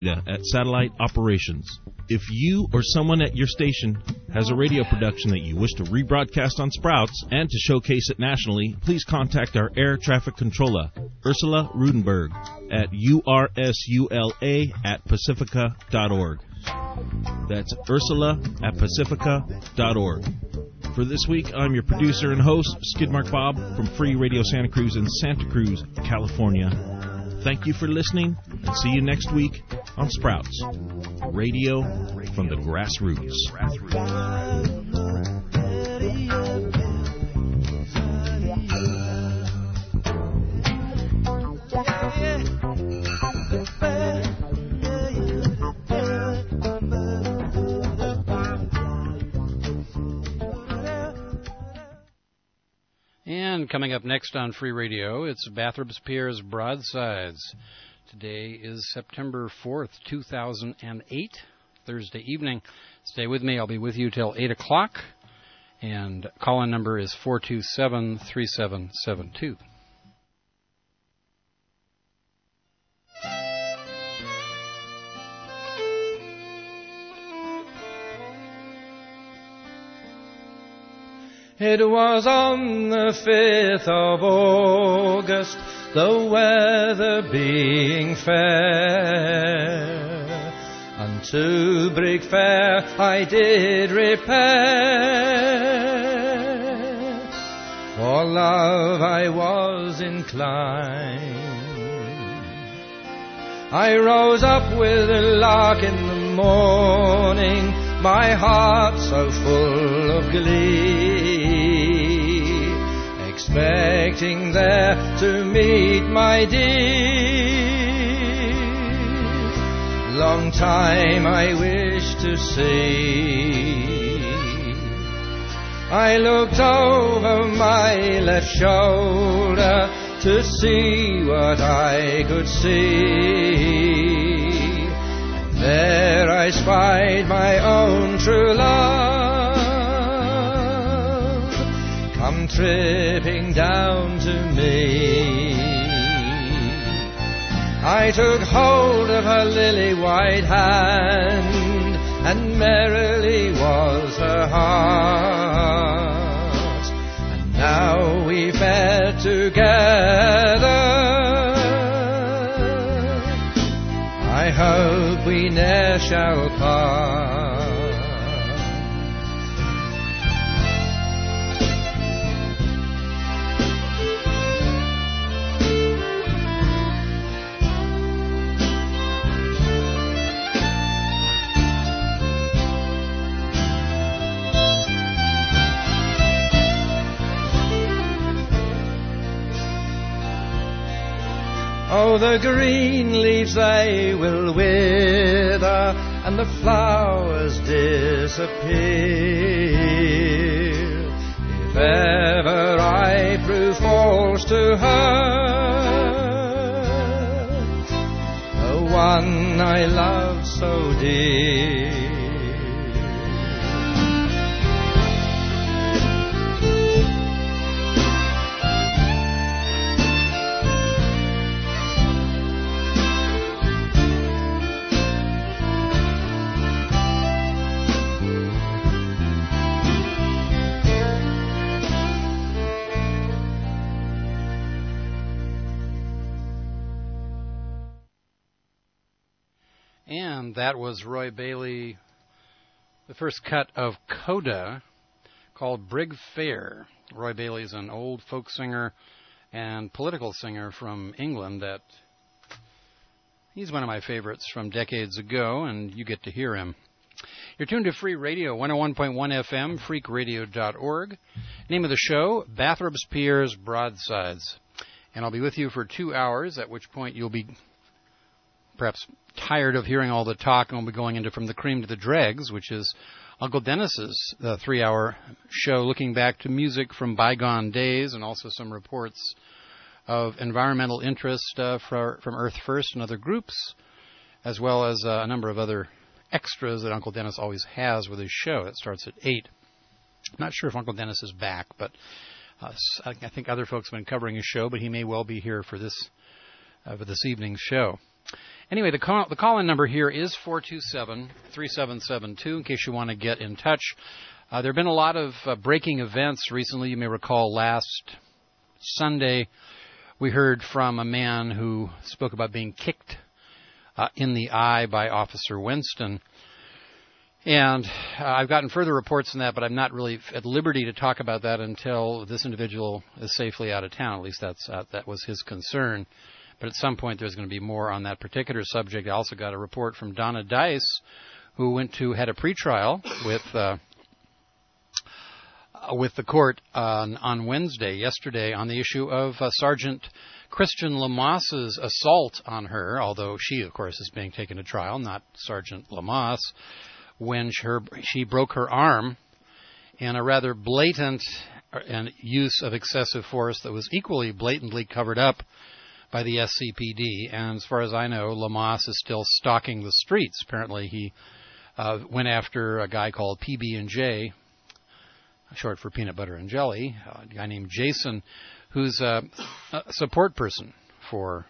at Satellite Operations. If you or someone at your station has a radio production that you wish to rebroadcast on Sprouts and to showcase it nationally, please contact our air traffic controller, Ursula Rudenberg, at ursula@pacifica.org. That's Ursula@pacifica.org. For this week, I'm your producer and host, Skidmark Bob, from Free Radio Santa Cruz in Santa Cruz, California. Thank you for listening, and see you next week on Sprouts, radio from the grassroots. And coming up next on Free Radio, it's Bathurst Pierre's Broadsides. Today is September 4th, 2008, Thursday evening. Stay with me. I'll be with you till 8 o'clock. And call-in number is 427-3772. It was on the 5th of August, the weather being fair, unto Brig Fair I did repair. For love I was inclined. I rose up with a lark in the morning, my heart so full of glee, expecting there to meet my dear. Long time I wished to see. I looked over my left shoulder to see what I could see. There I spied my own true love come tripping down to me. I took hold of her lily white hand, and merrily was her heart. And now we fare together, I hope we ne'er shall part. Oh, the green leaves they will wither, and the flowers disappear. If ever I prove false to her, the one I love so dear. And that was Roy Bailey, the first cut of Coda, called Brig Fair. Roy Bailey's an old folk singer and political singer from England that he's one of my favorites from decades ago, and you get to hear him. You're tuned to Free Radio, 101.1 FM, freakradio.org. Name of the show, Bathurst Pierre's Broadsides. And I'll be with you for 2 hours, at which point you'll be perhaps tired of hearing all the talk, and we'll be going into From the Cream to the Dregs, which is Uncle Dennis's 3-hour show looking back to music from bygone days, and also some reports of environmental interest from Earth First and other groups, as well as a number of other extras that Uncle Dennis always has with his show. It starts at 8. I'm not sure if Uncle Dennis is back, but I think other folks have been covering his show, but he may well be here for this evening's show. Anyway, the call-in number here is 427-3772 in case you want to get in touch. There have been a lot of breaking events recently. You may recall last Sunday we heard from a man who spoke about being kicked in the eye by Officer Winston. And I've gotten further reports on that, but I'm not really at liberty to talk about that until this individual is safely out of town. At least that was his concern. But at some point there's going to be more on that particular subject. I also got a report from Donna Dice, who had a pretrial with the court on Wednesday, yesterday, on the issue of Sergeant Christian Lamas's assault on her, although she, of course, is being taken to trial, not Sergeant Lamas, when she broke her arm in a rather blatant use of excessive force that was equally blatantly covered up by the SCPD. And as far as I know, Lamas is still stalking the streets. Apparently he went after a guy called PB&J, short for peanut butter and jelly, a guy named Jason, who's a support person for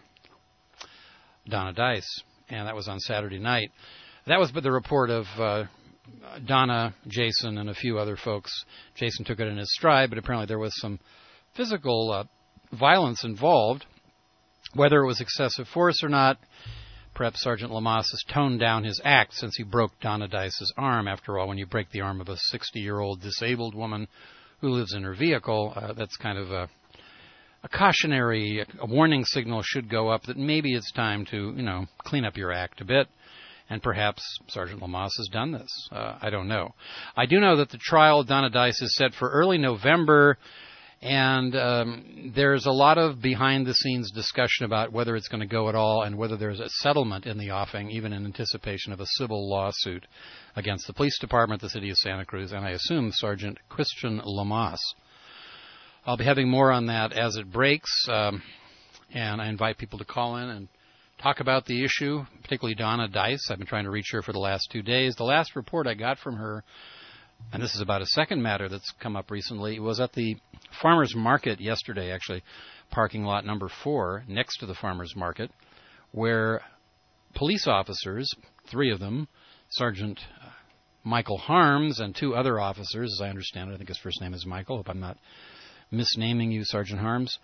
Donna Dice. And that was on Saturday night. That was the report of Donna, Jason, and a few other folks. Jason took it in his stride, but apparently there was some physical violence involved. Whether it was excessive force or not, perhaps Sergeant Lamas has toned down his act since he broke Donna Dice's arm. After all, when you break the arm of a 60-year-old disabled woman who lives in her vehicle, that's kind of a cautionary, a warning signal should go up that maybe it's time to, clean up your act a bit. And perhaps Sergeant Lamas has done this. I don't know. I do know that the trial of Donna Dice is set for early November, and there's a lot of behind-the-scenes discussion about whether it's going to go at all and whether there's a settlement in the offing, even in anticipation of a civil lawsuit against the police department, the city of Santa Cruz, and I assume Sergeant Christian Lamas. I'll be having more on that as it breaks, and I invite people to call in and talk about the issue, particularly Donna Dice. I've been trying to reach her for the last 2 days. The last report I got from her, and this is about a second matter that's come up recently, was at the farmer's market yesterday, actually, parking lot number 4, next to the farmer's market, where police officers, 3 of them, Sergeant Michael Harms and 2 other officers, as I understand it, I think his first name is Michael, hope I'm not misnaming you, Sergeant Harms,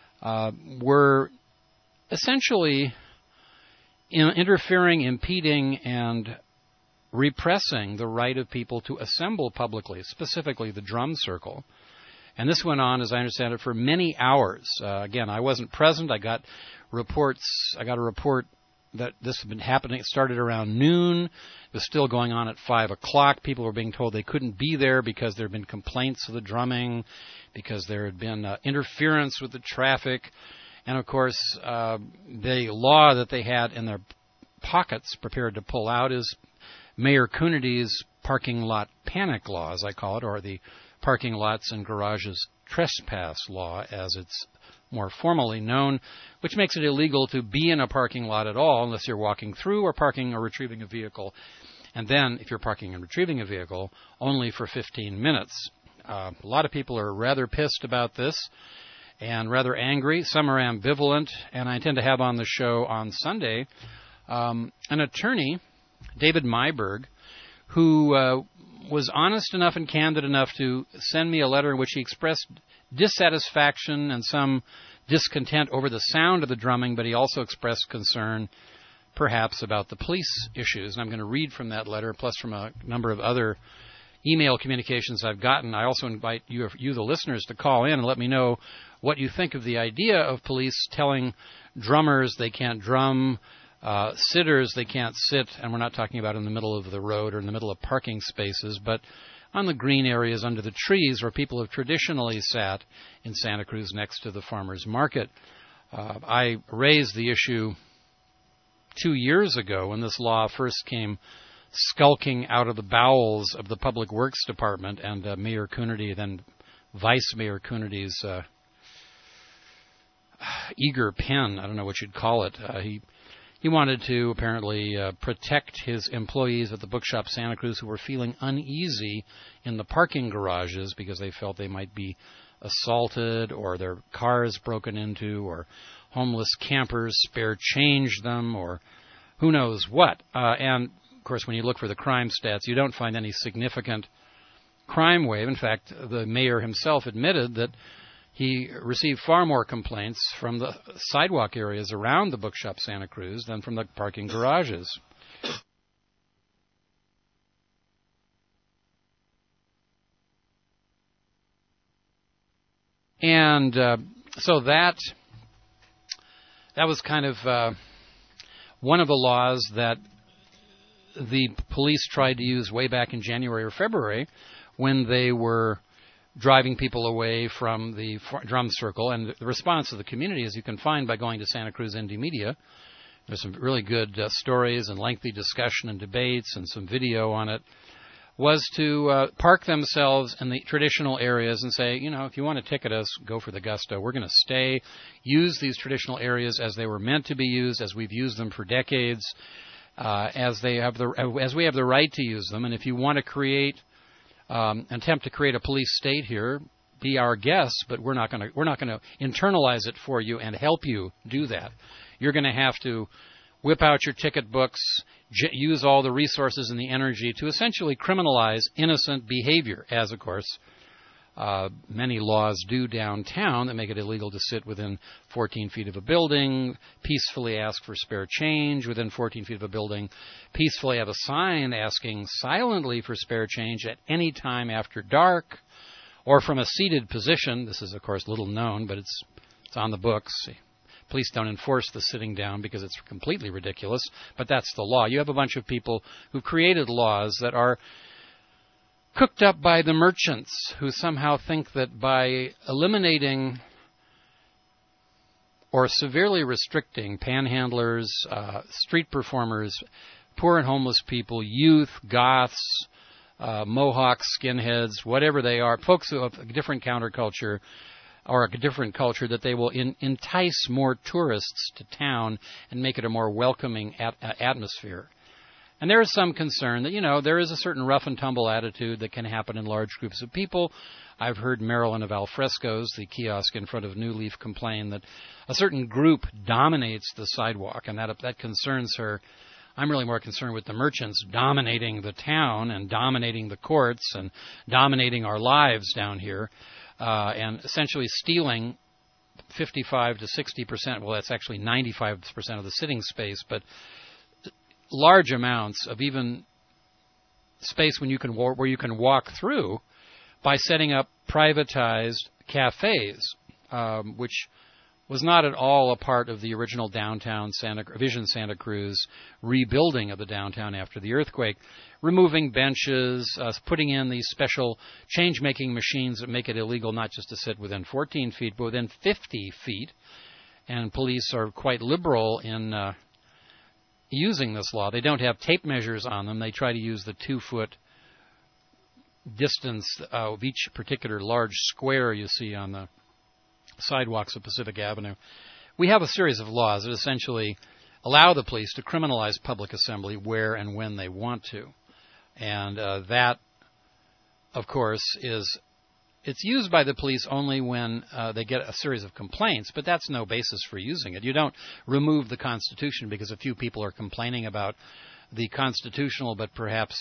were essentially interfering, impeding, and repressing the right of people to assemble publicly, specifically the drum circle. And this went on, as I understand it, for many hours. Again, I wasn't present. I got a report that this had been happening. It started around noon. It was still going on at 5 o'clock. People were being told they couldn't be there because there had been complaints of the drumming, because there had been interference with the traffic. And, of course, the law that they had in their pockets prepared to pull out is Mayor Coonaty's parking lot panic law, as I call it, or the parking lots and garages trespass law, as it's more formally known, which makes it illegal to be in a parking lot at all unless you're walking through or parking or retrieving a vehicle. And then, if you're parking and retrieving a vehicle, only for 15 minutes. A lot of people are rather pissed about this and rather angry. Some are ambivalent, and I intend to have on the show on Sunday an attorney, David Myberg, who was honest enough and candid enough to send me a letter in which he expressed dissatisfaction and some discontent over the sound of the drumming, but he also expressed concern perhaps about the police issues. And I'm going to read from that letter, plus from a number of other email communications I've gotten. I also invite you, the listeners, to call in and let me know what you think of the idea of police telling drummers they can't drum, sitters they can't sit, and we're not talking about in the middle of the road or in the middle of parking spaces, but on the green areas under the trees where people have traditionally sat in Santa Cruz next to the farmer's market. I raised the issue 2 years ago when this law first came skulking out of the bowels of the Public Works Department, and Mayor Coonaty, then Vice Mayor Coonaty's eager pen, I don't know what you'd call it. He wanted to apparently protect his employees at the bookshop Santa Cruz who were feeling uneasy in the parking garages because they felt they might be assaulted or their cars broken into or homeless campers spare change them or who knows what. And, of course, when you look for the crime stats, you don't find any significant crime wave. In fact, the mayor himself admitted that he received far more complaints from the sidewalk areas around the Bookshop Santa Cruz than from the parking garages. And so that was kind of one of the laws that the police tried to use way back in January or February when they were driving people away from the drum circle. And the response of the community, as you can find by going to Santa Cruz Indie Media, there's some really good stories and lengthy discussion and debates and some video on it, was to park themselves in the traditional areas and say, you know, if you want to ticket us, go for the gusto. We're going to stay, use these traditional areas as they were meant to be used, as we've used them for decades, as we have the right to use them. And if you want to attempt to create a police state here, be our guest, but we're not going to internalize it for you and help you do that. You're going to have to whip out your ticket books, use all the resources and the energy to essentially criminalize innocent behavior, as, of course, many laws do downtown that make it illegal to sit within 14 feet of a building, peacefully ask for spare change within 14 feet of a building, peacefully have a sign asking silently for spare change at any time after dark, or from a seated position. This is, of course, little known, but it's on the books. Police don't enforce the sitting down because it's completely ridiculous, but that's the law. You have a bunch of people who created laws that are cooked up by the merchants who somehow think that by eliminating or severely restricting panhandlers, street performers, poor and homeless people, youth, goths, Mohawks, skinheads, whatever they are, folks who have a different counterculture, or a different culture, that they will entice more tourists to town and make it a more welcoming atmosphere. And there is some concern that, you know, there is a certain rough and tumble attitude that can happen in large groups of people. I've heard Marilyn of Alfresco's, the kiosk in front of New Leaf, complain that a certain group dominates the sidewalk, and that concerns her. I'm really more concerned with the merchants dominating the town and dominating the courts and dominating our lives down here. And essentially stealing 55 to 60%, well, that's actually 95% of the sitting space, but large amounts of even space where you can walk through by setting up privatized cafes, which was not at all a part of the original downtown Vision Santa Cruz rebuilding of the downtown after the earthquake. Removing benches, putting in these special change-making machines that make it illegal not just to sit within 14 feet, but within 50 feet. And police are quite liberal in using this law. They don't have tape measures on them. They try to use the 2-foot distance of each particular large square you see on the sidewalks of Pacific Avenue. We have a series of laws that essentially allow the police to criminalize public assembly where and when they want to. And that, of course, it's used by the police only when they get a series of complaints, but that's no basis for using it. You don't remove the Constitution because a few people are complaining about the constitutional but perhaps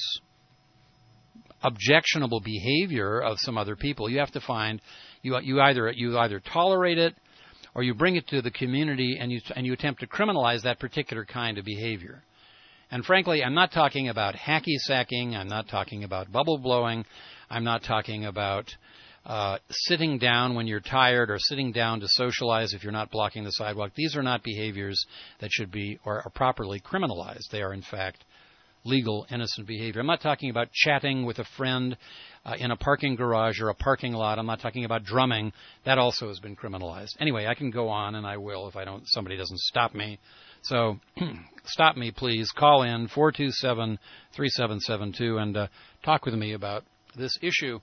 objectionable behavior of some other people. You have to find you either tolerate it or you bring it to the community and you attempt to criminalize that particular kind of behavior. And frankly, I'm not talking about hacky-sacking. I'm not talking about bubble blowing. I'm not talking about sitting down when you're tired or sitting down to socialize if you're not blocking the sidewalk. These are not behaviors that should be or are properly criminalized. They are, in fact, legal, innocent behavior. I'm not talking about chatting with a friend in a parking garage or a parking lot. I'm not talking about drumming. That also has been criminalized. Anyway, I can go on, and I will if somebody doesn't stop me. So stop me, please. Call in 427-3772 and talk with me about this issue.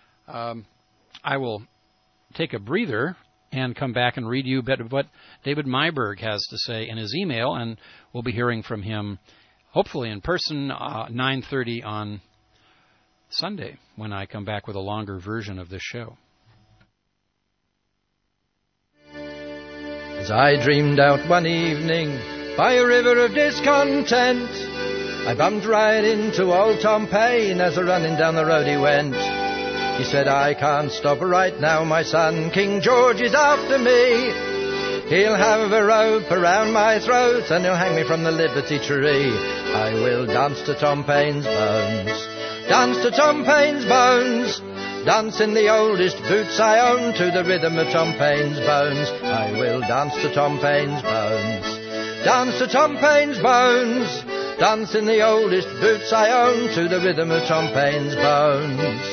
I will take a breather and come back and read you a bit of what David Myberg has to say in his email, and we'll be hearing from him hopefully in person 9:30 on Sunday when I come back with a longer version of this show. As I dreamed out one evening by a river of discontent, I bumped right into old Tom Paine as a running down the road he went. He said, I can't stop right now, my son, King George is after me. He'll have a rope around my throat and he'll hang me from the Liberty Tree. I will dance to Tom Paine's bones, dance to Tom Paine's bones, dance in the oldest boots I own to the rhythm of Tom Paine's bones. I will dance to Tom Paine's bones, dance to Tom Paine's bones, dance in the oldest boots I own to the rhythm of Tom Paine's bones.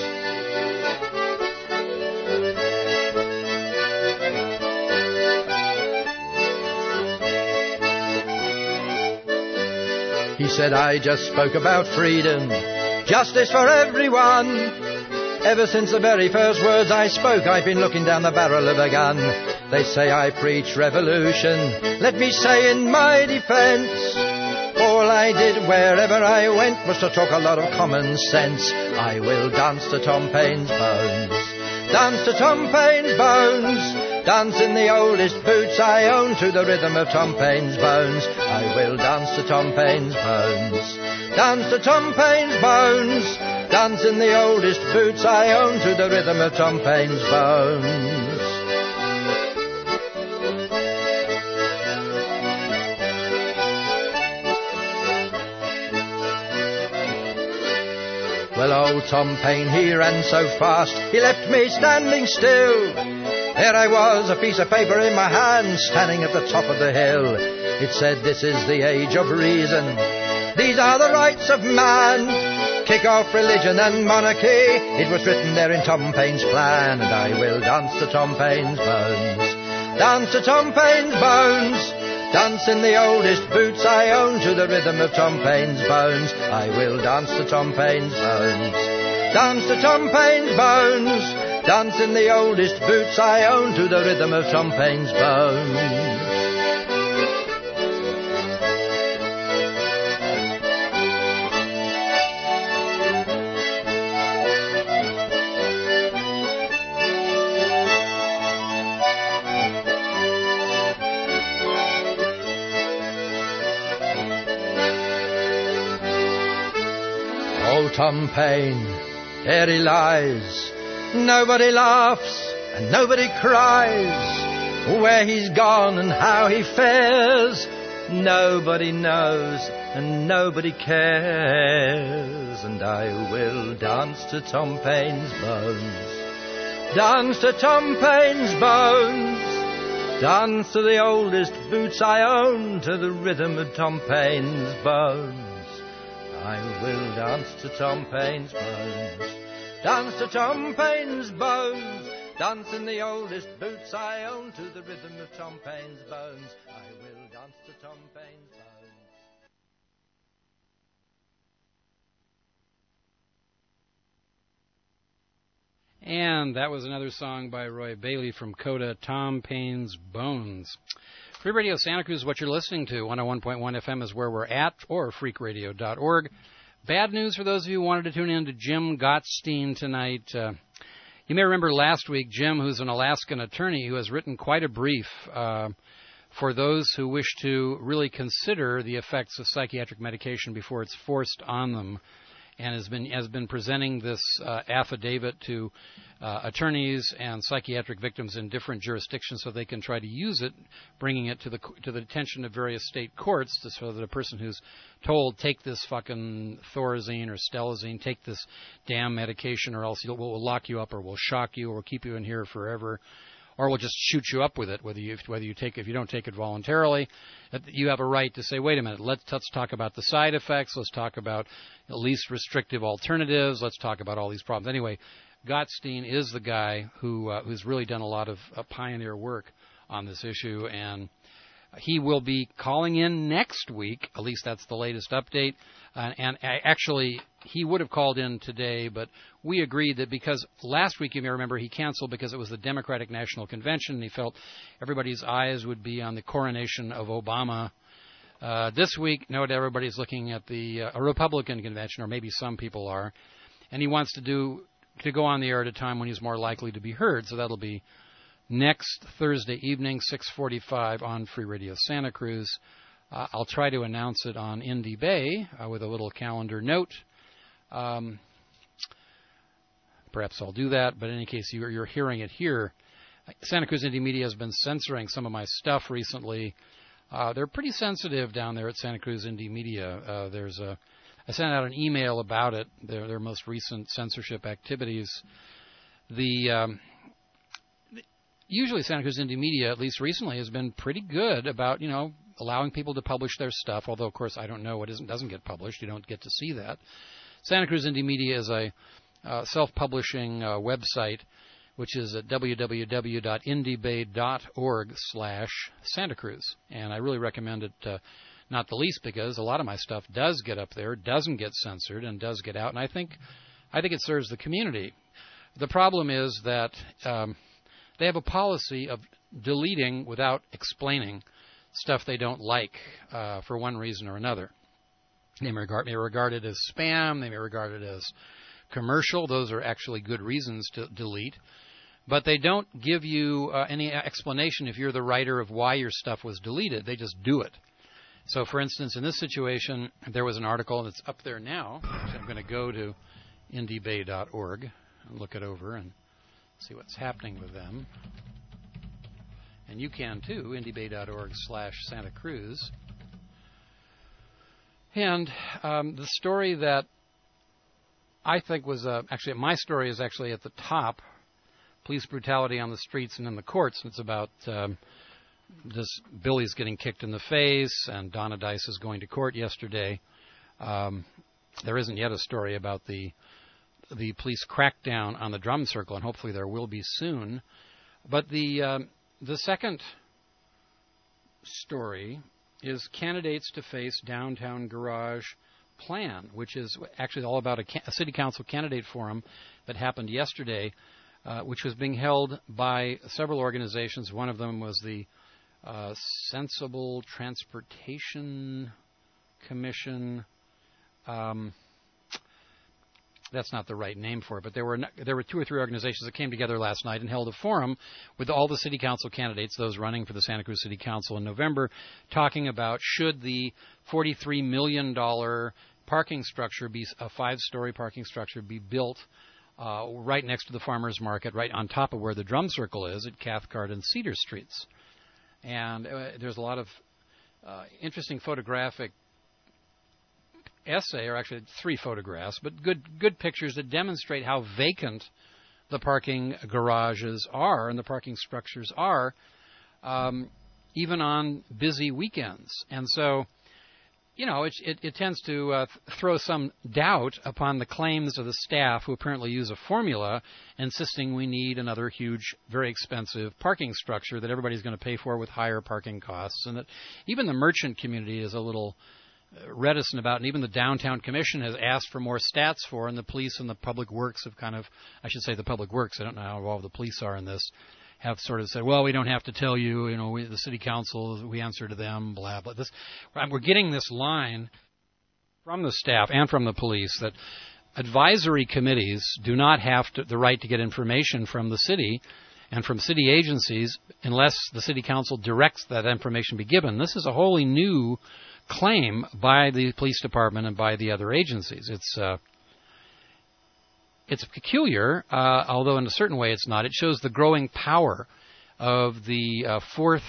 He said, I just spoke about freedom, justice for everyone. Ever since the very first words I spoke, I've been looking down the barrel of a gun. They say I preach revolution. Let me say in my defense, all I did wherever I went was to talk a lot of common sense. I will dance to Tom Paine's bones, dance to Tom Paine's bones, dance in the oldest boots I own to the rhythm of Tom Paine's bones. I will dance to Tom Paine's bones, dance to Tom Paine's bones, dance in the oldest boots I own to the rhythm of Tom Paine's bones. Well, old Tom Paine, he ran so fast, he left me standing still. There I was, a piece of paper in my hand, standing at the top of the hill. It said, this is the age of reason, these are the rights of man. Kick off religion and monarchy, it was written there in Tom Paine's plan. And I will dance to Tom Paine's bones, dance to Tom Paine's bones, dance in the oldest boots I own to the rhythm of Tom Paine's bones. I will dance to Tom Paine's bones, dance to Tom Paine's bones, dance in the oldest boots I own to the rhythm of Tom Paine's bones. Old Tom Paine, there he lies. Nobody laughs and nobody cries. Where he's gone and how he fares, nobody knows and nobody cares. And I will dance to Tom Paine's bones, dance to Tom Paine's bones, dance to the oldest boots I own to the rhythm of Tom Paine's bones. I will dance to Tom Paine's bones, dance to Tom Paine's bones, dance in the oldest boots I own to the rhythm of Tom Paine's bones. I will dance to Tom Paine's bones. And that was another song by Roy Bailey from Coda, Tom Paine's Bones. Free Radio Santa Cruz is what you're listening to. 101.1 FM is where we're at, or freakradio.org. Bad news for those of you who wanted to tune in to Jim Gottstein tonight. You may remember last week, Jim, who's an Alaskan attorney, who has written quite a brief for those who wish to really consider the effects of psychiatric medication before it's forced on them, and has been presenting this affidavit to attorneys and psychiatric victims in different jurisdictions so they can try to use it, bringing it to the attention of various state courts so that a person who's told, take this fucking Thorazine or Stelazine, take this damn medication or else we'll lock you up or we'll shock you or we'll keep you in here forever, or we'll just shoot you up with it, if you don't take it voluntarily. You have a right to say, wait a minute, let's talk about the side effects, let's talk about at least restrictive alternatives, let's talk about all these problems. Anyway, Gottstein is the guy who's really done a lot of pioneer work on this issue, and he will be calling in next week. At least that's the latest update. And actually, he would have called in today, but we agreed that because last week, you may remember, he canceled because it was the Democratic National Convention, and he felt everybody's eyes would be on the coronation of Obama. This week, everybody's looking at a Republican convention, or maybe some people are, and he wants to go on the air at a time when he's more likely to be heard. So that'll be next Thursday evening, 6:45 on Free Radio Santa Cruz. I'll try to announce it on Indie Bay with a little calendar note. Perhaps I'll do that, but in any case, you're hearing it here. Santa Cruz Indie Media has been censoring some of my stuff recently. They're pretty sensitive down there at Santa Cruz Indie Media. I sent out an email about it, their most recent censorship activities. Usually Santa Cruz Indie Media, at least recently, has been pretty good about, allowing people to publish their stuff, although, of course, I don't know what doesn't get published. You don't get to see that. Santa Cruz Indie Media is a self-publishing website, which is at www.indiebay.org/Santa Cruz. And I really recommend it, not the least because a lot of my stuff does get up there, doesn't get censored, and does get out. And I think it serves the community. The problem is that they have a policy of deleting without explaining stuff they don't like for one reason or another. They may regard it as spam. They may regard it as commercial. Those are actually good reasons to delete. But they don't give you any explanation if you're the writer of why your stuff was deleted. They just do it. So, for instance, in this situation, there was an article that's up there now. So I'm going to go to indiebay.org and look it over and see what's happening with them. And you can too, indiebay.org/Santa Cruz. And the story that I think was actually, my story is actually at the top. Police brutality on the streets and in the courts. It's about Billy's getting kicked in the face, and Donna Dice is going to court yesterday. There isn't yet a story about the police crackdown on the drum circle, and hopefully there will be soon. But the second story is candidates to face downtown garage plan, which is actually all about a city council candidate forum that happened yesterday, which was being held by several organizations. One of them was the Sensible Transportation Commission. That's not the right name for it, but there were 2 or 3 organizations that came together last night and held a forum with all the city council candidates, those running for the Santa Cruz City Council in November, talking about should the $43 million parking structure be a 5-story parking structure be built right next to the farmers market, right on top of where the drum circle is at Cathcart and Cedar Streets. And there's a lot of interesting photographic essay, or actually 3 photographs, but good pictures that demonstrate how vacant the parking garages are and the parking structures are, even on busy weekends. And so, it tends to throw some doubt upon the claims of the staff, who apparently use a formula insisting we need another huge, very expensive parking structure that everybody's going to pay for with higher parking costs, and that even the merchant community is a little reticent about, and even the Downtown Commission has asked for more stats for, and the police and the public works have the public works, I don't know how involved the police are in this, have sort of said, well, we don't have to tell you, the city council, we answer to them, blah, blah. We're getting this line from the staff and from the police that advisory committees do not have the right to get information from the city and from city agencies unless the city council directs that information be given. This is a wholly new claim by the police department and by the other agencies. It's peculiar, although in a certain way it's not. It shows the growing power of the fourth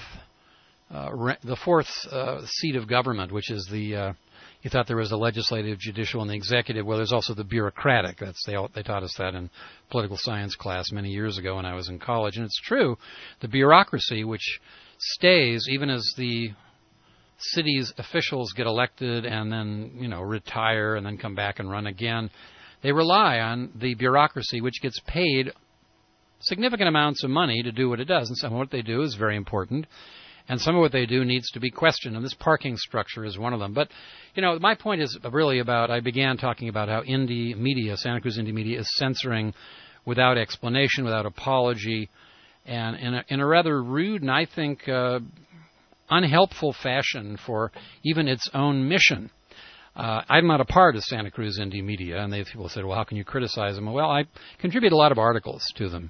seat of government, which is you thought there was the legislative, judicial, and the executive. Well, there's also the bureaucratic. They taught us that in political science class many years ago when I was in college. And it's true, the bureaucracy, which stays even as the city's officials get elected and then, retire and then come back and run again. They rely on the bureaucracy, which gets paid significant amounts of money to do what it does. And some of what they do is very important, and some of what they do needs to be questioned, and this parking structure is one of them. But, my point is really about, I began talking about how Indie Media, Santa Cruz Indie Media, is censoring without explanation, without apology, and in a rather rude and, I think, unhelpful fashion for even its own mission. I'm not a part of Santa Cruz Indie Media, and people said, well, how can you criticize them? Well, I contribute a lot of articles to them.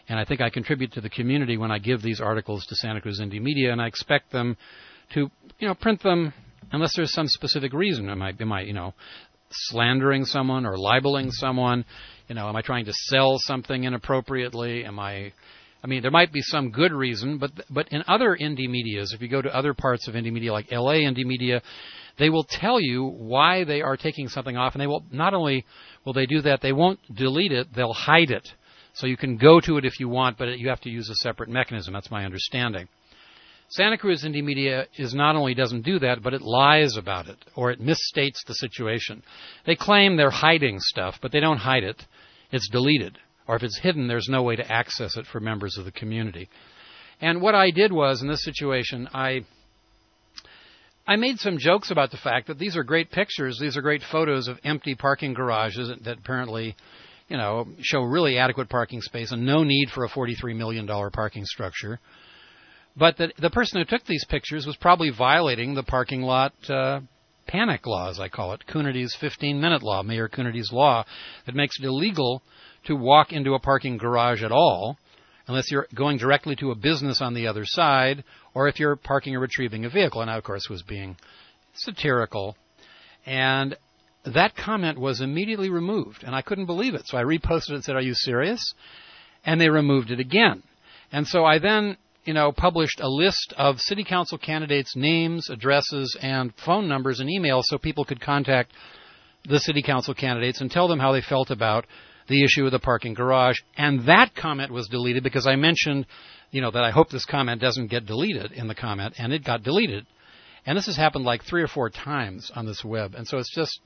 And I think I contribute to the community when I give these articles to Santa Cruz Indie Media, and I expect them to, print them unless there's some specific reason. Am I slandering someone or libeling someone? Am I trying to sell something inappropriately? There might be some good reason, but in other indie medias, if you go to other parts of indie media, like LA Indie Media, they will tell you why they are taking something off, and they will not only will they do that, they won't delete it, they'll hide it. So you can go to it if you want, but you have to use a separate mechanism. That's my understanding. Santa Cruz Indie Media not only doesn't do that, but it lies about it, or it misstates the situation. They claim they're hiding stuff, but they don't hide it. It's deleted. Or if it's hidden, there's no way to access it for members of the community. And what I did was, in this situation, I made some jokes about the fact that these are great pictures, these are great photos of empty parking garages that apparently, show really adequate parking space and no need for a $43 million parking structure. But the person who took these pictures was probably violating the parking lot panic law, as I call it, Coonerty's 15-minute law, Mayor Coonerty's law, that makes it illegal to walk into a parking garage at all unless you're going directly to a business on the other side or if you're parking or retrieving a vehicle. And I, of course, was being satirical. And that comment was immediately removed, and I couldn't believe it. So I reposted it and said, "Are you serious?" And they removed it again. And so I then published a list of city council candidates' names, addresses, and phone numbers and emails so people could contact the city council candidates and tell them how they felt about the issue of the parking garage. And that comment was deleted because I mentioned, that I hope this comment doesn't get deleted in the comment, and it got deleted. And this has happened like 3 or 4 times on this web. And so it's just,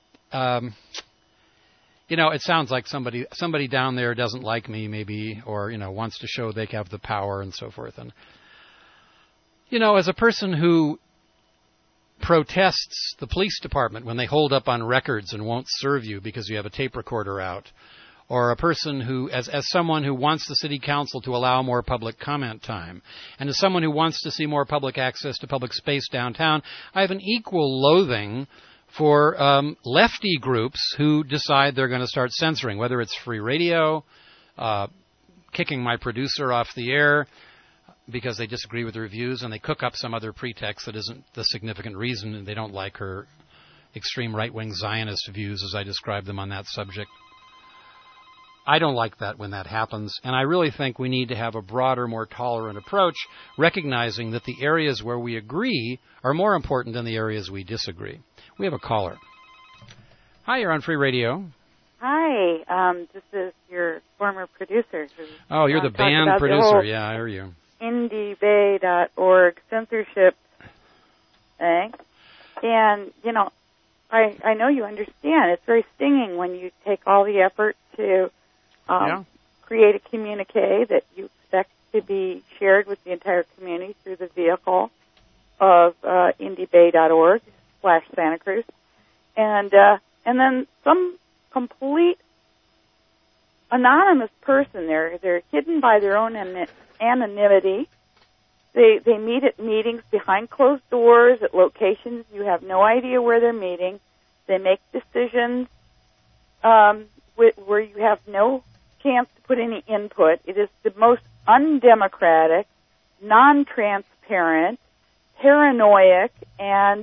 it sounds like somebody down there doesn't like me maybe, or, wants to show they have the power and so forth. And, as a person who protests the police department when they hold up on records and won't serve you because you have a tape recorder out, or a person who, as someone who wants the city council to allow more public comment time, and as someone who wants to see more public access to public space downtown, I have an equal loathing for lefty groups who decide they're going to start censoring, whether it's free radio, kicking my producer off the air because they disagree with the reviews, and they cook up some other pretext that isn't the significant reason, and they don't like her extreme right-wing Zionist views as I describe them on that subject. I don't like that when that happens, and I really think we need to have a broader, more tolerant approach, recognizing that the areas where we agree are more important than the areas we disagree. We have a caller. Hi, you're on Free Radio. Hi, this is your former producer. Oh, you're the band producer. Yeah, I hear you. IndieBay.org censorship thing. And, I know you understand. It's very stinging when you take all the effort to create a communique that you expect to be shared with the entire community through the vehicle of IndieBay.org/Santa Cruz. And then some complete anonymous person, they're hidden by their own anonymity. They meet at meetings behind closed doors at locations you have no idea where they're meeting. They make decisions where you have no chance to put any input. It is the most undemocratic, non-transparent, paranoid, and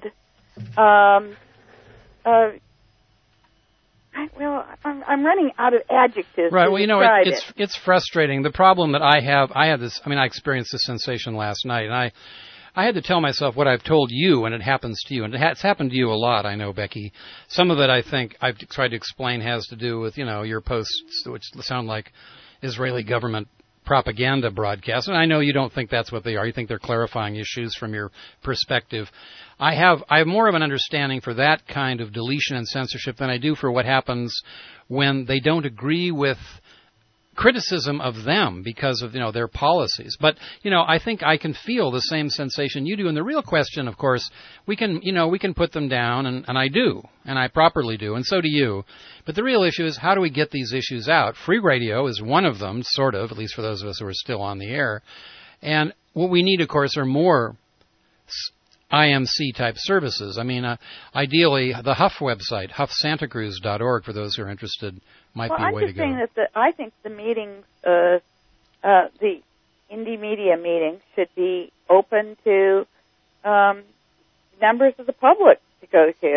I'm running out of adjectives. Right. Well, it's frustrating. The problem that I had this. I experienced this sensation last night, and I had to tell myself what I've told you when it happens to you, and it's happened to you a lot. I know, Becky. Some of it, I think, I've tried to explain has to do with your posts, which sound like Israeli government propaganda broadcasts, and I know you don't think that's what they are. You think they're clarifying issues from your perspective. I have more of an understanding for that kind of deletion and censorship than I do for what happens when they don't agree with criticism of them because of their policies. But I think I can feel the same sensation you do. And the real question, of course, we can put them down, and I do, and I properly do, and so do you. But the real issue is, how do we get these issues out? Free radio is one of them, sort of, at least for those of us who are still on the air. And what we need, of course, are more IMC-type services. Ideally, the Huff website, huffsantacruz.org, for those who are interested, might be a way to go. I'm just saying that I think the meetings the indie media meetings should be open to members of the public to go to.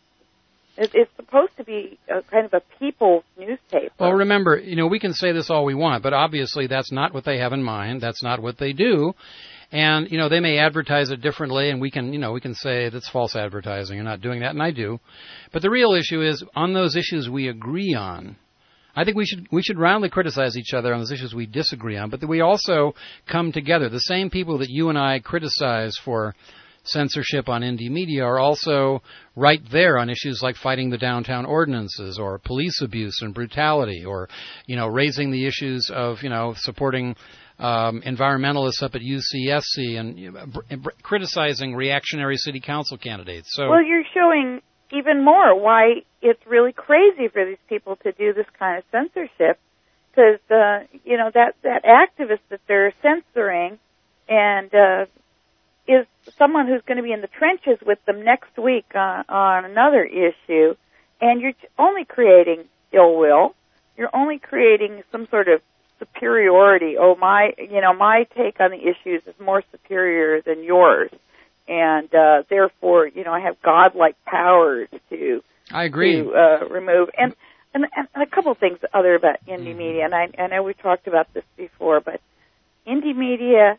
It's supposed to be a kind of a people's newspaper. Well, remember, we can say this all we want, but obviously that's not what they have in mind. That's not what they do. And, they may advertise it differently, and we can say that's false advertising. You're not doing that, and I do. But the real issue is, on those issues we agree on, I think we should roundly criticize each other on those issues we disagree on, but that we also come together. The same people that you and I criticize for censorship on indie media are also right there on issues like fighting the downtown ordinances or police abuse and brutality or, raising the issues of, supporting environmentalists up at UCSC and criticizing reactionary city council candidates. So, well, you're showing even more why it's really crazy for these people to do this kind of censorship, because that activist that they're censoring and is someone who's going to be in the trenches with them next week on another issue, and you're only creating ill will. You're only creating some sort of superiority. Oh, my take on the issues is more superior than yours, and therefore, I have godlike powers to. I agree. To remove and a couple of things other about indie media, and I know we talked about this before, but indie media,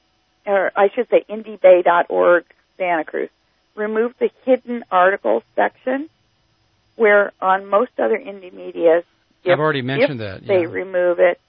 or I should say indiebay.org, Santa Cruz, removed the hidden articles section, where on most other indie medias, I've already mentioned that. They remove it.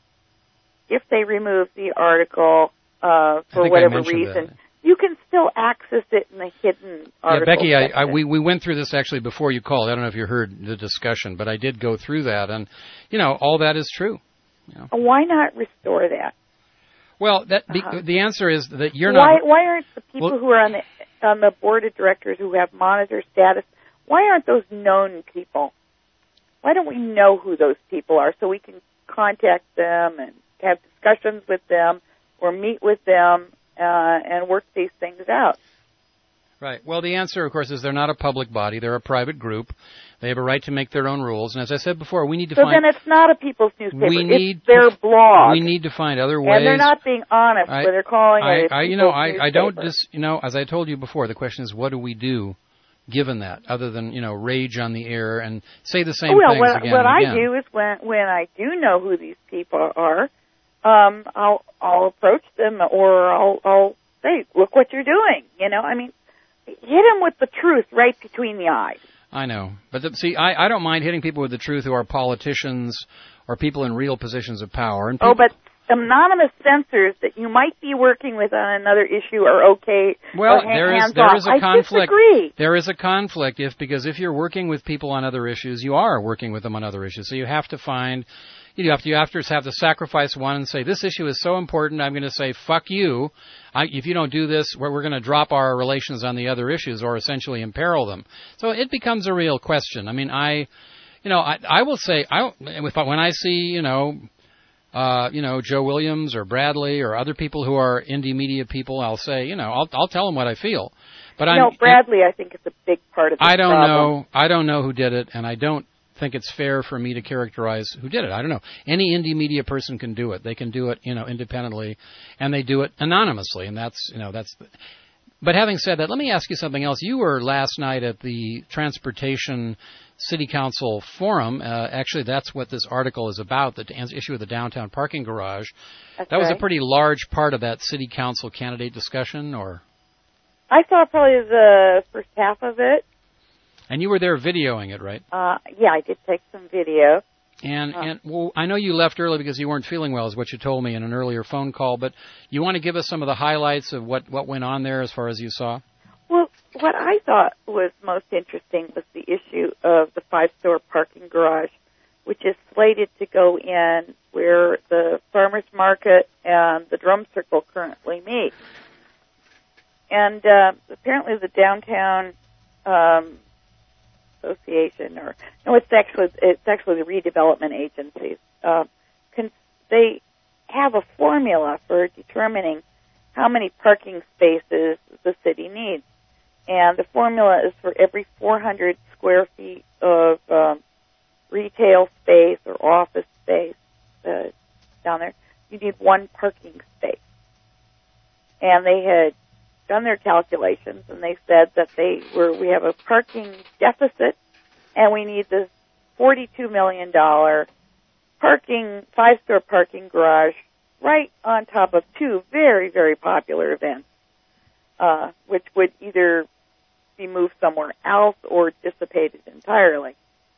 If they remove the article for whatever reason, you can still access it in the hidden article. Yeah, Becky, we went through this actually before you called. I don't know if you heard the discussion, but I did go through that, and all that is true. Why not restore that? Well, the answer is that you're not. Why aren't the people who are on the board of directors who have monitor status? Why aren't those known people? Why don't we know who those people are so we can contact them and have discussions with them or meet with them and work these things out? Right. Well, the answer, of course, is they're not a public body. They're a private group. They have a right to make their own rules. And as I said before, we need to find... So then it's not a people's newspaper. It's their blog. We need to find other ways. And they're not being honest when they're calling it a people's newspaper. As I told you before, the question is, what do we do given that, other than, rage on the air and say the same things again and again? What I do is when I do know who these people are, I'll approach them or I'll say, look what you're doing. Hit them with the truth right between the eyes. I know. But I don't mind hitting people with the truth who are politicians or people in real positions of power. And but anonymous censors that you might be working with on another issue are okay. Well, there is a conflict. I disagree. There is a conflict because if you're working with people on other issues, you are working with them on other issues. So you have to find... You have to sacrifice one and say, this issue is so important, I'm going to say, fuck you. If you don't do this, we're going to drop our relations on the other issues or essentially imperil them. So it becomes a real question. I mean, I will say, when I see, Joe Williams or Bradley or other people who are indie media people, I'll say, I'll tell them what I feel. But Bradley, I think, is a big part of the problem. I don't know who did it, and I don't think it's fair for me to characterize who did it. I don't know. Any indie media person can do it. They can do it, independently, and they do it anonymously, and that's. But having said that, let me ask you something else. You were last night at the Transportation City Council Forum. Actually, that's what this article is about, the issue of the downtown parking garage. That was a pretty large part of that City Council candidate discussion, or? I saw probably the first half of it. And you were there videoing it, right? Yeah, I did take some video. And I know you left early because you weren't feeling well, is what you told me in an earlier phone call. But you want to give us some of the highlights of what went on there as far as you saw? Well, what I thought was most interesting was the issue of the 5-store parking garage, which is slated to go in where the farmers market and the drum circle currently meet. And apparently the downtown association, it's actually the redevelopment agencies. They have a formula for determining how many parking spaces the city needs, and the formula is for every 400 square feet of retail space or office space down there, you one parking space. And they had done their calculations, and they said that we have a parking deficit, and we need this $42 million five-store parking garage right on top of two very, very popular events, which would either be moved somewhere else or dissipated entirely.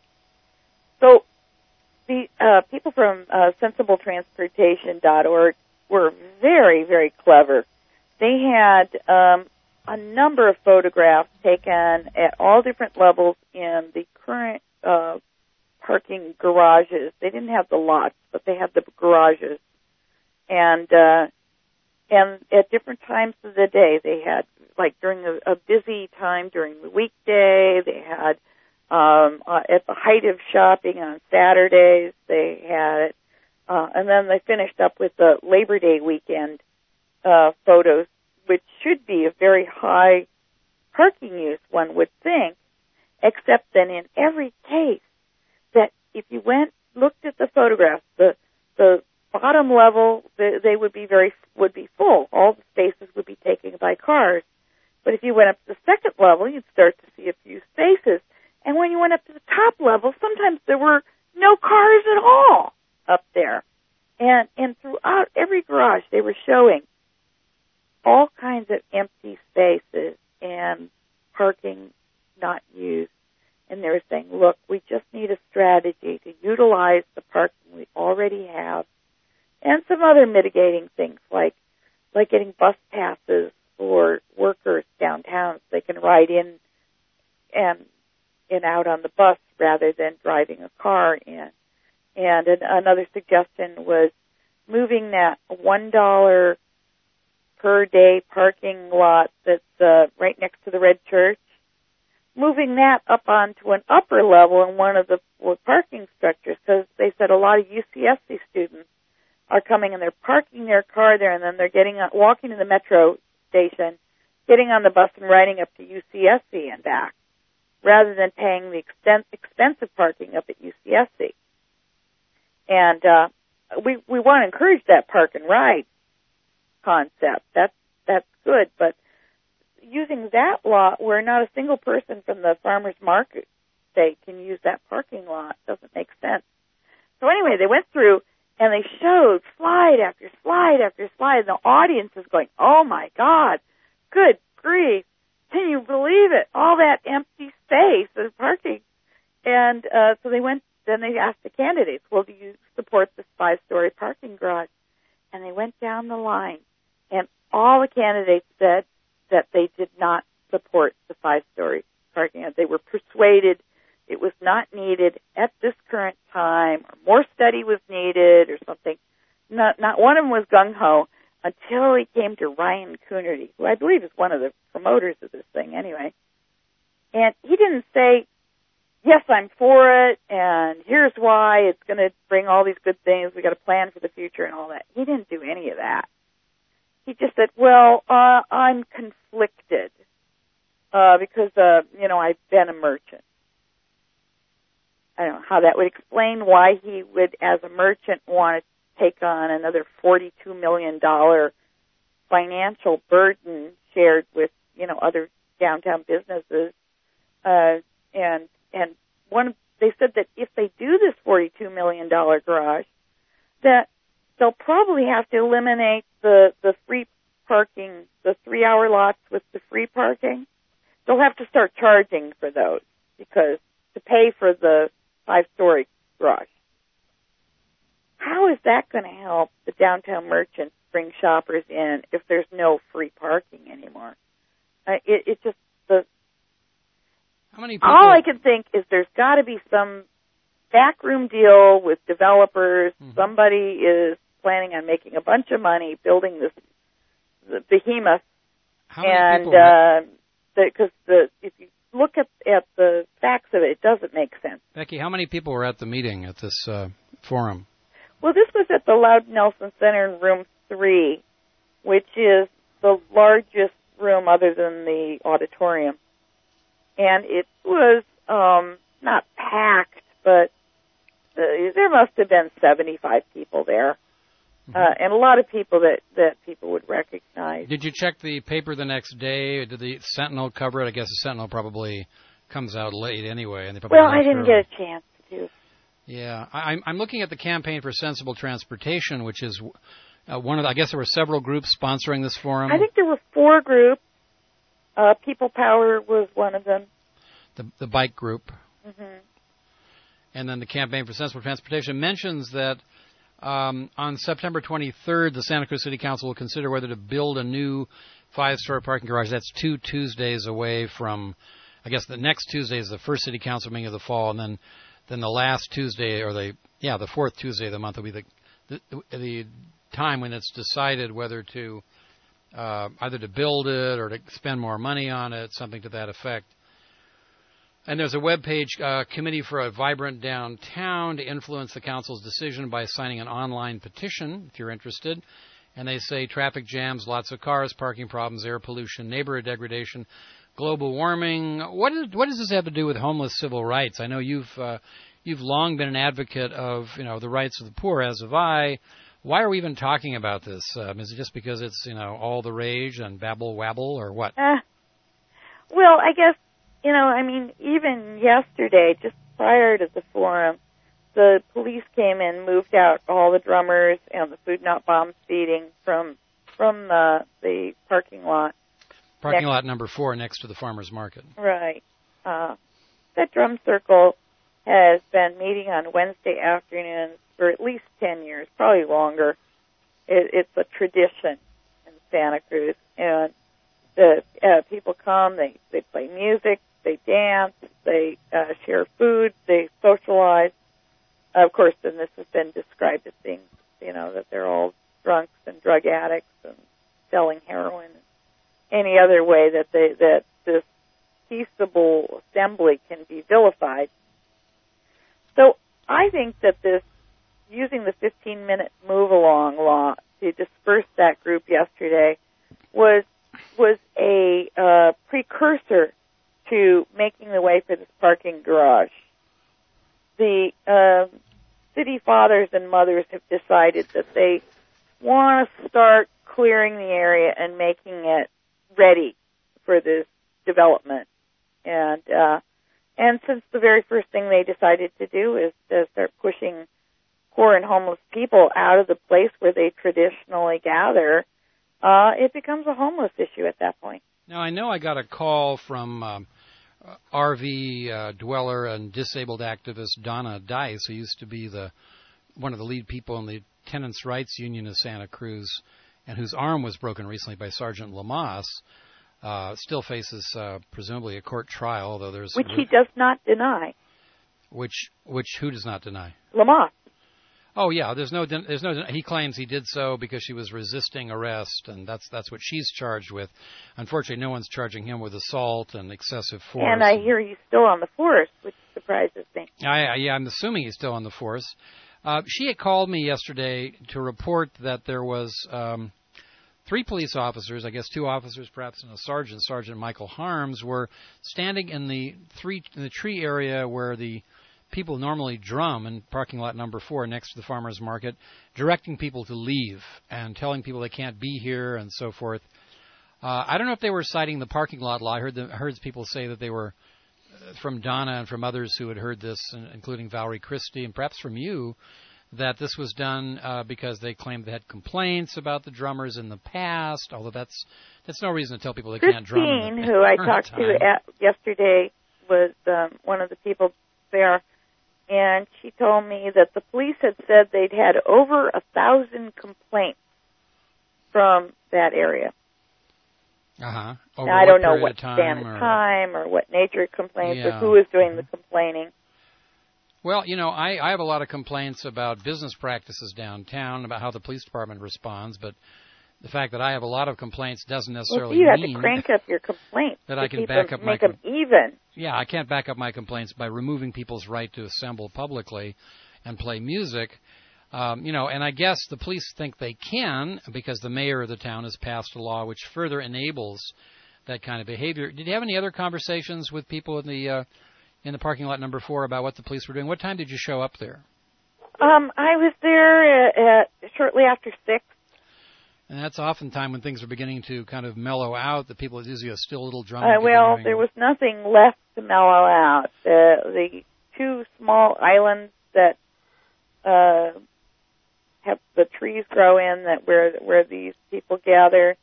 So the people from sensibletransportation.org were very, very clever. They had a number of photographs taken at all different levels in the current parking garages. They didn't have the lots, but they had the garages. And at different times of the day, they had, like during a busy time during the weekday, they had at the height of shopping on Saturdays, they had it, and then they finished up with the Labor Day weekend photos, which should be a very high parking use, one would think, except that in every case, that if you looked at the photographs, the bottom level, they would be full. All the spaces would be taken by cars. But if you went up to the second level, you'd start to see a few spaces. And when you went up to the top level, sometimes there were no cars at all up there. And throughout every garage, they were showing all kinds of empty spaces and parking not used. And they were saying, look, we just need a strategy to utilize the parking we already have, and some other mitigating things like getting bus passes for workers downtown so they can ride in and out on the bus rather than driving a car in. And another suggestion was moving that $1 per day parking lot that's right next to the Red Church, moving that up onto an upper level in one of the parking structures, because they said a lot of UCSC students are coming and they're parking their car there, and then they're walking to the metro station, getting on the bus and riding up to UCSC and back, rather than paying the expensive parking up at UCSC. And we want to encourage that park and ride concept. That's good, but using that lot where not a single person from the farmers market state can use that parking lot doesn't make sense. So anyway, they went through and they showed slide after slide after slide, and the audience is going, oh my God, good grief, can you believe it? All that empty space of parking. And so then they asked the candidates, well, do you support this 5-story parking garage? And they went down the line, and all the candidates said that they did not support the 5-story parking garage. They were persuaded it was not needed at this current time, or more study was needed, or something. Not one of them was gung-ho until he came to Ryan Coonerty, who I believe is one of the promoters of this thing anyway. And he didn't say, yes, I'm for it, and here's why it's going to bring all these good things, we got a plan for the future and all that. He didn't do any of that. He just said, well, I'm conflicted because, I've been a merchant. I don't know how that would explain why he would, as a merchant, want to take on another $42 million financial burden shared with, other downtown businesses. And they said that if they do this $42 million garage, that they'll probably have to eliminate the free parking, the 3-hour lots with the free parking. They'll have to start charging for those because to pay for the 5-story garage. How is that going to help the downtown merchants bring shoppers in if there's no free parking anymore? It just How many people? All I can think is there's got to be some backroom deal with developers. Mm-hmm. Somebody is planning on making a bunch of money building the behemoth. How many people? Because if you look at the facts of it, it doesn't make sense. Becky, how many people were at the meeting at this forum? Well, this was at the Loud Nelson Center in room 3, which is the largest room other than the auditorium. And it was not packed, but there must have been 75 people there. and a lot of people that people would recognize. Did you check the paper the next day? Did the Sentinel cover it? I guess the Sentinel probably comes out late anyway. And they probably I didn't get a chance to. Yeah, I'm looking at the Campaign for Sensible Transportation, which is one of the, I guess there were several groups sponsoring this forum. I think there were 4 groups. People Power was one of them. The bike group. Mm-hmm. And then the Campaign for Sensible Transportation mentions that on September 23rd, the Santa Cruz City Council will consider whether to build a new 5-story parking garage. That's 2 Tuesdays away from, I guess the next Tuesday is the first City Council meeting of the fall, and then the last Tuesday, or the 4th Tuesday of the month will be the time when it's decided whether to either to build it or to spend more money on it, something to that effect. And there's a webpage, Committee for a Vibrant Downtown, to influence the council's decision by signing an online petition, if you're interested. And they say traffic jams, lots of cars, parking problems, air pollution, neighborhood degradation, global warming. What does this have to do with homeless civil rights? I know you've long been an advocate of the rights of the poor, as have I. Why are we even talking about this? Is it just because it's all the rage and babble wabble, or what? Well, I guess even yesterday, just prior to the forum, the police came in, moved out all the drummers and the Food Not Bombs feeding from the parking lot. Parking lot number 4 next to the farmer's market. Right. That drum circle has been meeting on Wednesday afternoons for at least 10 years, probably longer. It's a tradition in Santa Cruz. And the people come, they play music, they dance, they share food, they socialize. Of course, then this has been described as being, that they're all drunks and drug addicts and selling heroin. Any other way that this peaceable assembly can be vilified. So I think that this, using the 15-minute move-along law to disperse that group yesterday was a precursor to making the way for this parking garage. The city fathers and mothers have decided that they want to start clearing the area and making it ready for this development. And since the very first thing they decided to do is to start pushing poor and homeless people out of the place where they traditionally gather, it becomes a homeless issue at that point. Now, I know I got a call from RV dweller and disabled activist Donna Dice, who used to be one of the lead people in the Tenants' Rights Union of Santa Cruz, and whose arm was broken recently by Sergeant Lamas. Still faces presumably a court trial, although there's which he does not deny. Who does not deny? Lamas. Oh yeah, there's no. He claims he did so because she was resisting arrest, and that's what she's charged with. Unfortunately, no one's charging him with assault and excessive force. And I hear he's still on the force, which surprises me. I'm assuming he's still on the force. She had called me yesterday to report that there was 3 police officers, I guess 2 officers perhaps, and a sergeant, Sergeant Michael Harms, were standing in the tree area where the people normally drum in parking lot number 4 next to the farmer's market, directing people to leave and telling people they can't be here and so forth. I don't know if they were citing the parking lot law. I heard people say that they were from Donna and from others who had heard this, including Valerie Christie and perhaps from you, that this was done because they claimed they had complaints about the drummers in the past, although that's no reason to tell people they can't drum. Christine, who I talked to yesterday, was one of the people there, and she told me that the police had said they'd had over 1,000 complaints from that area. Now, I don't know what span of time or what nature of complaints or who is doing the complaining. Well, I have a lot of complaints about business practices downtown, about how the police department responds, but the fact that I have a lot of complaints doesn't necessarily mean... you have to crank up your complaints that I can back up make them even. Yeah, I can't back up my complaints by removing people's right to assemble publicly and play music. And I guess the police think they can because the mayor of the town has passed a law which further enables that kind of behavior. Did you have any other conversations with people in the parking lot number 4 about what the police were doing? What time did you show up there? I was there at shortly after 6. And that's often time when things are beginning to kind of mellow out. The people, it's usually a still little drum. Well, there was nothing left to mellow out. The 2 small islands that have the trees grow in, that where these people gather,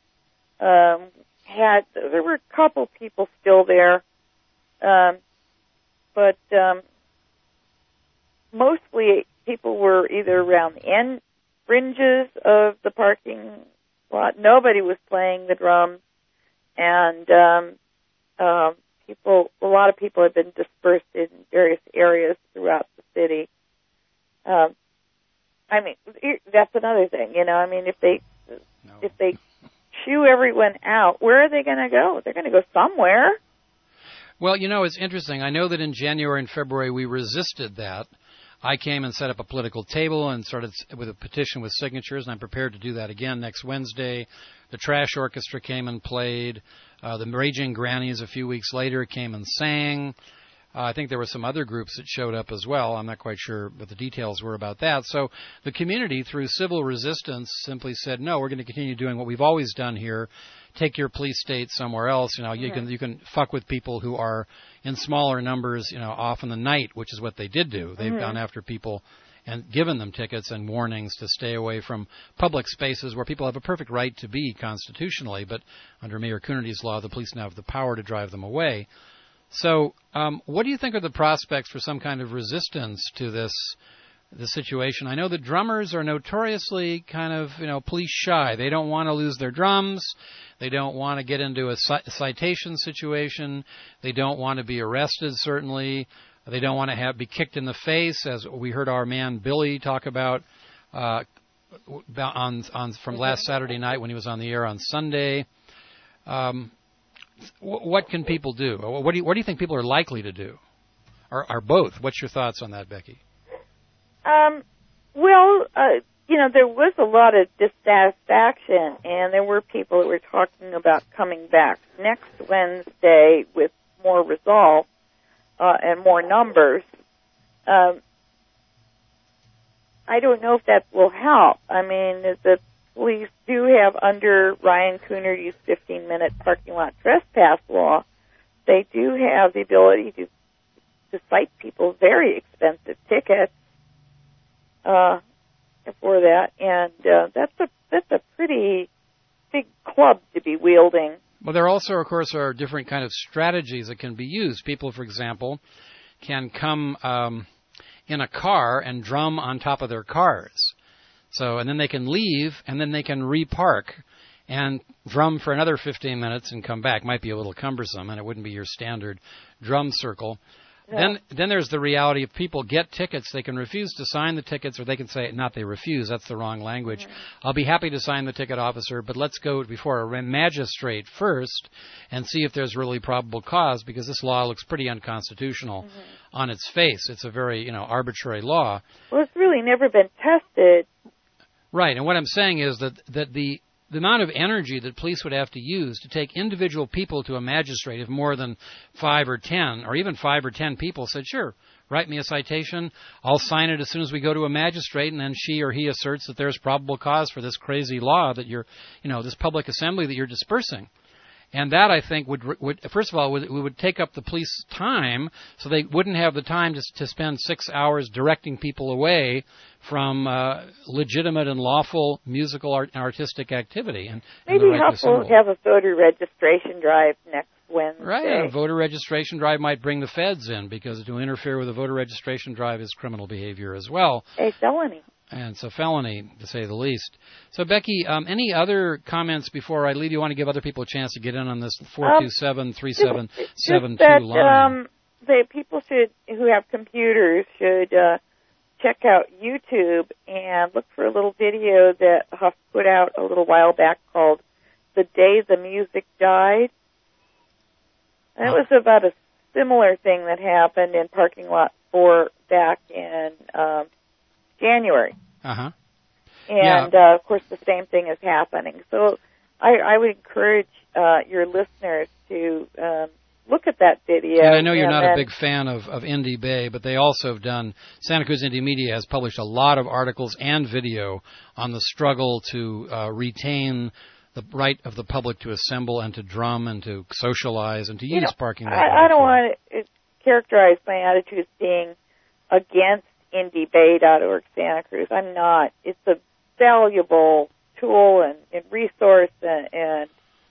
there were a couple people still there, but mostly people were either around the end fringes of the parking lot. Nobody was playing the drums, and a lot of people had been dispersed in various areas throughout the city. I mean, that's another thing, you know. I mean, if they shoo everyone out, where are they going to go? They're going to go somewhere. Well, you know, it's interesting. I know that in January and February we resisted that. I came and set up a political table and started with a petition with signatures, and I'm prepared to do that again next Wednesday. The Trash Orchestra came and played. The Raging Grannies a few weeks later came and sang. I think there were some other groups that showed up as well. I'm not quite sure what the details were about that. So the community, through civil resistance, simply said, no, we're going to continue doing what we've always done here. Take your police state somewhere else. You know, you can fuck with people who are in smaller numbers, you know, off in the night, which is what they did do. They've gone after people and given them tickets and warnings to stay away from public spaces where people have a perfect right to be constitutionally, but under Mayor Coonerty's law, the police now have the power to drive them away. So what do you think are the prospects for some kind of resistance to this situation? I know the drummers are notoriously kind of, you know, police shy. They don't want to lose their drums. They don't want to get into a citation situation. They don't want to be arrested, certainly. They don't want to be kicked in the face, as we heard our man Billy talk about from last Saturday night when he was on the air on Sunday. What can people do? What do you think people are likely to do? Or both? What's your thoughts on that, Becky? You know, there was a lot of dissatisfaction, and there were people that were talking about coming back next Wednesday with more resolve and more numbers. I don't know if that will help. I mean, the police do have, under Ryan Coonerty's 15-minute parking lot trespass law, they do have the ability to cite people very expensive tickets for that, and that's a pretty big club to be wielding. Well, there also, of course, are different kind of strategies that can be used. People, for example, can come in a car and drum on top of their cars. So, and then they can leave, and then they can repark and drum for another 15 minutes and come back. Might be a little cumbersome, and it wouldn't be your standard drum circle. Yeah. Then there's the reality if people get tickets, they can refuse to sign the tickets, or they can say, not they refuse, that's the wrong language. Mm-hmm. I'll be happy to sign the ticket, officer, but let's go before a magistrate first and see if there's really probable cause, because this law looks pretty unconstitutional on its face. It's a very, arbitrary law. Well, it's really never been tested. Right, and what I'm saying is that the amount of energy that police would have to use to take individual people to a magistrate, if more than 5 or 10, or even 5 or 10 people said, sure, write me a citation, I'll sign it as soon as we go to a magistrate, and then she or he asserts that there's probable cause for this crazy law that you're, this public assembly that you're dispersing. And that, I think, would first of all, would take up the police time, so they wouldn't have the time to spend 6 hours directing people away from legitimate and lawful musical and artistic activity. And maybe we'll have a voter registration drive next Wednesday. Right, and a voter registration drive might bring the feds in, because to interfere with a voter registration drive is criminal behavior as well. A felony. And it's a felony, to say the least. So, Becky, any other comments before I leave? You want to give other people a chance to get in on this 427-3772 line? The people who have computers should check out YouTube and look for a little video that Huff put out a little while back called "The Day the Music Died." And it was about a similar thing that happened in Parking Lot 4 back in January. Uh-huh. And, of course, the same thing is happening. So I would encourage your listeners to look at that video. And I know you're not a big fan of Indy Bay, but they also have done, Santa Cruz Indie Media has published a lot of articles and video on the struggle to retain the right of the public to assemble and to drum and to socialize and to use parking. I don't want to characterize my attitude as being against IndieBay.org Santa Cruz. I'm not. It's a valuable tool and resource, and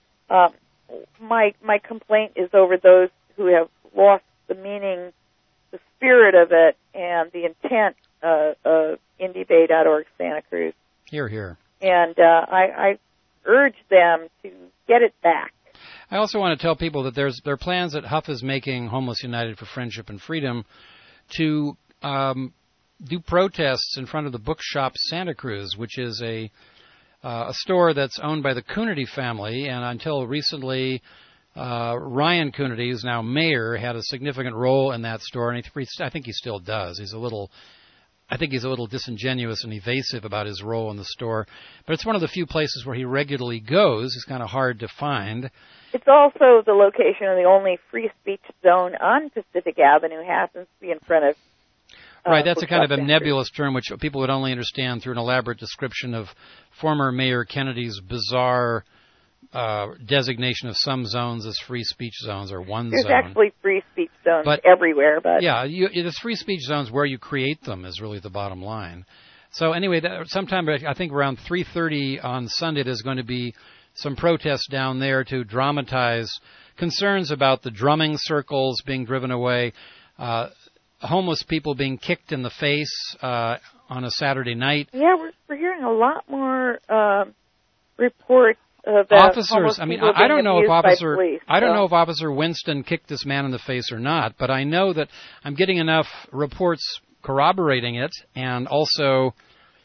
my complaint is over those who have lost the meaning, the spirit of it, and the intent of IndieBay.org Santa Cruz. Hear, hear. And I urge them to get it back. I also want to tell people that there are plans that Huff is making, Homeless United for Friendship and Freedom, to do protests in front of the bookshop Santa Cruz, which is a store that's owned by the Coonerty family, and until recently, Ryan Coonerty, who's now mayor, had a significant role in that store, and I think he still does. I think he's a little disingenuous and evasive about his role in the store, but it's one of the few places where he regularly goes. It's kind of hard to find. It's also the location of the only free speech zone on Pacific Avenue, happens to be in front of right, that's a kind of a nebulous term which people would only understand through an elaborate description of former Mayor Kennedy's bizarre designation of some zones as free speech zones, or one There's zone. There's actually free speech zones everywhere. But yeah, there's free speech zones where you create them is really the bottom line. So anyway, sometime I think around 3:30 on Sunday, there's going to be some protests down there to dramatize concerns about the drumming circles being driven away, homeless people being kicked in the face on a Saturday night. Yeah, we're hearing a lot more reports of officers. I mean, I don't know if police, Officer Winston kicked this man in the face or not, but I know that I'm getting enough reports corroborating it, and also,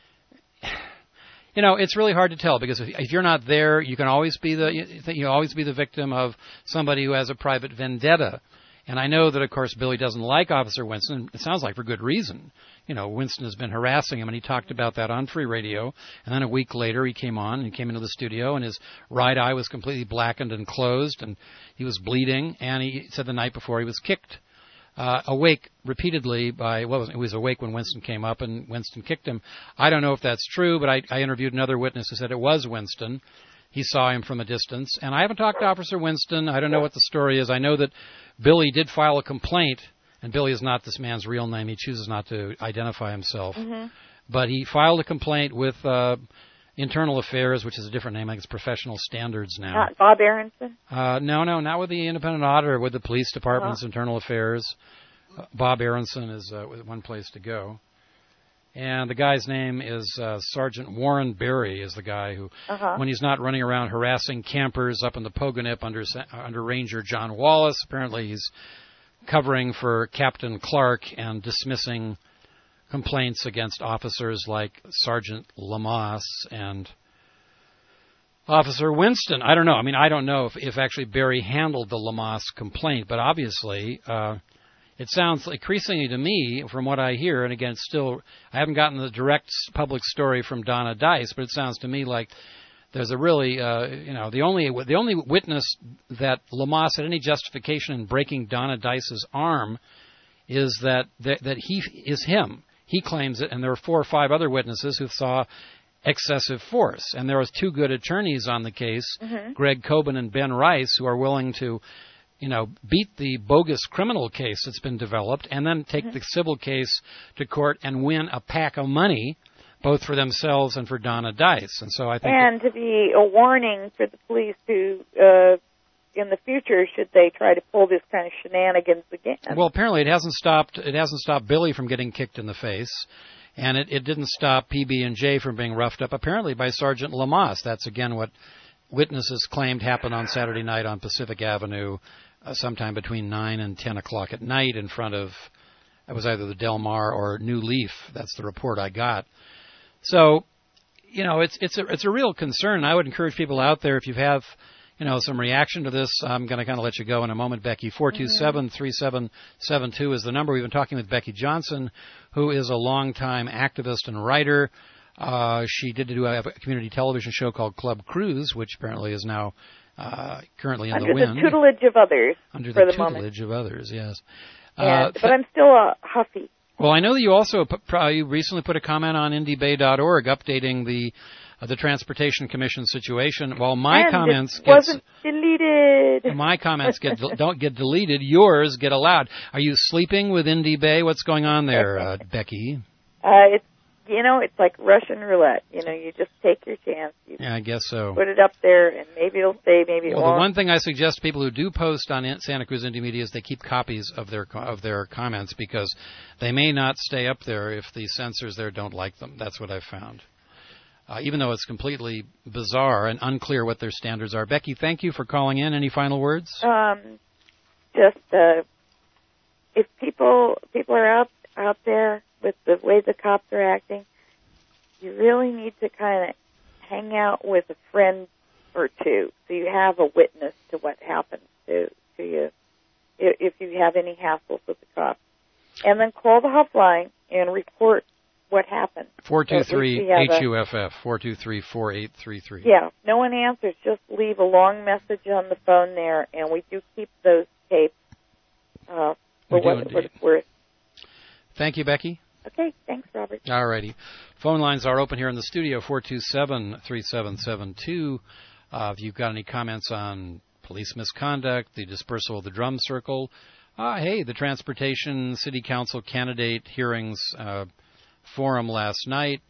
it's really hard to tell, because if you're not there, you can always be the victim of somebody who has a private vendetta. And I know that, of course, Billy doesn't like Officer Winston. It sounds like for good reason. Winston has been harassing him, and he talked about that on Free Radio. And then a week later, he came into the studio, and his right eye was completely blackened and closed, and he was bleeding. And he said the night before he was kicked, awake repeatedly by, he was awake when Winston came up, and Winston kicked him. I don't know if that's true, but I interviewed another witness who said it was Winston. He saw him from a distance. And I haven't talked to Officer Winston. I don't know what the story is. I know that Billy did file a complaint, and Billy is not this man's real name. He chooses not to identify himself. Mm-hmm. But he filed a complaint with Internal Affairs, which is a different name. I think it's Professional Standards now. Not Bob Aronson? No, not with the independent auditor, with the police department's Internal Affairs. Bob Aronson is one place to go. And the guy's name is Sergeant Warren Berry, is the guy who, when he's not running around harassing campers up in the Pogonip under Ranger John Wallace, apparently he's covering for Captain Clark and dismissing complaints against officers like Sergeant Lamas and Officer Winston. I don't know. I mean, I don't know if actually Berry handled the Lamas complaint, but obviously it sounds increasingly to me, from what I hear, and again, I haven't gotten the direct public story from Donna Dice, but it sounds to me like there's a really, the only witness that Lamas had any justification in breaking Donna Dice's arm is that he is him. He claims it, and there are 4 or 5 other witnesses who saw excessive force. And there was 2 good attorneys on the case, Greg Coben and Ben Rice, who are willing to beat the bogus criminal case that's been developed and then take the civil case to court and win a pack of money, both for themselves and for Donna Dice. And so I think... And to be a warning for the police to, in the future, should they try to pull this kind of shenanigans again. Well, apparently it hasn't stopped Billy from getting kicked in the face, and it didn't stop PB&J from being roughed up, apparently by Sergeant Lamas. That's, again, what witnesses claimed happened on Saturday night on Pacific Avenue, sometime between 9 and 10 o'clock at night in front of, it was either the Del Mar or New Leaf. That's the report I got. So, it's a real concern. I would encourage people out there, if you have, some reaction to this, I'm going to kind of let you go in a moment, Becky. 427-3772 is the number. We've been talking with Becky Johnson, who is a longtime activist and writer. She did do a community television show called Club Cruise, which apparently is now currently in under the wind. Under the tutelage of others. Under for the moment. tutelage of others, yes. But I'm still huffy. Well, I know that you also you recently put a comment on IndieBay.org updating the Transportation Commission situation. Well, my comments wasn't deleted. My comments don't get deleted. Yours get allowed. Are you sleeping with IndieBay? What's going on there, Becky? It's like Russian roulette. You just take your chance. Yeah, I guess so. Put it up there, and maybe it'll stay, maybe it won't. Well, the one thing I suggest to people who do post on Santa Cruz Indie Media is they keep copies of their comments, because they may not stay up there if the censors there don't like them. That's what I've found. Even though it's completely bizarre and unclear what their standards are. Becky, thank you for calling in. Any final words? If people are out there with the way the cops are acting, you really need to kind of hang out with a friend or two so you have a witness to what happens to you if you have any hassles with the cops. And then call the hotline and report what happened. 423-HUFF, 423-4833. Yeah, no one answers. Just leave a long message on the phone there, and we do keep those tapes for what it's worth. Thank you, Becky. Okay, thanks, Robert. All righty. Phone lines are open here in the studio, 427-3772. If you've got any comments on police misconduct, the dispersal of the drum circle, the Transportation City Council candidate hearings forum last night,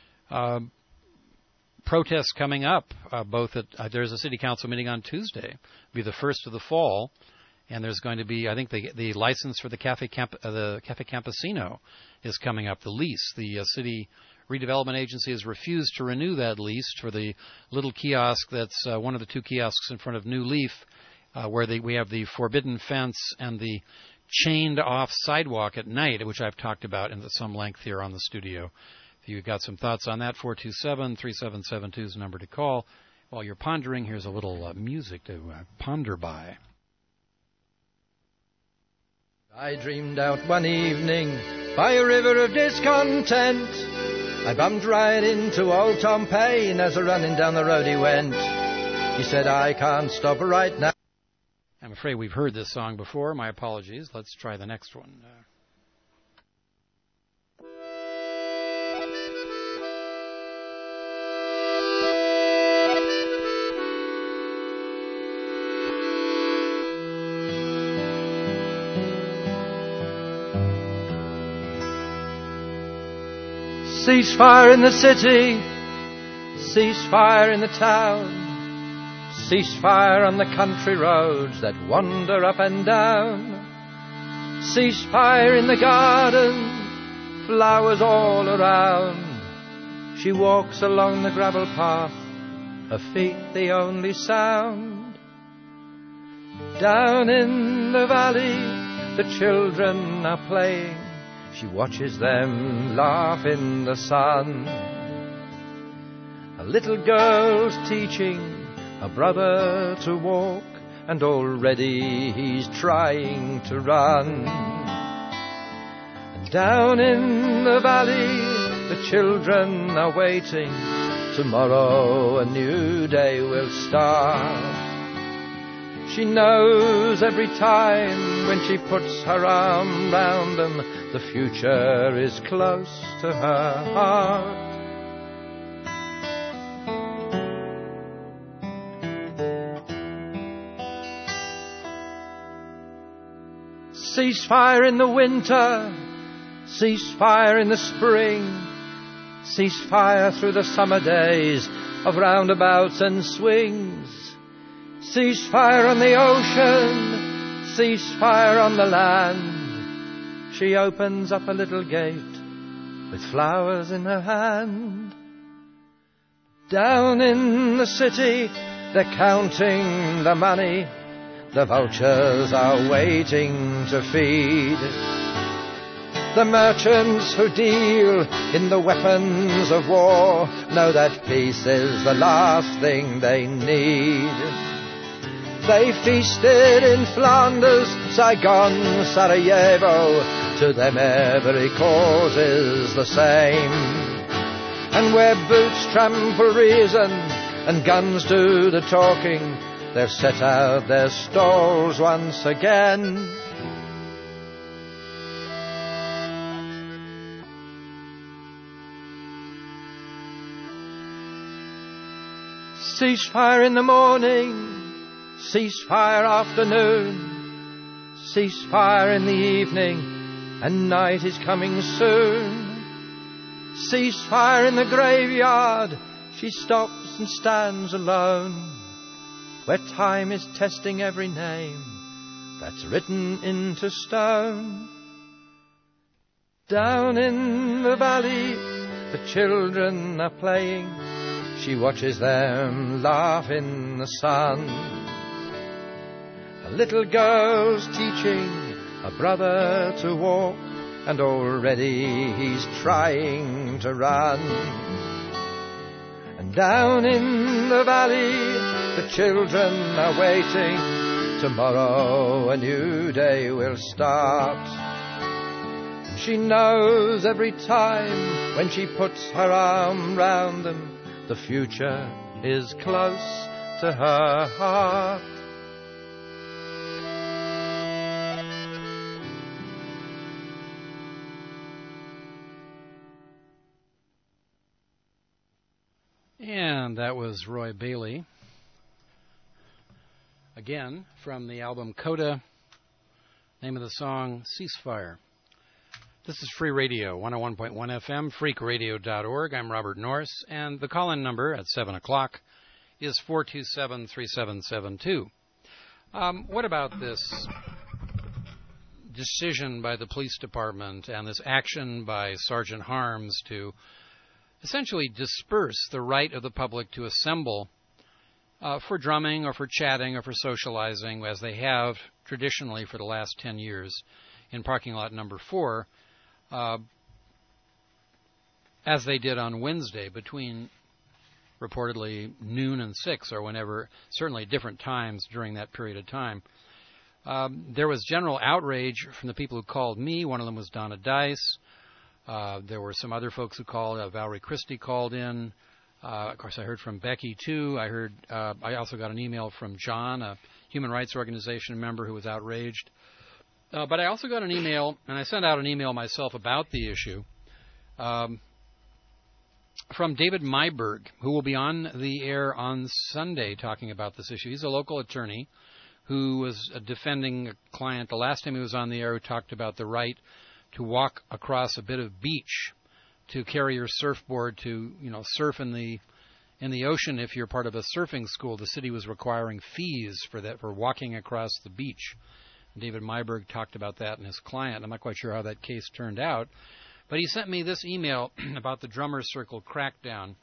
protests coming up, both at, there's a City Council meeting on Tuesday, it'll be the first of the fall. And there's going to be, I think, the license for the Cafe Campesino is coming up, the lease. The City Redevelopment Agency has refused to renew that lease for the little kiosk that's one of the two kiosks in front of New Leaf, where we have the forbidden fence and the chained-off sidewalk at night, which I've talked about in some length here on the studio. If you've got some thoughts on that, 427-3772 is the number to call. While you're pondering, here's a little music to ponder by. I dreamed out one evening by a river of discontent. I bumped right into old Tom Paine as running down the road he went. He said, I can't stop right now. I'm afraid we've heard this song before. My apologies. Let's try the next one. Ceasefire in the city, ceasefire in the town, ceasefire on the country roads that wander up and down, ceasefire in the garden, flowers all around. She walks along the gravel path, her feet the only sound. Down in the valley, the children are playing. She watches them laugh in the sun. A little girl's teaching her brother to walk, and already he's trying to run. And down in the valley, the children are waiting. Tomorrow a new day will start. She knows every time when she puts her arm round them, the future is close to her heart. Ceasefire in the winter, ceasefire in the spring, ceasefire through the summer days of roundabouts and swings. Ceasefire on the ocean, ceasefire on the land. She opens up a little gate with flowers in her hand. Down in the city, they're counting the money. The vultures are waiting to feed. The merchants who deal in the weapons of war know that peace is the last thing they need. They feasted in Flanders, Saigon, Sarajevo. To them every cause is the same. And where boots trample reason and guns do the talking, they've set out their stalls once again. Ceasefire in the morning, ceasefire afternoon, ceasefire in the evening, and night is coming soon. Ceasefire in the graveyard, she stops and stands alone, where time is testing every name that's written into stone. Down in the valley, the children are playing. She watches them laugh in the sun. A little girl's teaching a brother to walk, and already he's trying to run. And down in the valley, the children are waiting. Tomorrow a new day will start. And she knows every time when she puts her arm round them, the future is close to her heart. And that was Roy Bailey, again, from the album Coda, name of the song, Ceasefire. This is Free Radio, 101.1 FM, freakradio.org. I'm Robert Norris, and the call-in number at 7 o'clock is 427-3772. What about this decision by the police department and this action by Sergeant Harms to essentially disperse the right of the public to assemble for drumming or for chatting or for socializing, as they have traditionally for the last 10 years in parking lot number 4, as they did on Wednesday between reportedly noon and 6 or whenever, certainly different times during that period of time. There was general outrage from the people who called me. One of them was Donna Dice. There were some other folks who called. Valerie Christie called in. Of course, I heard from Becky, too. I also got an email from John, a human rights organization member who was outraged. But I also got an email, and I sent out an email myself about the issue, from David Myberg, who will be on the air on Sunday talking about this issue. He's a local attorney who was defending a client the last time he was on the air, who talked about the right to walk across a bit of beach, to carry your surfboard, to surf in the ocean if you're part of a surfing school. The city was requiring fees for that, for walking across the beach. David Myberg talked about that and his client. I'm not quite sure how that case turned out, but he sent me this email about the Drummers Circle crackdown.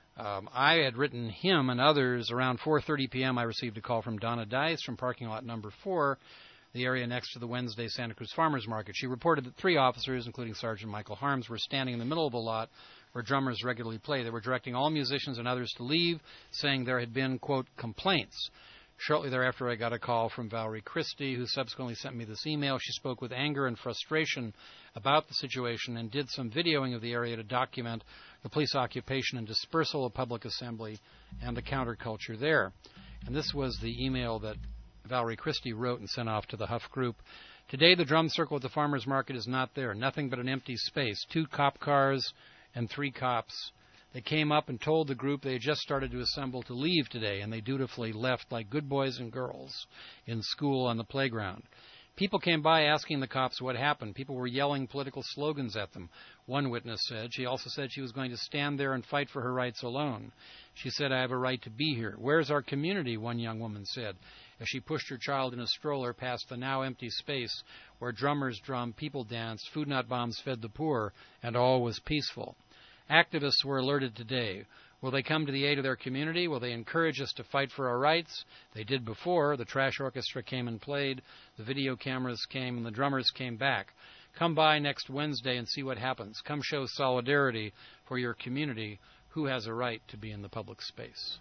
I had written him and others. Around 4:30 p.m., I received a call from Donna Dice from parking lot number 4, the area next to the Wednesday Santa Cruz Farmers Market. She reported that 3 officers, including Sergeant Michael Harms, were standing in the middle of the lot where drummers regularly play. They were directing all musicians and others to leave, saying there had been, quote, complaints. Shortly thereafter, I got a call from Valerie Christie, who subsequently sent me this email. She spoke with anger and frustration about the situation and did some videoing of the area to document the police occupation and dispersal of public assembly and the counterculture there. And this was the email that Valerie Christie wrote and sent off to the Huff Group. Today, the drum circle at the farmers market is not there. Nothing but an empty space. 2 cop cars and 3 cops. They came up and told the group they had just started to assemble to leave today, and they dutifully left like good boys and girls in school on the playground. People came by asking the cops what happened. People were yelling political slogans at them, one witness said. She also said she was going to stand there and fight for her rights alone. She said, I have a right to be here. Where's our community, one young woman said, as she pushed her child in a stroller past the now empty space where drummers drummed, people danced, food not bombs fed the poor, and all was peaceful. Activists were alerted today. Will they come to the aid of their community? Will they encourage us to fight for our rights? They did before. The trash orchestra came and played. The video cameras came and the drummers came back. Come by next Wednesday and see what happens. Come show solidarity for your community. Who has a right to be in the public space?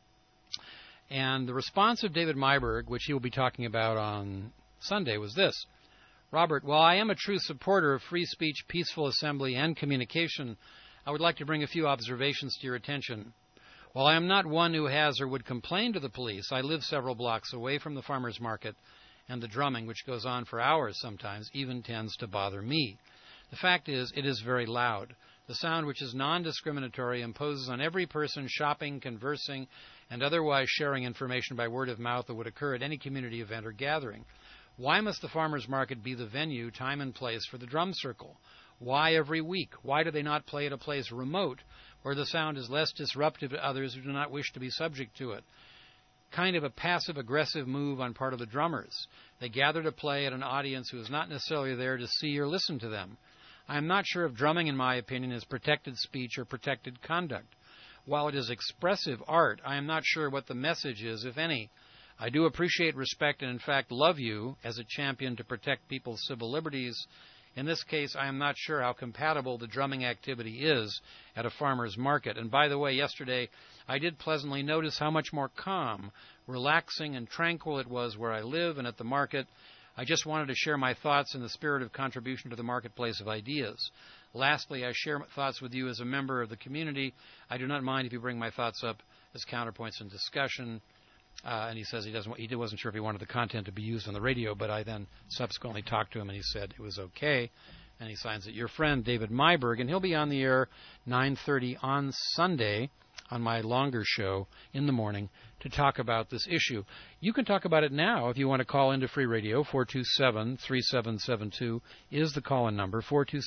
And the response of David Myberg, which he will be talking about on Sunday, was this. Robert, while I am a true supporter of free speech, peaceful assembly, and communication, I would like to bring a few observations to your attention. While I am not one who has or would complain to the police, I live several blocks away from the farmers market, and the drumming, which goes on for hours sometimes, even tends to bother me. The fact is, it is very loud. The sound, which is non-discriminatory, imposes on every person shopping, conversing, and otherwise sharing information by word of mouth that would occur at any community event or gathering. Why must the farmers market be the venue, time and place for the drum circle? Why every week? Why do they not play at a place remote where the sound is less disruptive to others who do not wish to be subject to it? Kind of a passive-aggressive move on part of the drummers. They gather to play at an audience who is not necessarily there to see or listen to them. I am not sure if drumming, in my opinion, is protected speech or protected conduct. While it is expressive art, I am not sure what the message is, if any. I do appreciate, respect, and in fact love you as a champion to protect people's civil liberties. In this case, I am not sure how compatible the drumming activity is at a farmer's market. And by the way, yesterday I did pleasantly notice how much more calm, relaxing, and tranquil it was where I live and at the market. I just wanted to share my thoughts in the spirit of contribution to the marketplace of ideas. Lastly, I share thoughts with you as a member of the community. I do not mind if you bring my thoughts up as counterpoints in discussion. And he says he wasn't sure if he wanted the content to be used on the radio, but I then subsequently talked to him and he said it was okay. And he signs it, your friend David Myberg, and he'll be on the air 9:30 on Sunday on my longer show in the morning to talk about this issue. You can talk about it now if you want to call into Free Radio. 427-3772 is the call-in number,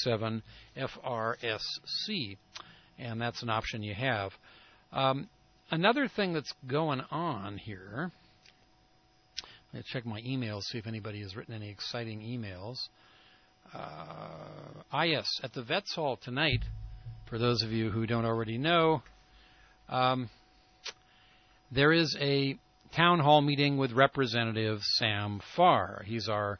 427-FRSC, and that's an option you have. Another thing that's going on here, let me check my emails, see if anybody has written any exciting emails. Yes, at the Vets Hall tonight, for those of you who don't already know, there is a town hall meeting with Representative Sam Farr. He's our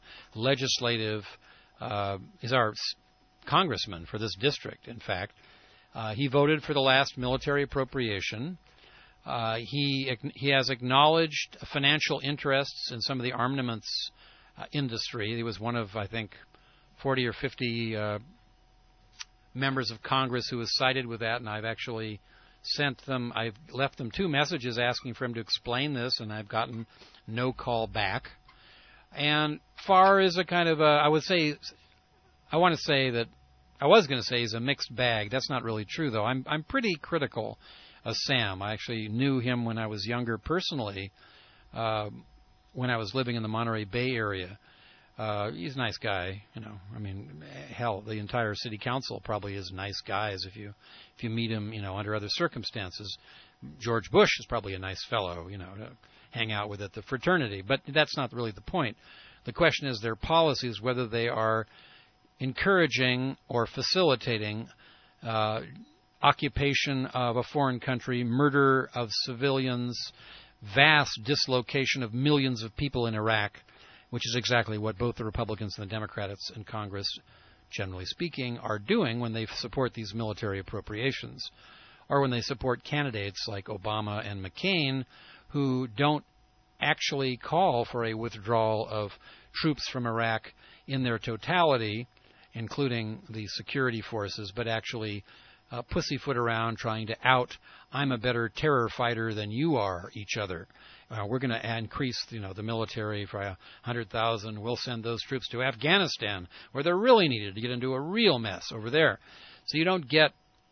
he's our congressman for this district, in fact. He voted for the last military appropriation. He has acknowledged financial interests in some of the armaments industry. He was one of, I think, 40 or 50 members of Congress who was cited with that, and I've actually I've left them 2 messages asking for him to explain this, and I've gotten no call back. And Farr is a kind of I was going to say he's a mixed bag. That's not really true, though. I'm pretty critical of Sam. I actually knew him when I was younger personally, when I was living in the Monterey Bay area. He's a nice guy, you know. I mean, hell, the entire city council probably is nice guys if you meet him, you know, under other circumstances. George Bush is probably a nice fellow, you know, to hang out with at the fraternity. But that's not really the point. The question is their policies, whether they are encouraging or facilitating occupation of a foreign country, murder of civilians, vast dislocation of millions of people in Iraq, which is exactly what both the Republicans and the Democrats in Congress, generally speaking, are doing when they support these military appropriations, or when they support candidates like Obama and McCain, who don't actually call for a withdrawal of troops from Iraq in their totality, including the security forces, but actually pussyfoot around trying to out, I'm a better terror fighter than you are, each other. We're going to increase, the military for 100,000. We'll send those troops to Afghanistan, where they're really needed to get into a real mess over there. So you don't get.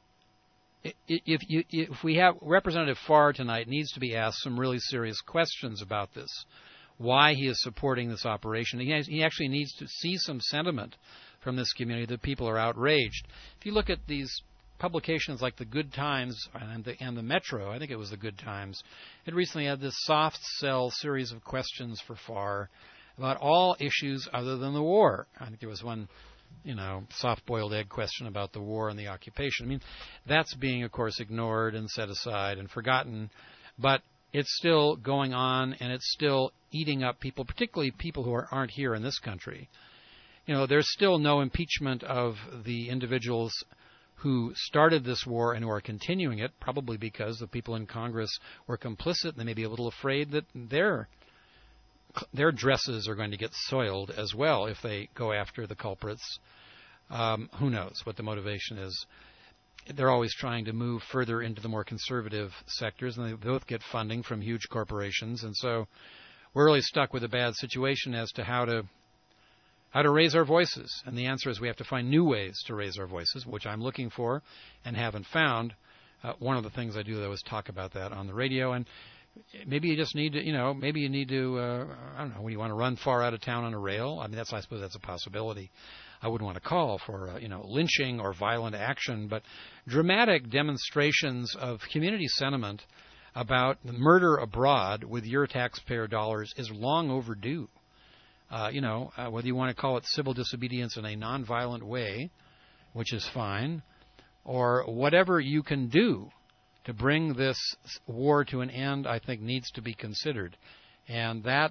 If we have Representative Farr tonight, needs to be asked some really serious questions about this, why he is supporting this operation. He actually needs to see some sentiment from this community that people are outraged. If you look at these publications like the Good Times and the Metro, I think it was the Good Times, it recently had this soft sell series of questions for Farr about all issues other than the war. I think there was one, soft-boiled egg question about the war and the occupation. I mean, that's being, of course, ignored and set aside and forgotten, but it's still going on and it's still eating up people, particularly people who aren't here in this country. There's still no impeachment of the individuals who started this war and who are continuing it, probably because the people in Congress were complicit and they may be a little afraid that their dresses are going to get soiled as well if they go after the culprits. Who knows what the motivation is. they're always trying to move further into the more conservative sectors, and they both get funding from huge corporations. And so we're really stuck with a bad situation as to how to raise our voices. And the answer is we have to find new ways to raise our voices, which I'm looking for and haven't found. One of the things I do, though, is talk about that on the radio. And maybe you just need to, maybe you need to, I don't know, when you want to run far out of town on a rail. I mean, I suppose that's a possibility. I wouldn't want to call for, lynching or violent action, but dramatic demonstrations of community sentiment about murder abroad with your taxpayer dollars is long overdue. Whether you want to call it civil disobedience in a nonviolent way, which is fine, or whatever you can do to bring this war to an end, I think needs to be considered. And that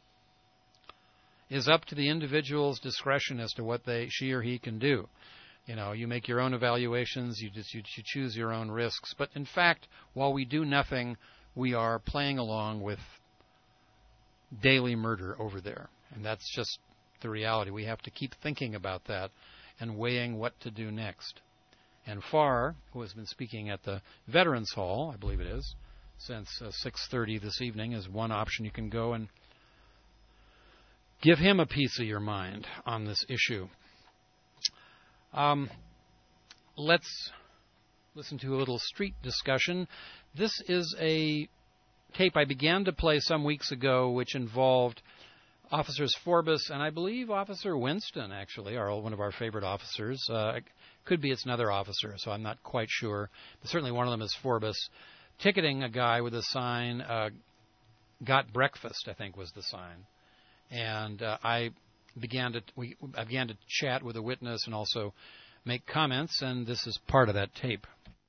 is up to the individual's discretion as to what she or he can do. You make your own evaluations, you choose your own risks. But in fact, while we do nothing, we are playing along with daily murder over there. And that's just the reality. We have to keep thinking about that and weighing what to do next. And Farr, who has been speaking at the Veterans Hall, I believe it is, since 6:30 this evening, is one option. You can go and give him a piece of your mind on this issue. Let's listen to a little street discussion. This is a tape I began to play some weeks ago, which involved Officers Forbes and I believe Officer Winston, actually, one of our favorite officers. Could be it's another officer, so I'm not quite sure. But certainly one of them is Forbes, ticketing a guy with a sign, "Got breakfast," I think was the sign. And I began to chat with a witness and also make comments, and this is part of that tape.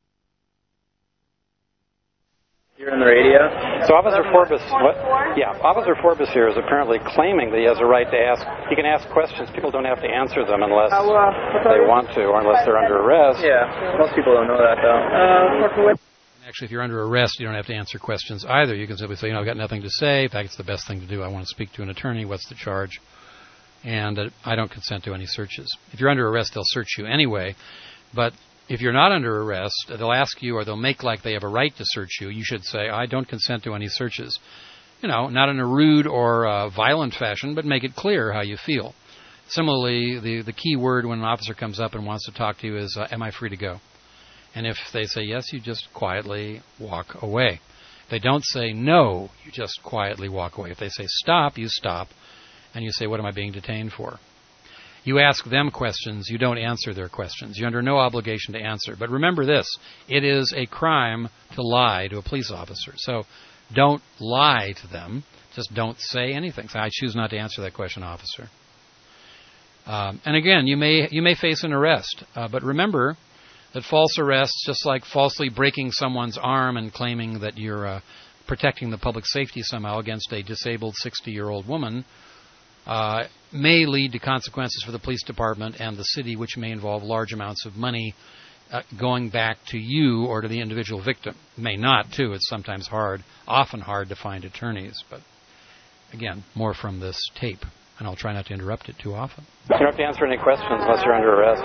You're on the radio? So Officer Forbes, Officer Forbes here is apparently claiming that he has a right to ask. He can ask questions. People don't have to answer them unless they want to, or unless they're under arrest. Yeah, most people don't know that, though. Actually, if you're under arrest, you don't have to answer questions either. You can simply say, I've got nothing to say. In fact, it's the best thing to do. I want to speak to an attorney. What's the charge? And I don't consent to any searches. If you're under arrest, they'll search you anyway. But if you're not under arrest, they'll ask you, or they'll make like they have a right to search you. You should say, I don't consent to any searches. Not in a rude or violent fashion, but make it clear how you feel. Similarly, the key word when an officer comes up and wants to talk to you is, am I free to go? And if they say yes, you just quietly walk away. If they don't say no, you just quietly walk away. If they say stop, you stop, and you say, what am I being detained for? You ask them questions. You don't answer their questions. You're under no obligation to answer. But remember this, it is a crime to lie to a police officer. So don't lie to them. Just don't say anything. Say, I choose not to answer that question, officer. And again, you may face an arrest. But remember that false arrests, just like falsely breaking someone's arm and claiming that you're protecting the public safety somehow against a disabled 60-year-old woman, may lead to consequences for the police department and the city, which may involve large amounts of money going back to you or to the individual victim. May not, too. It's sometimes often hard to find attorneys. But again, more from this tape, and I'll try not to interrupt it too often. You don't have to answer any questions unless you're under arrest.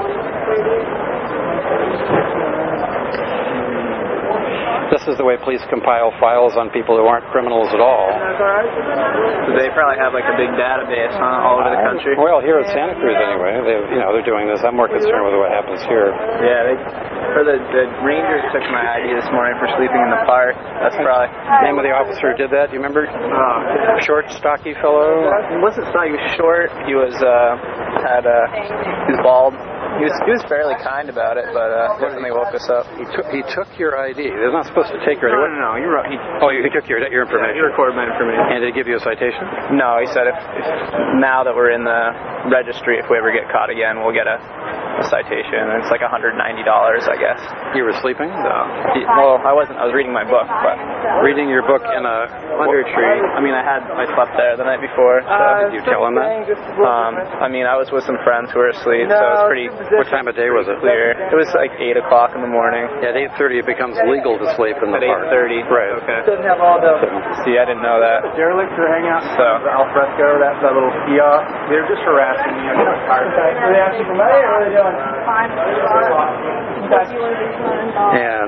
This is the way police compile files on people who aren't criminals at all. So they probably have like a big database all over the country. Well, here at Santa Cruz anyway, they're doing this. I'm more concerned with what happens here. Yeah, the Rangers took my ID this morning for sleeping in the park. That's probably name of the officer who did that. Do you remember? Short, stocky fellow. He wasn't stocky. He was short. He was he was bald. He was fairly kind about it, but definitely woke us up. He took your ID. They're not supposed to take your ID. No, you're right. He took your information. Yeah, he recorded my information. And did he give you a citation? No, he said if now that we're in the registry, if we ever get caught again, we'll get a citation. And it's like $190, I guess. You were sleeping? So, well, I wasn't. I was reading my book, but reading your book in a under a tree. I mean, I slept there the night before. So. Did you tell him that? I was with some friends who were asleep, so it was pretty. What time of day was it? Clear. It was like 8 o'clock in the morning. Yeah, at 8:30 it becomes legal to sleep in the park. At 8:30. Right. Okay. Didn't have all the. See, I didn't know that. Derelicts are hanging out. So the alfresco, that little kiosk. They're just harassing me. Are they asking for money or are they doing?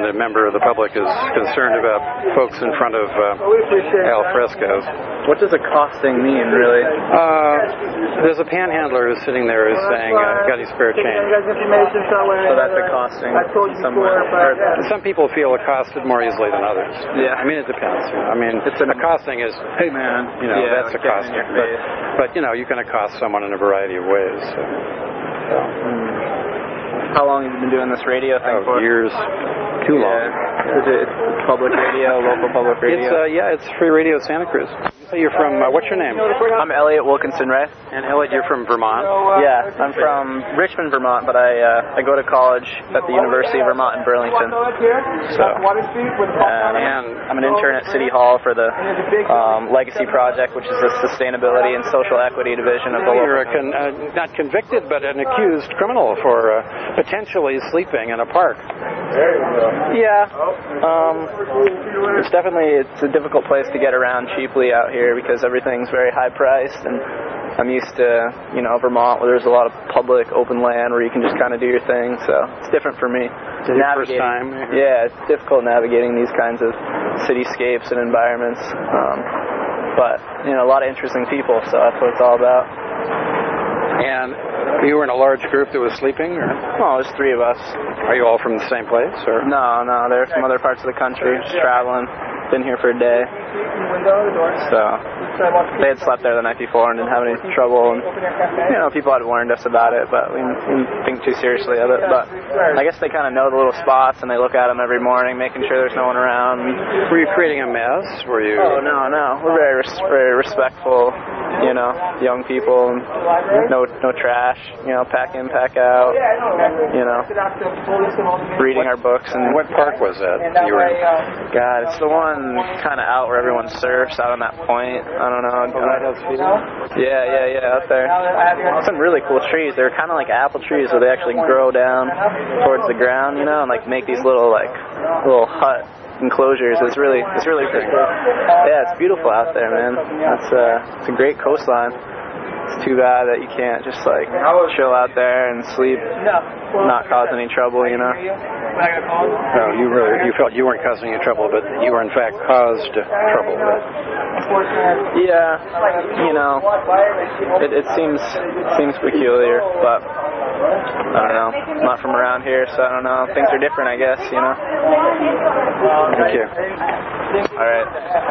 a member of the public is concerned about folks in front of al frescoes. What does accosting mean, really? There's a panhandler who's sitting there who's saying, got any spare change? So that's accosting somewhere. Some people feel accosted more easily than others. Yeah. I mean, it depends. I mean, accosting is, hey man, that's accosting. But you can accost someone in a variety of ways. So. How long have you been doing this radio thing for? Years. Too long. Is it public radio, local public radio? It's Free Radio Santa Cruz. So you're from, what's your name? I'm Elliot Wilkinson Ray. And Elliot, you're from Vermont? Yeah, I'm from Richmond, Vermont, but I go to college at the University of Vermont in Burlington. So, and I'm an intern at City Hall for the Legacy Project, which is the Sustainability and Social Equity Division of the local. You're not convicted, but an accused criminal for potentially sleeping in a park. Yeah. It's a difficult place to get around cheaply out here because everything's very high priced, and I'm used to, Vermont where there's a lot of public open land where you can just kind of do your thing, so it's different for me. First time? Yeah, it's difficult navigating these kinds of cityscapes and environments, but, a lot of interesting people, so that's what it's all about. And you were in a large group that was sleeping? Or? No, there's 3 of us. Are you all from the same place? Or? No, they're from other parts of the country, just traveling. Been here for a day. So, they had slept there the night before and didn't have any trouble. And, people had warned us about it, but we didn't think too seriously of it. But I guess they kind of know the little spots and they look at them every morning, making sure there's no one around. Were you creating a mess? Were you? Oh, no. We're very respectful, young people. And no trash, pack in, pack out, reading our books. And what park was that you were in? God, it's the one kind of out where everyone surfs, out on that point. I don't know. Yeah, out there. Some really cool trees. They're kind of like apple trees where they actually grow down towards the ground, and make these little hut enclosures. It's really pretty cool. Yeah, it's beautiful out there, man. It's a great coastline. It's too bad that you can't just chill out there and sleep, not cause any trouble, No, you felt you weren't causing any trouble, but you were in fact caused trouble. Yeah, it seems peculiar, but I don't know. I'm not from around here, so I don't know. Things are different, I guess, Thank you. All right.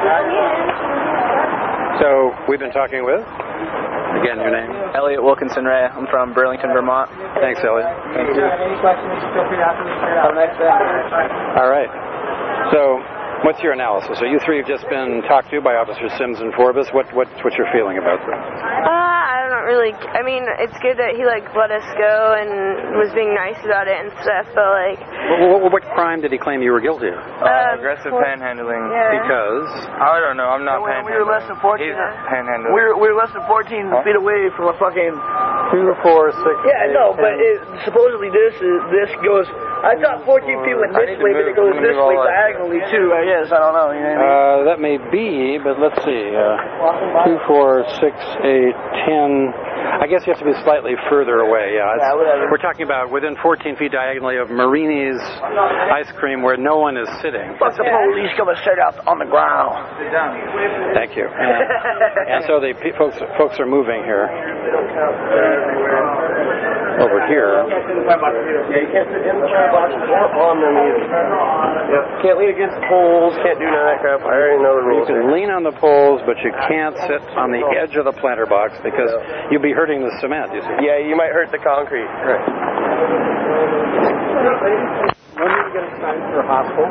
So we've been talking with. Again, your name? Elliot Wilkinson Ray. I'm from Burlington, Vermont. Thanks, Elliot. Thank you. Any questions, feel free to ask me. Have a nice day. All right. So, what's your analysis? So you 3 have just been talked to by Officers Sims and Forbes. What's your feeling about them? I don't really. I mean, it's good that he let us go and was being nice about it and stuff. But what crime did he claim you were guilty of? Aggressive panhandling. Yeah. Because I don't know. I'm not panhandling. We were less than 14. He's panhandling. We were less than 14 feet away from a fucking 2, 4, 6. Yeah, no, but supposedly this goes. I thought 14 feet went this way, but it goes this way diagonally too. I guess I don't know. You know what I mean? That may be, but let's see. 2, 4, 6, 8, 10. I guess you have to be slightly further away. Yeah, we're talking about within 14 feet diagonally of Marini's ice cream, where no one is sitting. Fuck the police coming straight out on the ground. Thank you. And so the folks are moving here. Over here. Yeah, you can't sit in the chair boxes or on them either. Can't lean against the poles, can't do none of that crap. I already know the rules. You can lean on the poles, but you can't sit on the edge of the planter box because you'll be hurting the cement, you see. Yeah, you might hurt the concrete. Right. When are you going to sign for a hospital?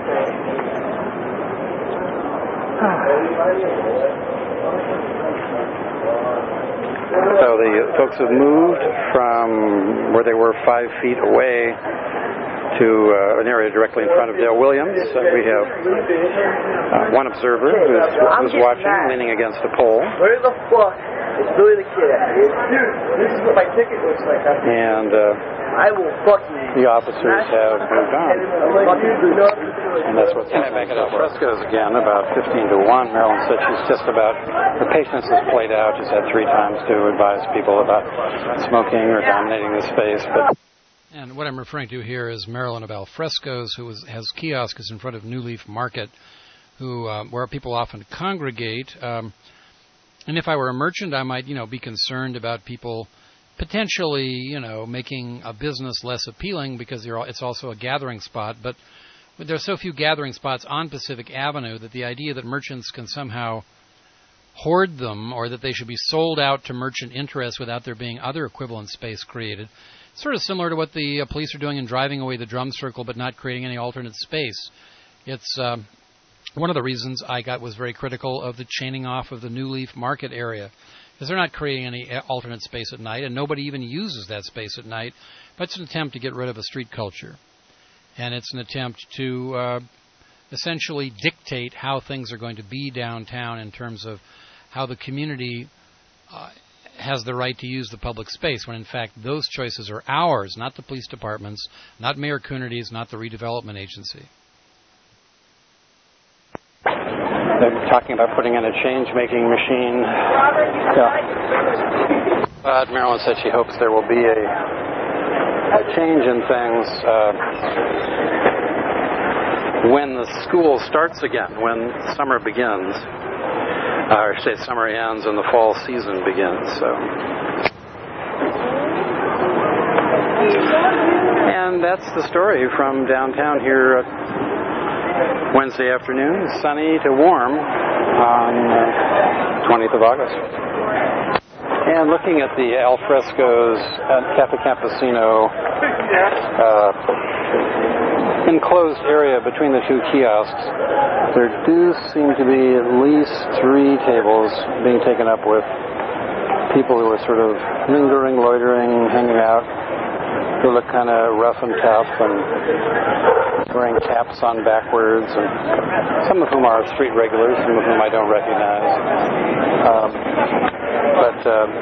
So the folks have moved from where they were 5 feet away to an area directly in front of Dale Williams. We have one observer who's watching, leaning against a pole. Where the fuck is Billy the Kid at? Dude, this is what my ticket looks like. And I will fuck you. the officers have moved on. And that's what's back at Fresco's again, about 15 to 1. Marilyn said she's just about, her patience is played out. She's had 3 times to advise people about smoking or dominating the space, but And what I'm referring to here is Marilyn of Alfresco's, who has kiosks in front of New Leaf Market, where people often congregate. And if I were a merchant, I might, be concerned about people potentially, making a business less appealing because it's also a gathering spot. But there are so few gathering spots on Pacific Avenue that the idea that merchants can somehow hoard them or that they should be sold out to merchant interests without there being other equivalent space created, sort of similar to what the police are doing in driving away the drum circle but not creating any alternate space. It's one of the reasons I was very critical of the chaining off of the New Leaf Market area, because they're not creating any alternate space at night, and nobody even uses that space at night. But it's an attempt to get rid of a street culture. And it's an attempt to essentially dictate how things are going to be downtown in terms of how the community has the right to use the public space, when in fact those choices are ours, not the police department's, not Mayor Coonerty's, not the redevelopment agency. They're talking about putting in a change-making machine. Yeah. Marilyn said she hopes there will be a change in things when the school starts again, when summer begins. Or say summer ends and the fall season begins. And that's the story from downtown here Wednesday afternoon, sunny to warm on 20th of August. And looking at the Alfresco's Cafe Campesino enclosed area between the two kiosks, there do seem to be at least 3 tables being taken up with people who are sort of lingering, loitering, hanging out, who look kind of rough and tough and wearing caps on backwards, and some of whom are street regulars, some of whom I don't recognize. But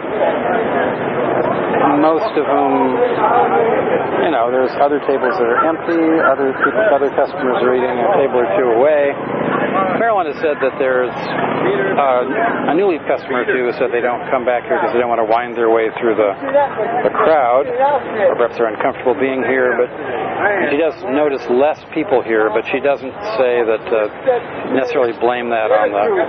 most of whom, there's other tables that are empty, other customers are eating a table or two away. Marilyn has said that there's a New Leaf customer or two who said they don't come back here because they don't want to wind their way through the crowd, or perhaps they're uncomfortable being here. But she does notice less people here, but she doesn't say that necessarily blame that on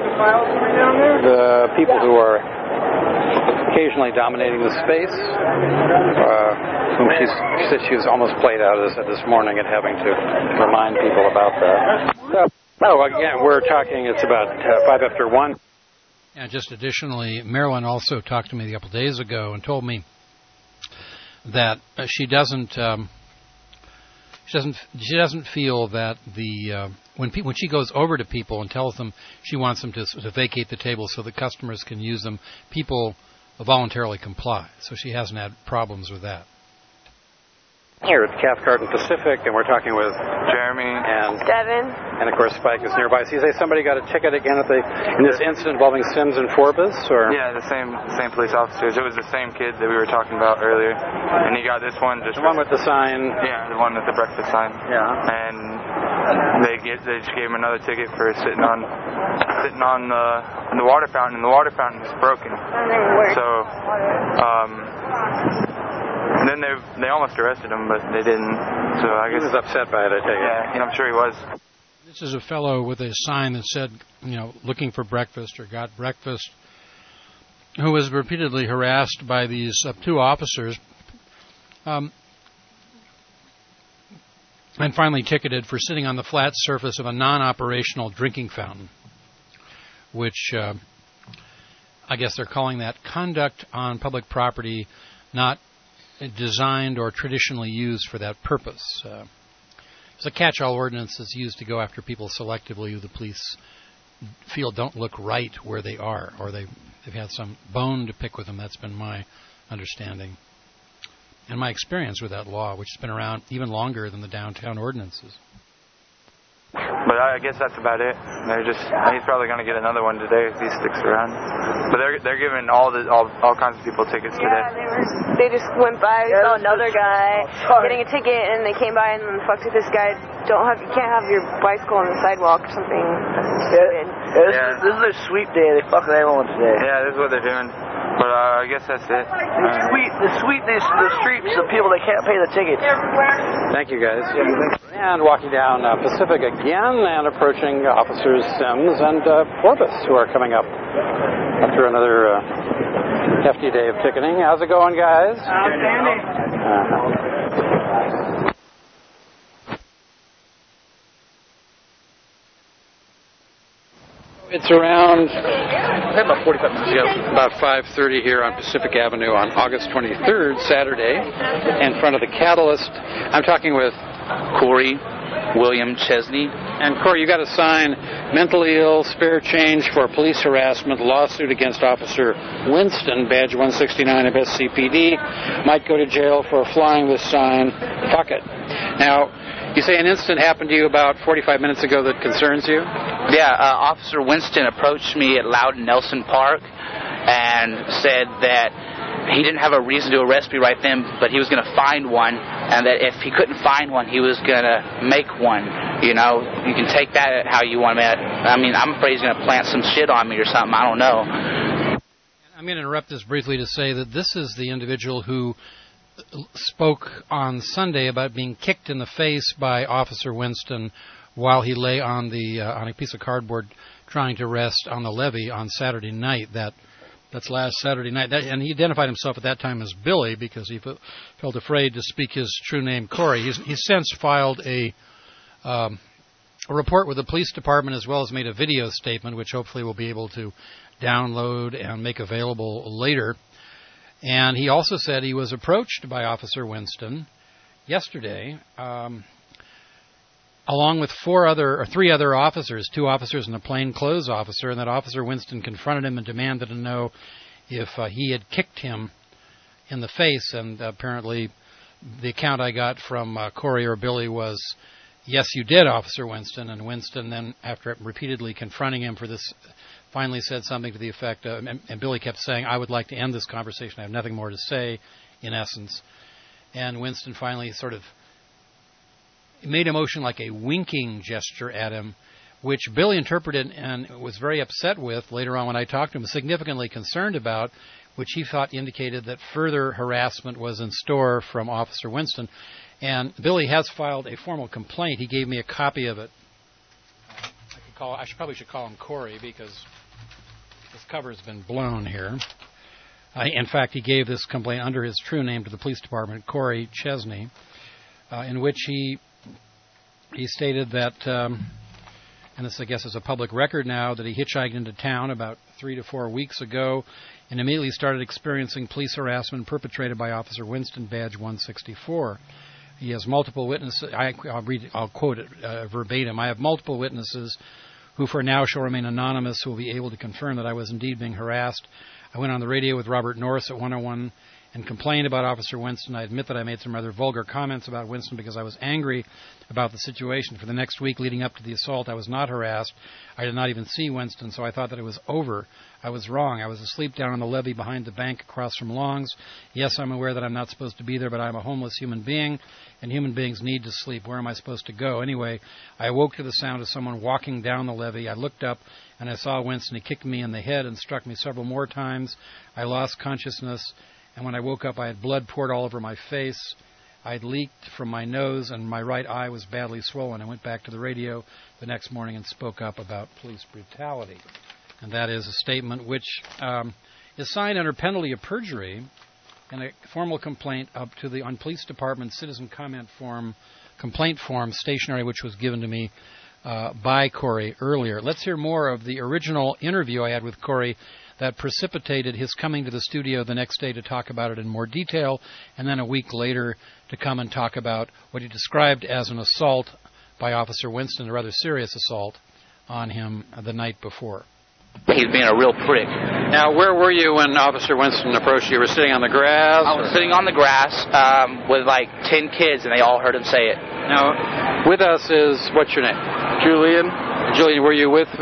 the people who are occasionally dominating the space, whom she said she was almost played out, as I said this morning, at having to remind people about that. Again, we're talking, it's about 5 after 1. And just additionally, Marilyn also talked to me a couple days ago and told me that she doesn't feel that when she goes over to people and tells them she wants them to vacate the table so the customers can use them, people voluntarily comply. So she hasn't had problems with that. Here at Cathcart and Pacific, and we're talking with Jeremy and Devin, and of course Spike is nearby. So you say somebody got a ticket again in this incident involving Sims and Forbes, or? Yeah, the same police officers. It was the same kid that we were talking about earlier, and he got this one just the one with the sign. Yeah, the one with the breakfast sign. Yeah. And they just gave him another ticket for sitting on the water fountain, and the water fountain was broken. So and then they almost arrested him, but they didn't. So I guess he was upset by it, I take it. Yeah, I'm sure he was. This is a fellow with a sign that said, looking for breakfast or got breakfast, who was repeatedly harassed by these 2 officers, and finally ticketed for sitting on the flat surface of a non-operational drinking fountain, which I guess they're calling that conduct on public property not designed or traditionally used for that purpose. It's a catch-all ordinance that's used to go after people selectively who the police feel don't look right where they are, or they've had some bone to pick with them. That's been my understanding and my experience with that law, which has been around even longer than the downtown ordinances. But I guess that's about it. He's probably going to get another one today if he sticks around. But they're giving all kinds of people tickets today. Yeah, they just went by. We saw another guy getting a ticket, and they came by and fucked with this guy. You can't have your bicycle on the sidewalk or something. That's stupid. This is their sweep day. They fuck with everyone today. Yeah, this is what they're doing. But I guess that's it. The sweetness of the streets of people that can't pay the tickets. Thank you, guys. And walking down Pacific again and approaching Officers Sims and Forbes, who are coming up after another hefty day of ticketing. How's it going, guys? Outstanding. It's around about 45 minutes ago, about 5:30 here on Pacific Avenue on August 23rd, Saturday, in front of the Catalyst. I'm talking with Corey William Chesney. And Corey, you got to sign mentally ill, spare change for police harassment, lawsuit against Officer Winston, badge 169 of SCPD, might go to jail for flying this sign. Fuck it. Now, you say an incident happened to you about 45 minutes ago that concerns you? Yeah, Officer Winston approached me at Loudon Nelson Park and said that he didn't have a reason to arrest me right then, but he was going to find one, and that if he couldn't find one, he was going to make one. You know, you can take that how you want. I mean, I'm afraid he's going to plant some shit on me or something. I don't know. I'm going to interrupt this briefly to say that this is the individual who spoke on Sunday about being kicked in the face by Officer Winston while he lay on a piece of cardboard trying to rest on the levee on Saturday night. That's last Saturday night. And he identified himself at that time as Billy because he felt afraid to speak his true name, Corey. He's since filed a report with the police department, as well as made a video statement, which hopefully we'll be able to download and make available later. And he also said he was approached by Officer Winston yesterday, along with three other officers, 2 officers and a plainclothes officer, and that Officer Winston confronted him and demanded to know if he had kicked him in the face. And apparently the account I got from Corey or Billy was, yes, you did, Officer Winston. And Winston then, after repeatedly confronting him for this, finally said something to the effect, and Billy kept saying, I would like to end this conversation. I have nothing more to say, in essence. And Winston finally sort of made a motion like a winking gesture at him, which Billy interpreted and was very upset with later on when I talked to him, significantly concerned about, which he thought indicated that further harassment was in store from Officer Winston. And Billy has filed a formal complaint. He gave me a copy of it. I probably should call him Corey because this cover has been blown here. In fact, he gave this complaint under his true name to the police department, Corey Chesney, in which he stated that, and this I guess is a public record now, that he hitchhiked into town about 3 to 4 weeks ago and immediately started experiencing police harassment perpetrated by Officer Winston, badge 164. He has multiple witnesses. I'll quote it verbatim. I have multiple witnesses who for now shall remain anonymous, who will be able to confirm that I was indeed being harassed. I went on the radio with Robert Norris at 101 and complained about Officer Winston. I admit that I made some rather vulgar comments about Winston because I was angry about the situation. For the next week leading up to the assault, I was not harassed. I did not even see Winston, so I thought that it was over. I was wrong. I was asleep down on the levee behind the bank across from Long's. Yes, I'm aware that I'm not supposed to be there, but I'm a homeless human being, and human beings need to sleep. Where am I supposed to go? Anyway, I awoke to the sound of someone walking down the levee. I looked up, and I saw Winston. He kicked me in the head and struck me several more times. I lost consciousness, and when I woke up, I had blood poured all over my face. I had leaked from my nose, and my right eye was badly swollen. I went back to the radio the next morning and spoke up about police brutality. And that is a statement which is signed under penalty of perjury and a formal complaint up to the police department citizen comment form, complaint form stationery, which was given to me by Corey earlier. Let's hear more of the original interview I had with Corey that precipitated his coming to the studio the next day to talk about it in more detail, and then a week later to come and talk about what he described as an assault by Officer Winston, a rather serious assault on him the night before. He's being a real prick. Now, where were you when Officer Winston approached you? You were sitting on the grass? I was sitting on the grass with like 10 kids, and they all heard him say it. Now, with us is, what's your name? Julian. Julian, were you with...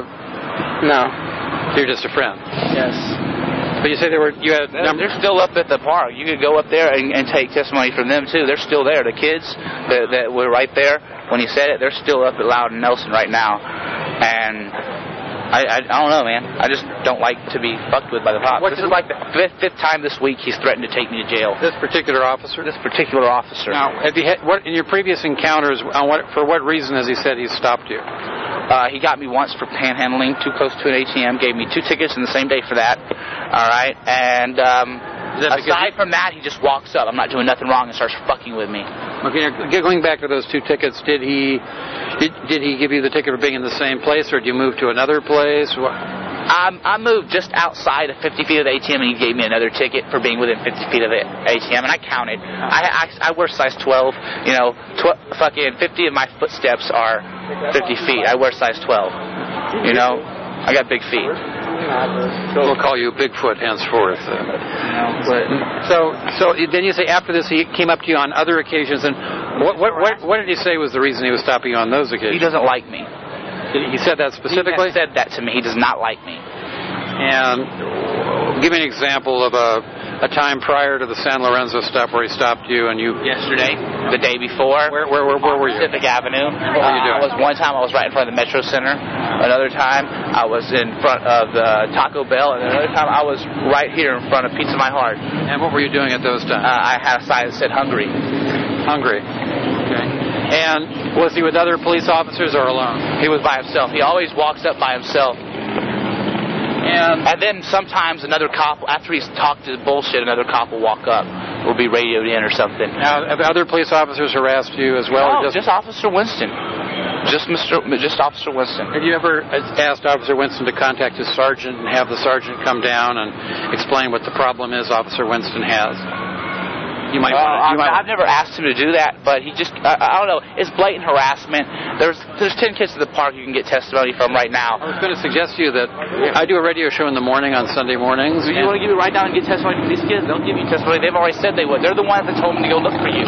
No. You're just a friend? Yes. But you say you had... They're still up at the park. You could go up there and take testimony from them, too. They're still there. The kids that were right there when he said it, they're still up at Loudon Nelson right now. And I don't know, man. I just don't like to be fucked with by the cops. This is like the fifth time this week he's threatened to take me to jail. This particular officer? This particular officer. Now, have you what in your previous encounters? For what reason has he said he stopped you? He got me once for panhandling too close to an ATM. Gave me 2 tickets in the same day for that. All right, and aside from that, he just walks up. I'm not doing nothing wrong and starts fucking with me. Okay, going back to those 2 tickets, did he give you the ticket for being in the same place, or did you move to another place? I moved just outside of 50 feet of the ATM, and he gave me another ticket for being within 50 feet of the ATM, and I counted. I wear size 12. You know, fucking 50 of my footsteps are 50 feet. I wear size 12. You know, I got big feet. We'll call you Bigfoot henceforth. So then you say after this he came up to you on other occasions, and what did he say was the reason he was stopping you on those occasions? He doesn't like me. He said that specifically? He said that to me. He does not like me. And give me an example of a time prior to the San Lorenzo stop where he stopped you and you... Yesterday, the day before. Where were you? Pacific Avenue. What were you doing? One time I was right in front of the Metro Center. Another time I was in front of the Taco Bell. And another time I was right here in front of Pizza My Heart. And what were you doing at those times? I had a sign that said hungry. Hungry. Okay. And was he with other police officers or alone? He was by himself. He always walks up by himself. And then sometimes another cop, after he's talked to bullshit, another cop will walk up. Will be radioed in or something. Now, have other police officers harassed you as well? No, just Officer Winston. Just Officer Winston. Have you ever asked Officer Winston to contact his sergeant and have the sergeant come down and explain what the problem is Officer Winston has? I've never asked him to do that, but he just, I don't know, it's blatant harassment. There's 10 kids at the park you can get testimony from right now. I was going to suggest to you that I do a radio show in the morning on Sunday mornings. Do you want to give it right down and get testimony from these kids? They'll give you testimony. They've already said they would. They're the ones that told me to go look for you.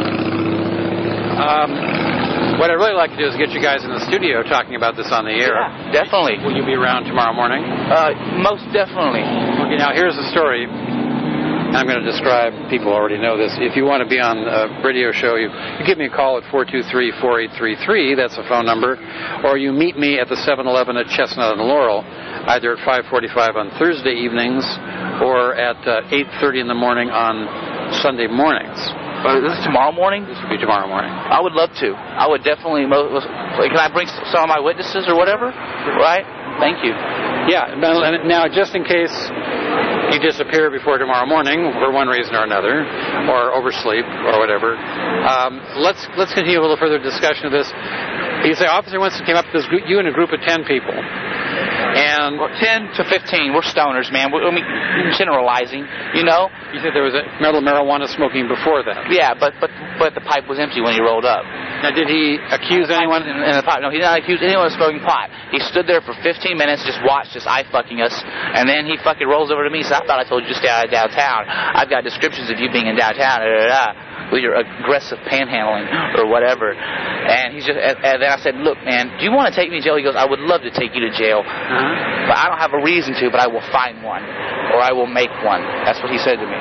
What I'd really like to do is get you guys in the studio talking about this on the air. Yeah, definitely. Will you be around tomorrow morning? Most definitely. Okay, now here's the story. I'm going to describe, people already know this. If you want to be on a radio show, you give me a call at 423-4833, that's a phone number, or you meet me at the 7-Eleven at Chestnut and Laurel, either at 5:45 on Thursday evenings or at 8:30 in the morning on Sunday mornings. This is tomorrow morning? This would be tomorrow morning. I would love to. I would definitely. Can I bring some of my witnesses or whatever? Right? Thank you. Yeah. Now, just in case you disappear before tomorrow morning for one reason or another, or oversleep or whatever, let's continue a little further discussion of this. You say Officer Winston came up to this group, you and a group of 10 people. And 10 to 15, we're stoners, man. I mean, generalizing, you know. You said there was a marijuana smoking before that. Yeah, but the pipe was empty when he rolled up. Now, did he accuse anyone in the pipe? No, he did not accuse anyone of smoking pot. He stood there for 15 minutes, just watched us eye-fucking us, and then he fucking rolls over to me and says, I thought I told you to stay out of downtown. I've got descriptions of you being in downtown, with your aggressive panhandling or whatever. And and then I said, look, man, do you want to take me to jail? He goes, I would love to take you to jail, but I don't have a reason to, but I will find one, or I will make one. That's what he said to me.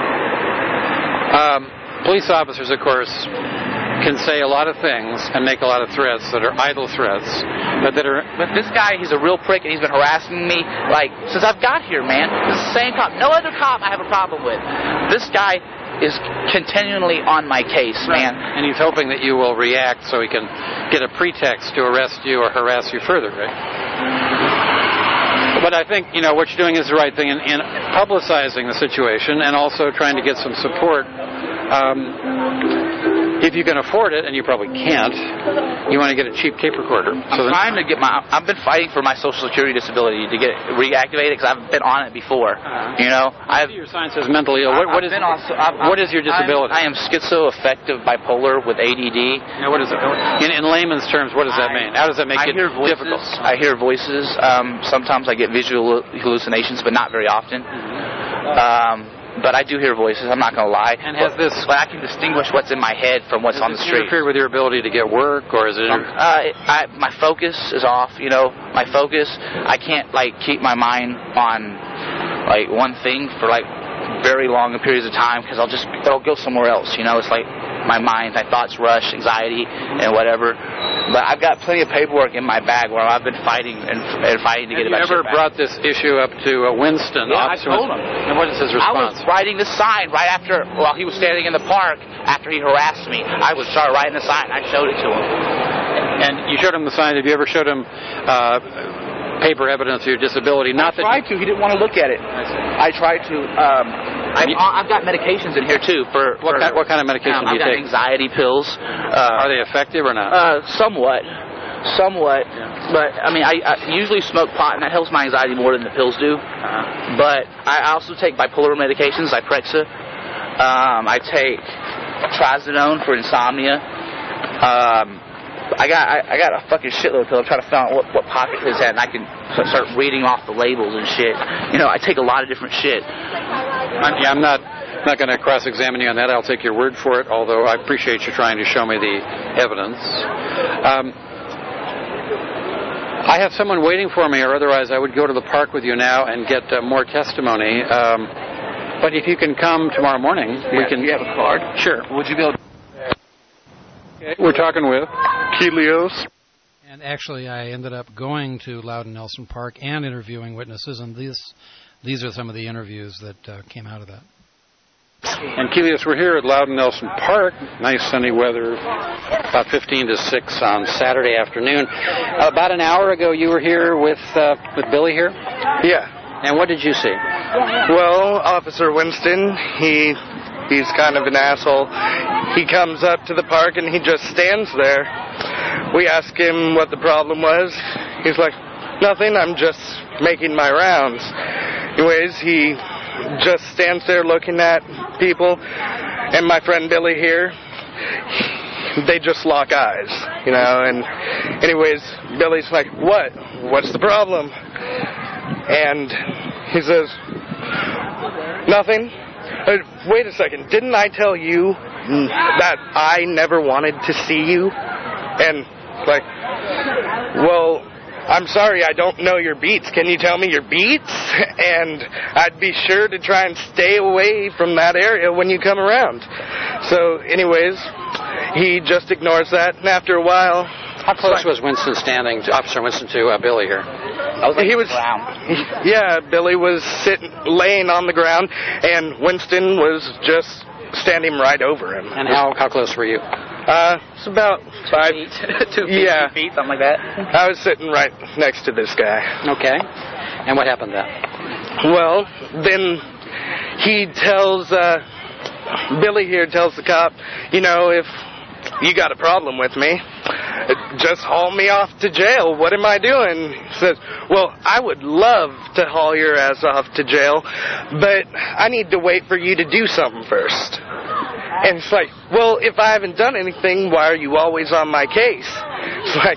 Police officers, of course, can say a lot of things and make a lot of threats that are idle threats, but this guy, he's a real prick, and he's been harassing me like since I've got here, man. This is the same cop. No other cop I have a problem with. This guy is continually on my case, man. And he's hoping that you will react so he can get a pretext to arrest you or harass you further, right? But I think, what you're doing is the right thing in publicizing the situation and also trying to get some support. If you can afford it, and you probably can't, you want to get a cheap tape recorder. I've been fighting for my Social Security disability to get it reactivated because I've been on it before. I see your sign says mentally ill. What is your disability? I am schizoaffective bipolar with ADD. Now, what is it? In layman's terms, what does that mean? How does that make it difficult? I hear voices. Sometimes I get visual hallucinations, but not very often. But I do hear voices, I'm not going to lie. And but I can distinguish what's in my head from what's on the street. Does it interfere with your ability to get work, or is it... my focus is off, my focus, I can't, keep my mind on, one thing for, very long periods of time, because it'll go somewhere else, it's like my mind, my thoughts rush, anxiety, and whatever. But I've got plenty of paperwork in my bag where I've been fighting and fighting to get it back. Have you ever brought this issue up to Winston? Yeah, I told him. And what is his response? I was writing the sign right after, while he was standing in the park after he harassed me. I would start writing the sign. I showed it to him. And you showed him the sign. Have you ever showed him paper evidence of your disability? I tried to. He didn't want to look at it. I tried to. I've got medications in here too. What kind of medication do you take? I've got anxiety pills. Are they effective or not? Somewhat. Yeah. But I mean, I usually smoke pot, and that helps my anxiety more than the pills do. But I also take bipolar medications, Zyprexa. I take trazodone for insomnia. I got a fucking shitload of pills. I'm trying to find out what pocket his had, and I can start reading off the labels and shit. You know, I take a lot of different shit. I'm not going to cross-examine you on that. I'll take your word for it, although I appreciate you trying to show me the evidence. I have someone waiting for me, or otherwise I would go to the park with you now and get more testimony. But if you can come tomorrow morning, we can... You have a card? Sure. Would you be able to... Okay. We're talking with Kelios. And actually, I ended up going to Loudon Nelson Park and interviewing witnesses, and these are some of the interviews that came out of that. And Kelios, we're here at Loudon Nelson Park. Nice sunny weather, about 15 to 6 on Saturday afternoon. About an hour ago, you were here with Billy here? Yeah. And what did you see? Well, Officer Winston, he's kind of an asshole. He comes up to the park and he just stands there. We ask him what the problem was. He's like, nothing, I'm just making my rounds. Anyways, he just stands there looking at people, and my friend Billy here, they just lock eyes, you know, and anyways, Billy's like, what's the problem? And he says, nothing. Wait a second, didn't I tell you that I never wanted to see you? And like, well, I'm sorry, I don't know your beats. Can you tell me your beats? And I'd be sure to try and stay away from that area when you come around. So anyways, he just ignores that, and after a while... How close was Winston standing, Officer Winston, to Billy here? He was, yeah, Billy was laying on the ground, and Winston was just standing right over him. And how close were you? It's about 5 feet, 2 feet, yeah. 3 feet, something like that. I was sitting right next to this guy. Okay. And what happened then? Well, then he tells, Billy here tells the cop, you know, if you got a problem with me, just haul me off to jail. What am I doing? He says, well, I would love to haul your ass off to jail, but I need to wait for you to do something first. And it's like, well, if I haven't done anything, why are you always on my case? It's like,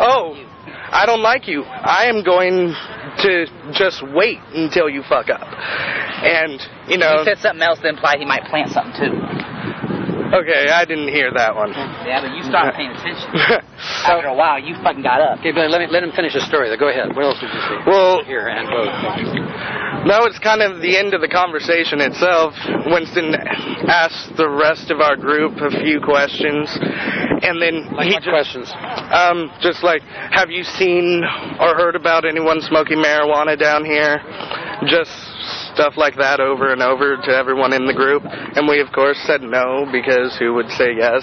I don't like you. I am going to just wait until you fuck up. And, you know... He said something else that implied he might plant something, too. Okay, I didn't hear that one. Yeah, but you started paying attention. After a while, you fucking got up. Okay, but let him finish the story. Go ahead. What else did you see? Well, here and both. That was kind of the end of the conversation itself. Winston asked the rest of our group a few questions, and then questions? Just like, have you seen or heard about anyone smoking marijuana down here? Just stuff like that over and over to everyone in the group. And we, of course, said no, because who would say yes?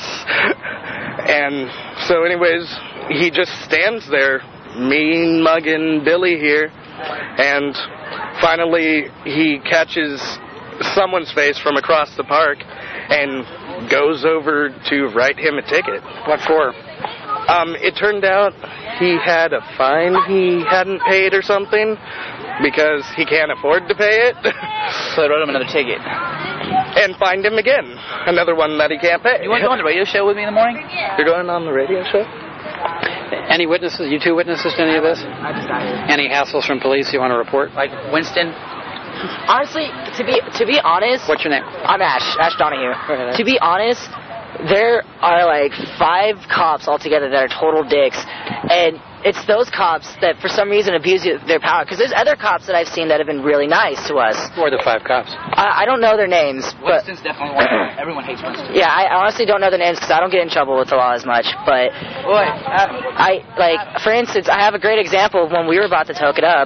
And so anyways, he just stands there, mean-mugging Billy here, and finally he catches someone's face from across the park and goes over to write him a ticket. What for? It turned out he had a fine he hadn't paid or something, because he can't afford to pay it. So they wrote him another ticket. And fined him again. Another one that he can't pay. You want to go on the radio show with me in the morning? You're going on the radio show? Any witnesses? You two witnesses to any of this? I just got here. Any hassles from police you want to report? Like Winston? Honestly, to be honest... What's your name? I'm Ash Donahue. Go ahead, Ash. To be honest, there are like 5 cops altogether that are total dicks, and it's those cops that for some reason abuse their power. Because there's other cops that I've seen that have been really nice to us. Who are the 5 cops? I don't know their names. Winston's definitely one. Everyone hates Winston. Yeah, I honestly don't know their names because I don't get in trouble with the law as much. But for instance, I have a great example of when we were about to toke it up,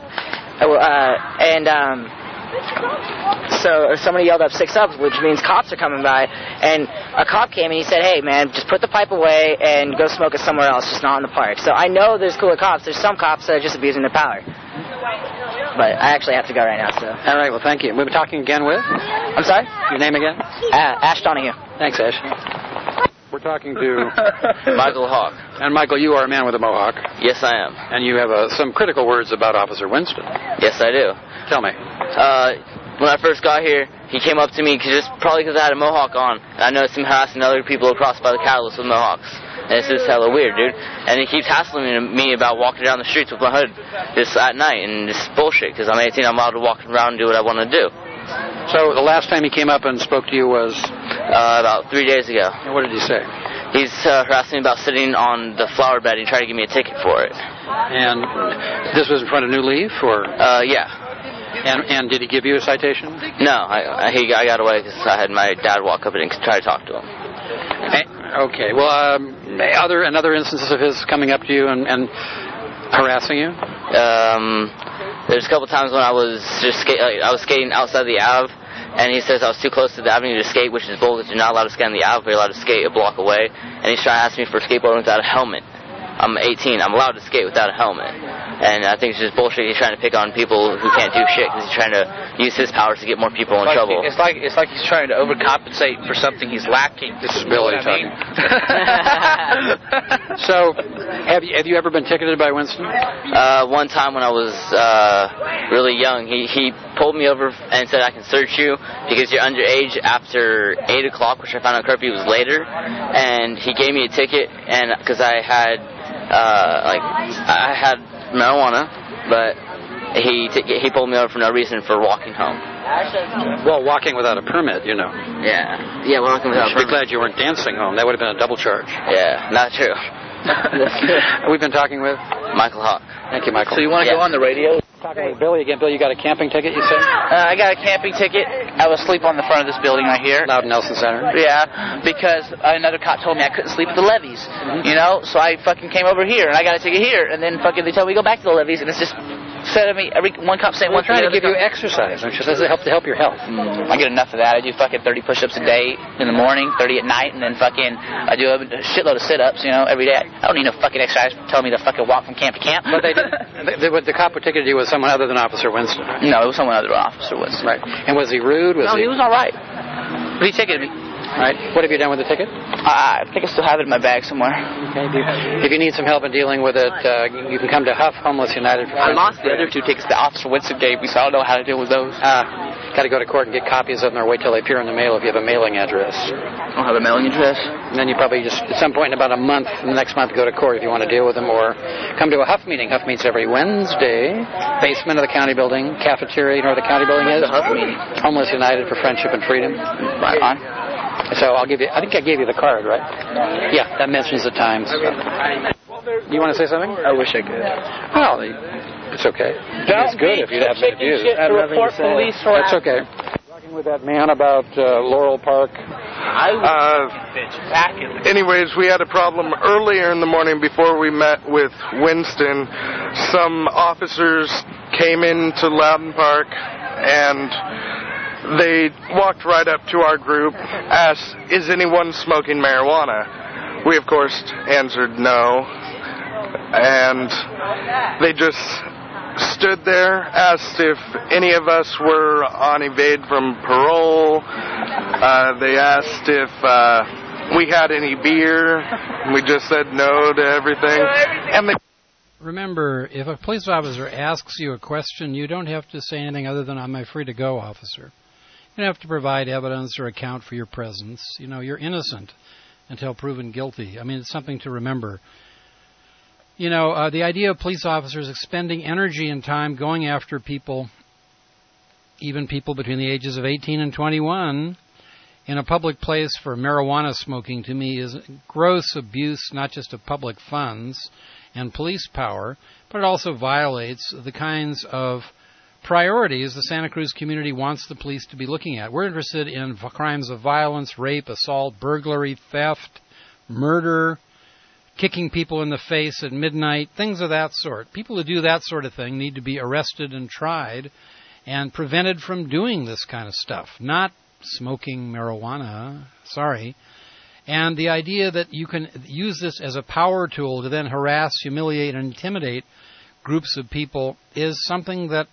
so somebody yelled up 6 up, which means cops are coming by, and a cop came and he said, hey man, just put the pipe away and go smoke it somewhere else, just not in the park. So I know there's cooler cops. There's some cops that are just abusing their power. But I actually have to go right now, so. All right, well, thank you. We'll be talking again with? I'm sorry? Your name again? Ash Donahue. Thanks, Ash. We're talking to Michael Hawk. And Michael, you are a man with a mohawk. Yes, I am. And you have some critical words about Officer Winston. Yes, I do. Tell me. When I first got here, he came up to me probably because I had a mohawk on, and I noticed him harassing other people across by the catalyst with mohawks. And it's just hella weird, dude. And he keeps hassling me about walking down the streets with my hood just at night, and it's bullshit because I'm 18, I'm allowed to walk around and do what I want to do. So the last time he came up and spoke to you was? About 3 days ago. And what did he say? He's harassing me about sitting on the flower bed and trying to give me a ticket for it. And this was in front of New Leaf, or? Yeah. And did he give you a citation? No, I got away because I had my dad walk up and try to talk to him. Okay. Well, other instances of his coming up to you and harassing you? There's a couple times when I was skating outside the Ave, and he says I was too close to the avenue to skate, which is bull because you're not allowed to skate on the Ave, but you're allowed to skate a block away. And he's trying to ask me for skateboarding without a helmet. I'm 18. I'm allowed to skate without a helmet. And I think it's just bullshit. He's trying to pick on people who can't do shit because he's trying to use his powers to get more people in trouble. It's like he's trying to overcompensate for something he's lacking. This is Billy talking. So, have you ever been ticketed by Winston? One time when I was really young, he pulled me over and said I can search you because you're underage after 8 o'clock, which I found out curfew was later. And he gave me a ticket, and because I had marijuana, but he pulled me over for no reason for walking home. Well, walking without a permit, you know. Yeah, walking without a permit. You should be glad you weren't dancing home. That would have been a double charge. Yeah, not true. We've been talking with Michael Hawk. Thank you, Michael. So you want to go on the radio? Talking with Billy again. Bill, you got a camping ticket, you said? I got a camping ticket. I was asleep on the front of this building right here. Loudon Nelson Center. Yeah, because another cop told me I couldn't sleep at the levees. You know, so I fucking came over here, and I got a ticket here, and then fucking they told me to go back to the levees, and it's just said of me, one cop saying one thing. We're trying to give you exercise, which says it helps to help your health. I get enough of that. I do fucking 30 push-ups a day in the morning, 30 at night, and then fucking I do a shitload of sit-ups, you know, every day. I don't need no fucking exercise telling me to fucking walk from camp to camp. But the cop who ticketed you was someone other than Officer Winston. No, it was someone other than Officer Winston. Right. And was he rude? No, he was all right. But he ticketed me. Right. What have you done with the ticket? I think I still have it in my bag somewhere. Okay. If you need some help in dealing with it, you can come to Huff Homeless United. I lost the other 2 tickets that Officer Winston gave me, so I don't know how to deal with those. Got to go to court and get copies of them, or wait till they appear in the mail if you have a mailing address. I don't have a mailing address. And then you probably just, at some point in about a month, next month, go to court if you want to deal with them, or come to a Huff meeting. Huff meets every Wednesday, basement of the county building, cafeteria, you know where the county building is? The Huff meeting. Homeless United for Friendship and Freedom. Right on. So I'll give you, I think I gave you the card, right? Yeah, that mentions the times. So. You want to say something? I wish I could. Well, it's okay. It's good if you have to abuse it. That's okay. Talking with that man about Laurel Park. Anyways, we had a problem earlier in the morning before we met with Winston. Some officers came into Loudon Park and they walked right up to our group, asked, "Is anyone smoking marijuana?" We, of course, answered no. And they just stood there, asked if any of us were on evade from parole. They asked if we had any beer. We just said no to everything. And Remember, if a police officer asks you a question, you don't have to say anything other than, "I'm a free-to-go officer." You don't have to provide evidence or account for your presence. You know, you're innocent until proven guilty. I mean, it's something to remember. You know, the idea of police officers expending energy and time going after people, even people between the ages of 18 and 21, in a public place for marijuana smoking, to me, is gross abuse, not just of public funds and police power, but it also violates the kinds of priorities the Santa Cruz community wants the police to be looking at. We're interested in crimes of violence, rape, assault, burglary, theft, murder, kicking people in the face at midnight, things of that sort. People who do that sort of thing need to be arrested and tried and prevented from doing this kind of stuff, not smoking marijuana. Sorry. And the idea that you can use this as a power tool to then harass, humiliate, and intimidate groups of people is something that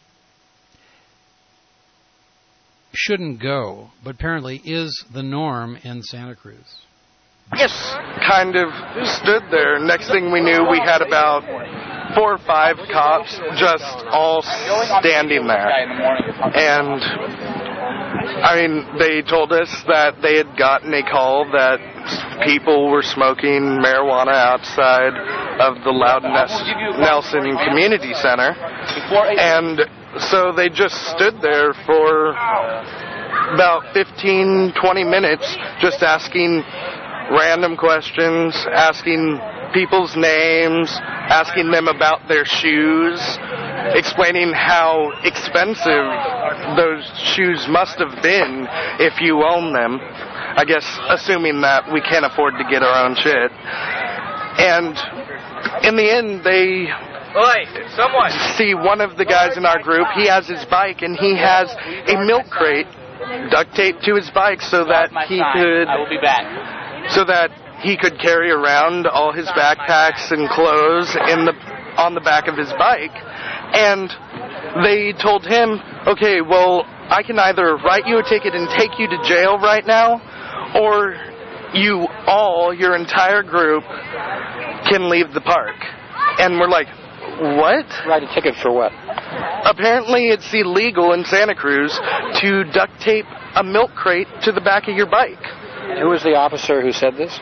shouldn't go, but apparently is the norm in Santa Cruz. Yes, kind of stood there. Next thing we knew, we had about 4 or 5 cops just all standing there. And, I mean, they told us that they had gotten a call that people were smoking marijuana outside of the Loudon Nelson Community Center. And so they just stood there for about 15, 20 minutes just asking random questions, asking people's names, asking them about their shoes, explaining how expensive those shoes must have been if you own them. I guess assuming that we can't afford to get our own shit. And in the end, they see one of the guys in our group, he has his bike and he has a milk crate duct taped to his bike so that he could carry around all his backpacks and clothes on the back of his bike. And they told him, okay, well, I can either write you a ticket and take you to jail right now, or your entire group can leave the park. And we're like, what? Write a ticket for what? Apparently it's illegal in Santa Cruz to duct tape a milk crate to the back of your bike. Who was the officer who said this?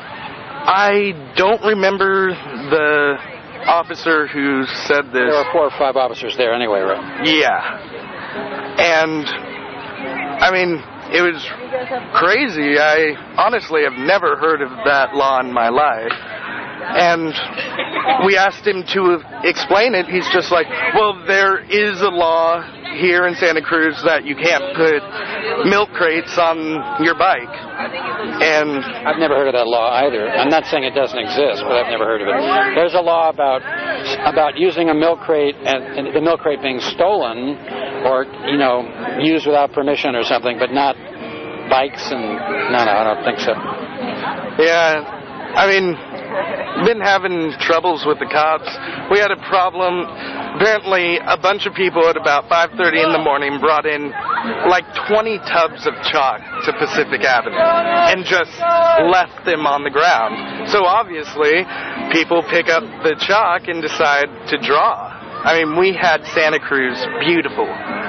I don't remember the officer who said this. There were 4 or 5 officers there anyway, right? Yeah. And, I mean, it was crazy. I honestly have never heard of that law in my life. And we asked him to explain it. He's just like, well, there is a law here in Santa Cruz that you can't put milk crates on your bike. And I've never heard of that law either. I'm not saying it doesn't exist, but I've never heard of it. There's a law about using a milk crate and the milk crate being stolen or, used without permission or something, but not bikes and... No, I don't think so. Yeah, I mean... been having troubles with the cops. We had a problem. Apparently, a bunch of people at about 5:30 in the morning brought in like 20 tubs of chalk to Pacific Avenue and just left them on the ground. So obviously, people pick up the chalk and decide to draw. I mean, we had Santa Cruz beautiful.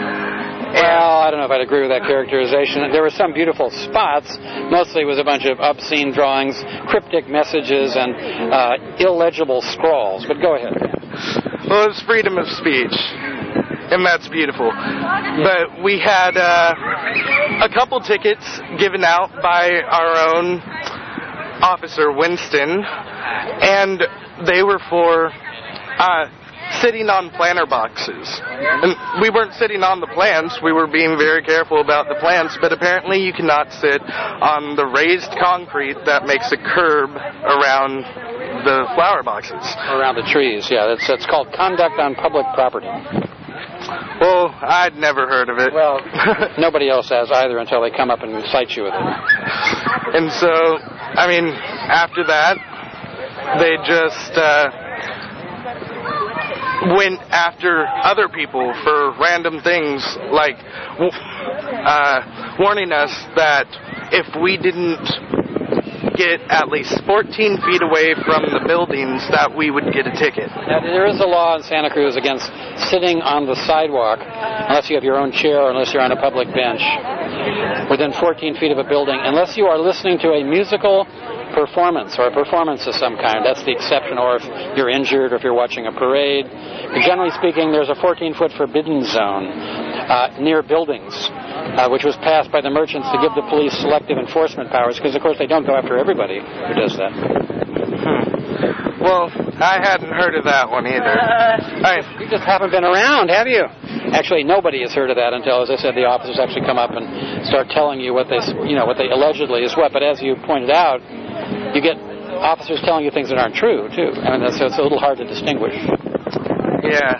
Well, I don't know if I'd agree with that characterization. There were some beautiful spots. Mostly it was a bunch of obscene drawings, cryptic messages, and illegible scrawls. But go ahead. Well, it's freedom of speech, and that's beautiful. But we had a couple tickets given out by our own Officer Winston, and they were for... sitting on planter boxes. And we weren't sitting on the plants. We were being very careful about the plants, but apparently you cannot sit on the raised concrete that makes a curb around the flower boxes. Around the trees, yeah. That's called conduct on public property. Well, I'd never heard of it. Well, nobody else has either until they come up and cite you with it. And so, I mean, after that, they just... went after other people for random things, like warning us that if we didn't get at least 14 feet away from the buildings, that we would get a ticket. Now, there is a law in Santa Cruz against sitting on the sidewalk, unless you have your own chair or unless you're on a public bench, within 14 feet of a building, unless you are listening to a musical performance or a performance of some kind. That's the exception, or if you're injured or if you're watching a parade. But generally speaking, there's a 14-foot forbidden zone. near buildings, which was passed by the merchants to give the police selective enforcement powers, because, of course, they don't go after everybody who does that. Well, I hadn't heard of that one either. You just haven't been around, have you? Actually, nobody has heard of that until, as I said, the officers actually come up and start telling you what they allegedly is what. But as you pointed out, you get officers telling you things that aren't true, too. I mean, so it's a little hard to distinguish. Yeah.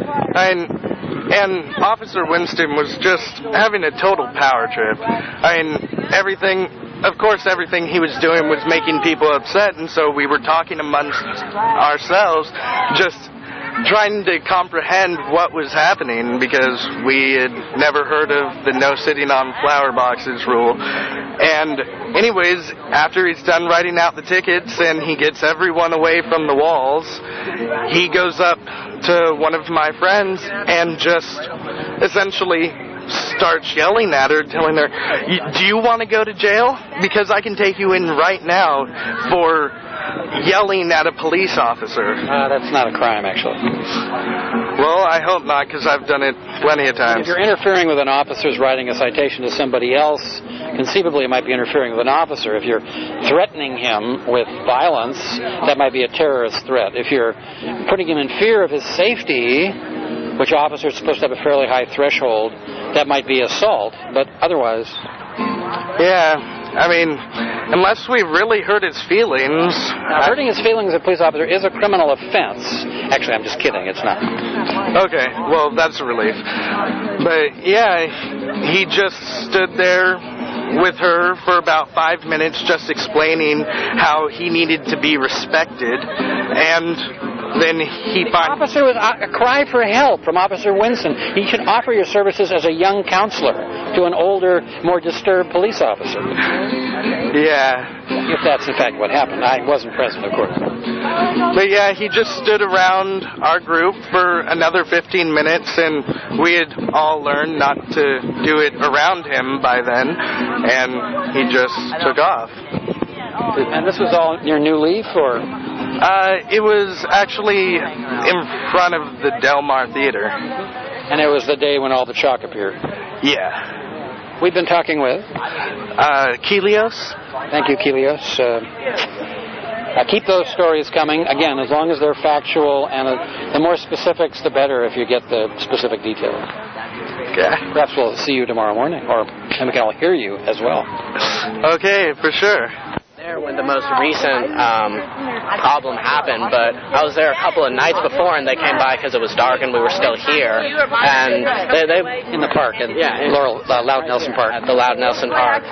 And Officer Winston was just having a total power trip. I mean, everything he was doing was making people upset, and so we were talking amongst ourselves, just trying to comprehend what was happening, because we had never heard of the no sitting on flower boxes rule. And anyways, after he's done writing out the tickets and he gets everyone away from the walls, he goes up to one of my friends and just essentially starts yelling at her, telling her, do you want to go to jail? Because I can take you in right now for yelling at a police officer. That's not a crime, actually. Well, I hope not, because I've done it plenty of times. If you're interfering with an officer's writing a citation to somebody else, conceivably it might be interfering with an officer. If you're threatening him with violence, that might be a terrorist threat. If you're putting him in fear of his safety, which officers are supposed to have a fairly high threshold, that might be assault, but otherwise... Yeah, I mean, unless we really hurt his feelings... Now, hurting his feelings as a police officer is a criminal offense. Actually, I'm just kidding, it's not. Okay, well, that's a relief. But, yeah, he just stood there with her for about 5 minutes just explaining how he needed to be respected, and then he finally... Officer, was a cry for help from Officer Winston. He should offer your services as a young counselor to an older, more disturbed police officer. Yeah. If that's in fact what happened. I wasn't present, of course. But yeah, he just stood around our group for another 15 minutes, and we had all learned not to do it around him by then, and he just took off. And this was all your new leaf, or...? It was actually in front of the Del Mar Theater. And it was the day when all the chalk appeared? Yeah. We've been talking with? Kelios. Thank you, Kelios. Keep those stories coming. Again, as long as they're factual, and the more specifics, the better if you get the specific details. Okay. Perhaps we'll see you tomorrow morning, or we can all hear you as well. Okay, for sure. There when the most recent problem happened, but I was there a couple of nights before, and they came by because it was dark and we were still here, and they in the park, in Loud Nelson Park, at the Loud Nelson Park.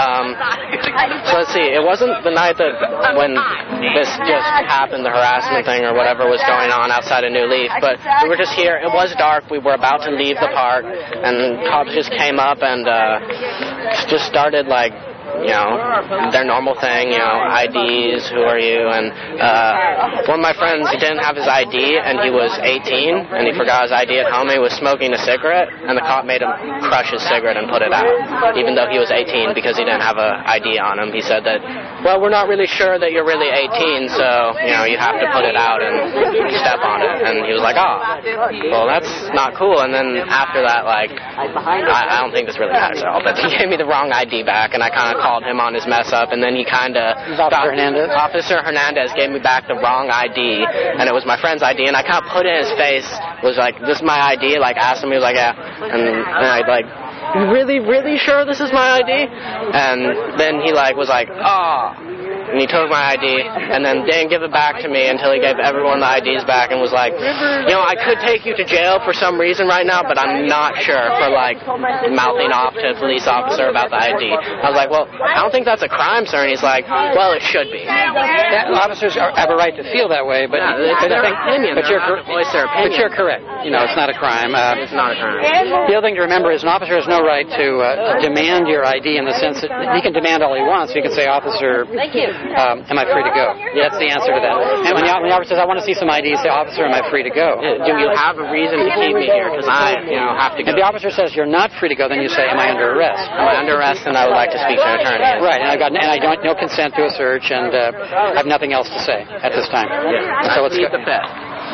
So let's see, it wasn't the night that when this just happened, the harassment thing or whatever was going on outside of New Leaf, but we were just here. It was dark. We were about to leave the park, and cops just came up and just started like, you know, their normal thing, you know, IDs, who are you, and one of my friends, he didn't have his ID, and he was 18, and he forgot his ID at home, he was smoking a cigarette, and the cop made him crush his cigarette and put it out, even though he was 18, because he didn't have an ID on him. He said that, well, we're not really sure that you're really 18, so, you know, you have to put it out and step on it, and he was like, oh, well, that's not cool, and then after that, like, I don't think this really matters at all, but he gave me the wrong ID back, and I kind of called him on his mess up, and then he kind of... Officer Hernandez gave me back the wrong ID, and it was my friend's ID, and I kind of put it in his face, was like, this is my ID, like, asked him, he was like, yeah, and I, like, really sure this is my ID? And then he, like, was like, oh... And he took my ID, and then didn't give it back to me until he gave everyone the IDs back and was like, you know, I could take you to jail for some reason right now, but I'm not sure, for, like, mouthing off to a police officer about the ID. I was like, well, I don't think that's a crime, sir. And he's like, well, it should be. Officers have a right to feel that way, but... Yeah, it's their opinion. But you're correct. You know, it's not a crime. It's not a crime. The other thing to remember is an officer has no right to demand your ID in the sense that he can demand all he wants. He can say, officer... am I free to go? That's the answer to that. And when the officer says, I want to see some ID, say, officer, am I free to go? Do you have a reason to keep me here? Because I, you know, have to go. If the officer says you're not free to go, then you say, am I under arrest? Am I under arrest, and I would like to speak to an attorney. Right, and I don't no consent to a search, and I have nothing else to say at this time. Yeah. So let's plead the fifth.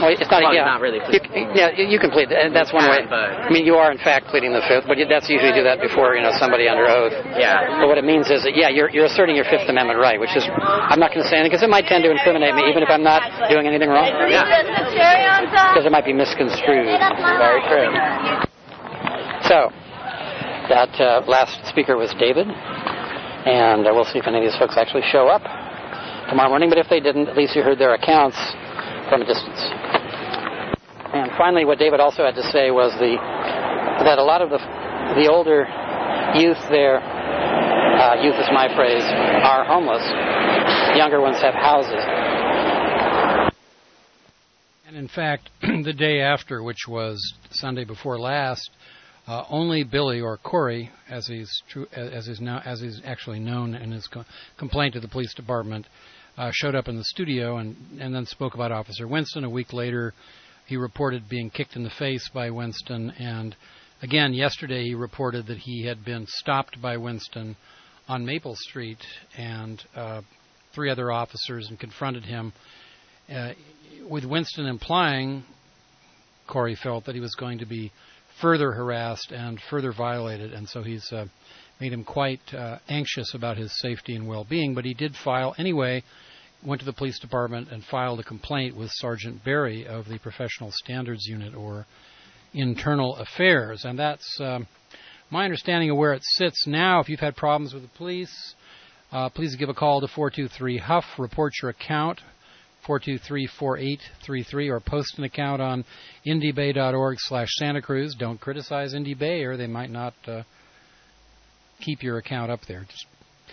Well, it's not, not really. You can plead, and that's one way. I mean, you are in fact pleading the Fifth, but that's usually do that before somebody under oath. Yeah. But what it means is that you're asserting your Fifth Amendment right, which is I'm not going to say anything because it might tend to incriminate me, even if I'm not doing anything wrong. Yeah. Because it might be misconstrued. Very true. So that last speaker was David, and we'll see if any of these folks actually show up tomorrow morning, but if they didn't, at least you heard their accounts from a distance. And finally, what David also had to say was that a lot of the older youth there, youth is my phrase, are homeless. Younger ones have houses. And in fact, the day after, which was Sunday before last, only Billy, or Corey, as he's actually known in his complaint to the police department, showed up in the studio and then spoke about Officer Winston. A week later, he reported being kicked in the face by Winston. And again, yesterday he reported that he had been stopped by Winston on Maple Street and 3 other officers and confronted him, with Winston implying, Corey felt, that he was going to be further harassed and further violated. And so he's made him quite anxious about his safety and well-being. But he did file anyway, went to the police department and filed a complaint with Sergeant Barry of the Professional Standards Unit, or Internal Affairs. And that's my understanding of where it sits now. If you've had problems with the police, please give a call to 423-HUFF, report your account, 423-4833, or post an account on indiebay.org/Santa Cruz. Don't criticize Indy Bay, or they might not keep your account up there. Just,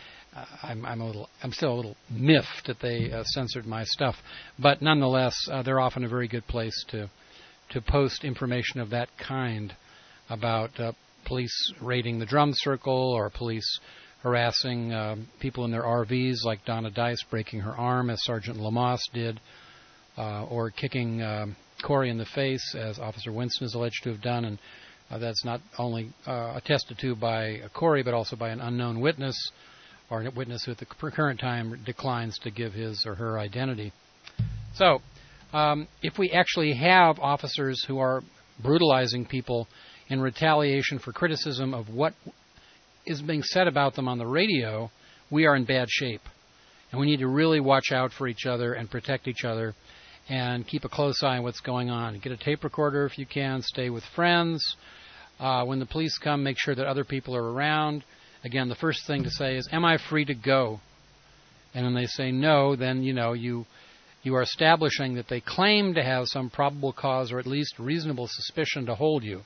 I'm still a little miffed that they censored my stuff, but nonetheless, they're often a very good place to post information of that kind about police raiding the drum circle, or police harassing people in their RVs, like Donna Dice breaking her arm, as Sergeant Lamas did, or kicking Corey in the face, as Officer Winston is alleged to have done. And that's not only attested to by Corey, but also by an unknown witness, or a witness who at the current time declines to give his or her identity. So, if we actually have officers who are brutalizing people in retaliation for criticism of what is being said about them on the radio, we are in bad shape. And we need to really watch out for each other and protect each other and keep a close eye on what's going on. Get a tape recorder if you can. Stay with friends. When the police come, make sure that other people are around. Again, the first thing to say is, am I free to go? And when they say no, then, you are establishing that they claim to have some probable cause, or at least reasonable suspicion, to hold you.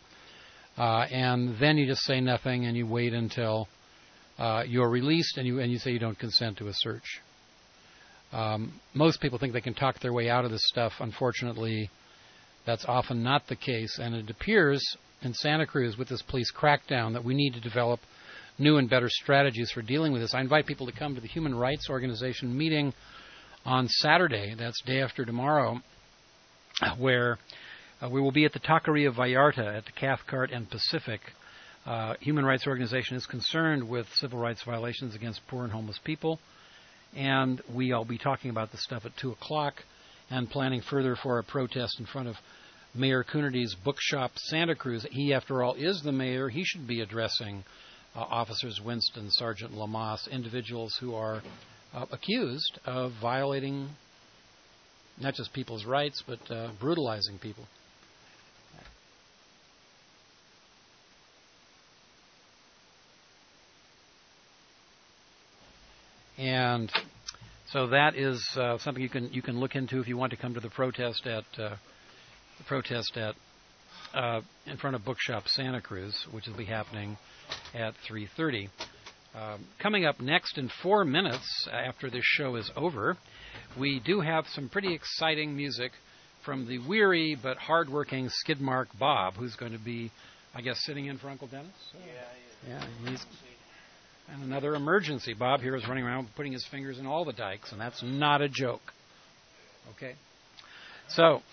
And then you just say nothing, and you wait until you're released, and you say you don't consent to a search. Most people think they can talk their way out of this stuff. Unfortunately, that's often not the case, and it appears in Santa Cruz with this police crackdown that we need to develop new and better strategies for dealing with this. I invite people to come to the Human Rights Organization meeting on Saturday, that's day after tomorrow, where we will be at the Taqueria Vallarta at the Cathcart and Pacific. Human Rights Organization is concerned with civil rights violations against poor and homeless people, and we'll be talking about this stuff at 2 o'clock and planning further for a protest in front of Mayor Coonerty's bookshop, Santa Cruz. He, after all, is the mayor. He should be addressing Officers Winston, Sergeant Lamas, individuals who are accused of violating not just people's rights, but brutalizing people. And so that is something you can look into if you want to come to the protest at in front of Bookshop Santa Cruz, which will be happening at 3:30. Coming up next in 4 minutes after this show is over, we do have some pretty exciting music from the weary but hardworking Skidmark Bob, who's going to be, I guess, sitting in for Uncle Dennis. Yeah, he's. And another emergency. Bob here is running around putting his fingers in all the dikes, and that's not a joke. Okay? So,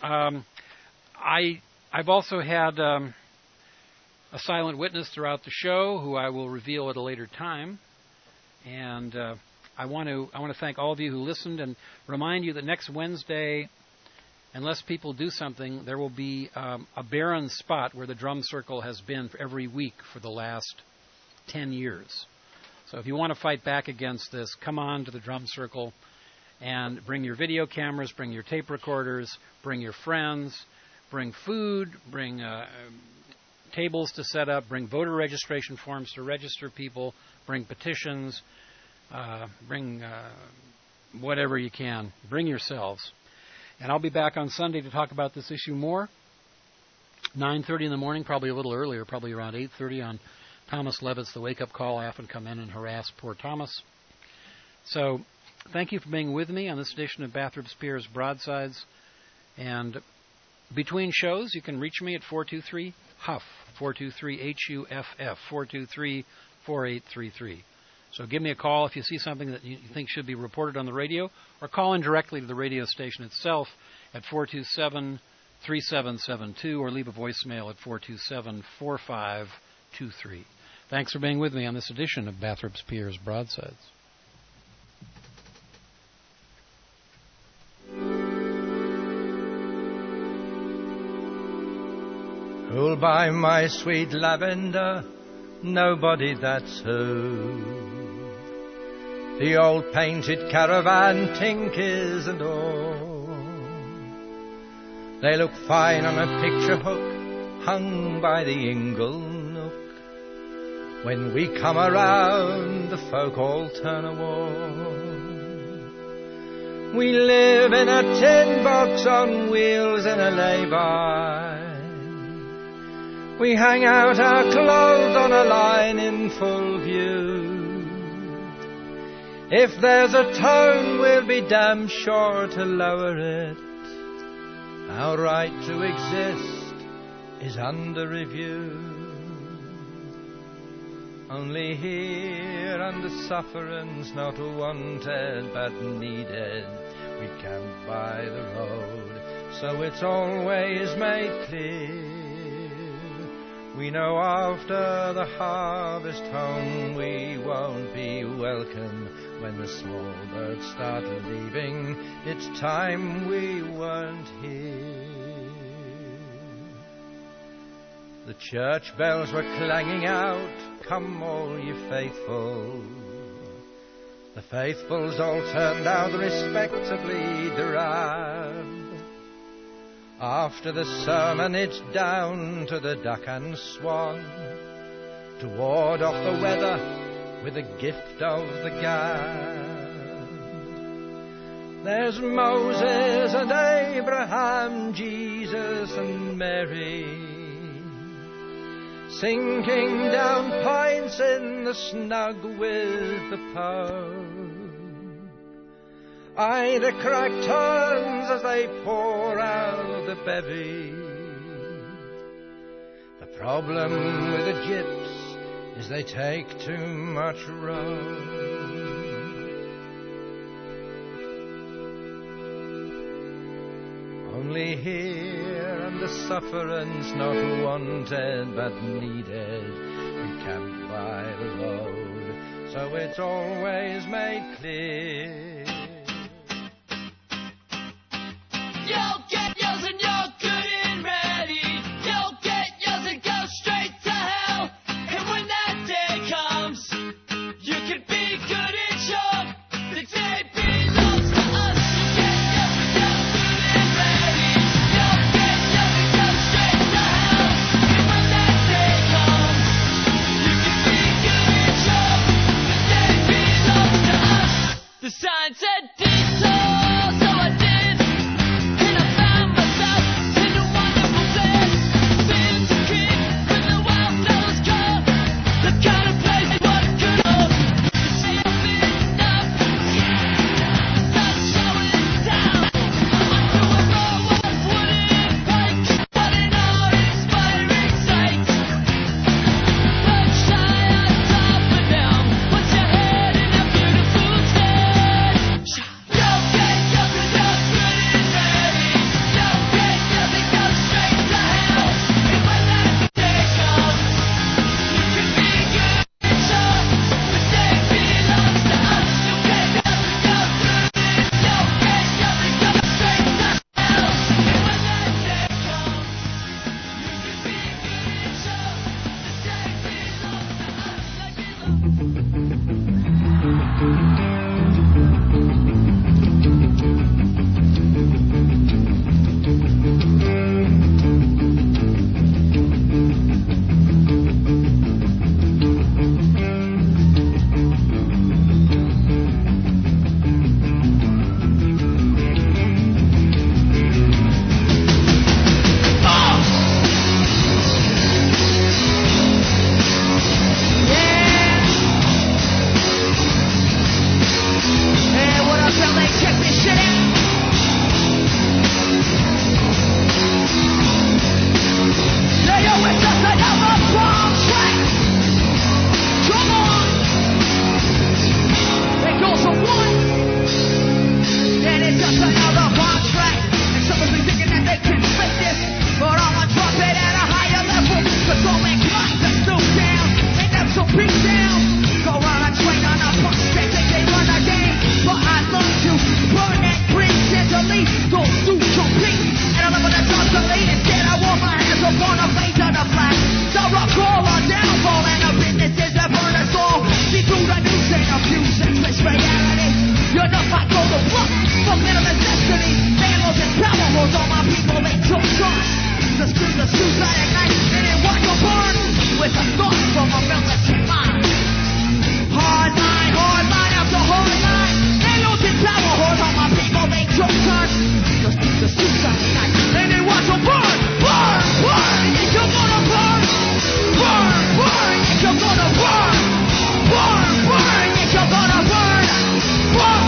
I've also had a silent witness throughout the show who I will reveal at a later time. And I want to thank all of you who listened and remind you that next Wednesday unless people do something, there will be a barren spot where the drum circle has been for every week for the last 10 years. So if you want to fight back against this, come on to the drum circle and bring your video cameras, bring your tape recorders, bring your friends, bring food, bring tables to set up, bring voter registration forms to register people, bring petitions, bring whatever you can. Bring yourselves. And I'll be back on Sunday to talk about this issue more. 9:30 in the morning, probably a little earlier, probably around 8:30 on Thomas Levitt's The Wake Up Call. I often come in and harass poor Thomas. So thank you for being with me on this edition of Bathrop Spears Broadsides. And between shows, you can reach me at 423-HUFF, 423-HUFF, 423-4833. So give me a call if you see something that you think should be reported on the radio, or call in directly to the radio station itself at 427-3772, or leave a voicemail at 427-4523. Thanks for being with me on this edition of Bathrop Spears Broadsides. Who'll buy my sweet lavender? Nobody, that's who. The old painted caravan tinkers and all. They look fine on a picture hook hung by the ingle nook. When we come around, the folk all turn a wall. We live in a tin box on wheels in a lay-by. We hang out our clothes on a line in full view. If there's a tone, we'll be damn sure to lower it. Our right to exist is under review. Only here under sufferance, not wanted but needed, we camp by the road, so it's always made clear. We know after the harvest home we won't be welcome. When the small birds start leaving, it's time we weren't here. The church bells were clanging out, come all ye faithful. The faithfuls all turned out respectably drab. After the sermon it's down to the duck and swan, to ward off the weather with the gift of the gab. There's Moses and Abraham, Jesus and Mary, sinking down pints in the snug with the Pope. Aye, the crack turns as they pour out the bevy. The problem with the gyps is they take too much rum. Only here under sufferance, not wanted but needed, we camp by the road, so it's always made clear. You'll get yours and you're good and ready. You'll get yours and go straight to hell. And when that day comes, you can be good and sure the day belongs to us. You get yours and you're good and ready. You'll get yours and go straight to hell. And when that day comes, you can be good and sure the day belongs to us. The sign said detour, so I did. And I on the face of the flag. So rock all our downfall and the businesses that burn us all. See through the news and abuse and twist reality. You're not fight for the block, for middle necessity. Vandals and power holds all my people, they took trust. The screws of suicide at night, and then watch them burn with a thought from a militant mind. Hard line after hard line. Vandals and power holds all my people, they took trust. The screws of suicide at night, and then watch them burn, burn, burn. Yes, you're gonna burn, burn, burn. Yes, you're gonna burn, burn, burn. Yes, you're gonna burn, burn,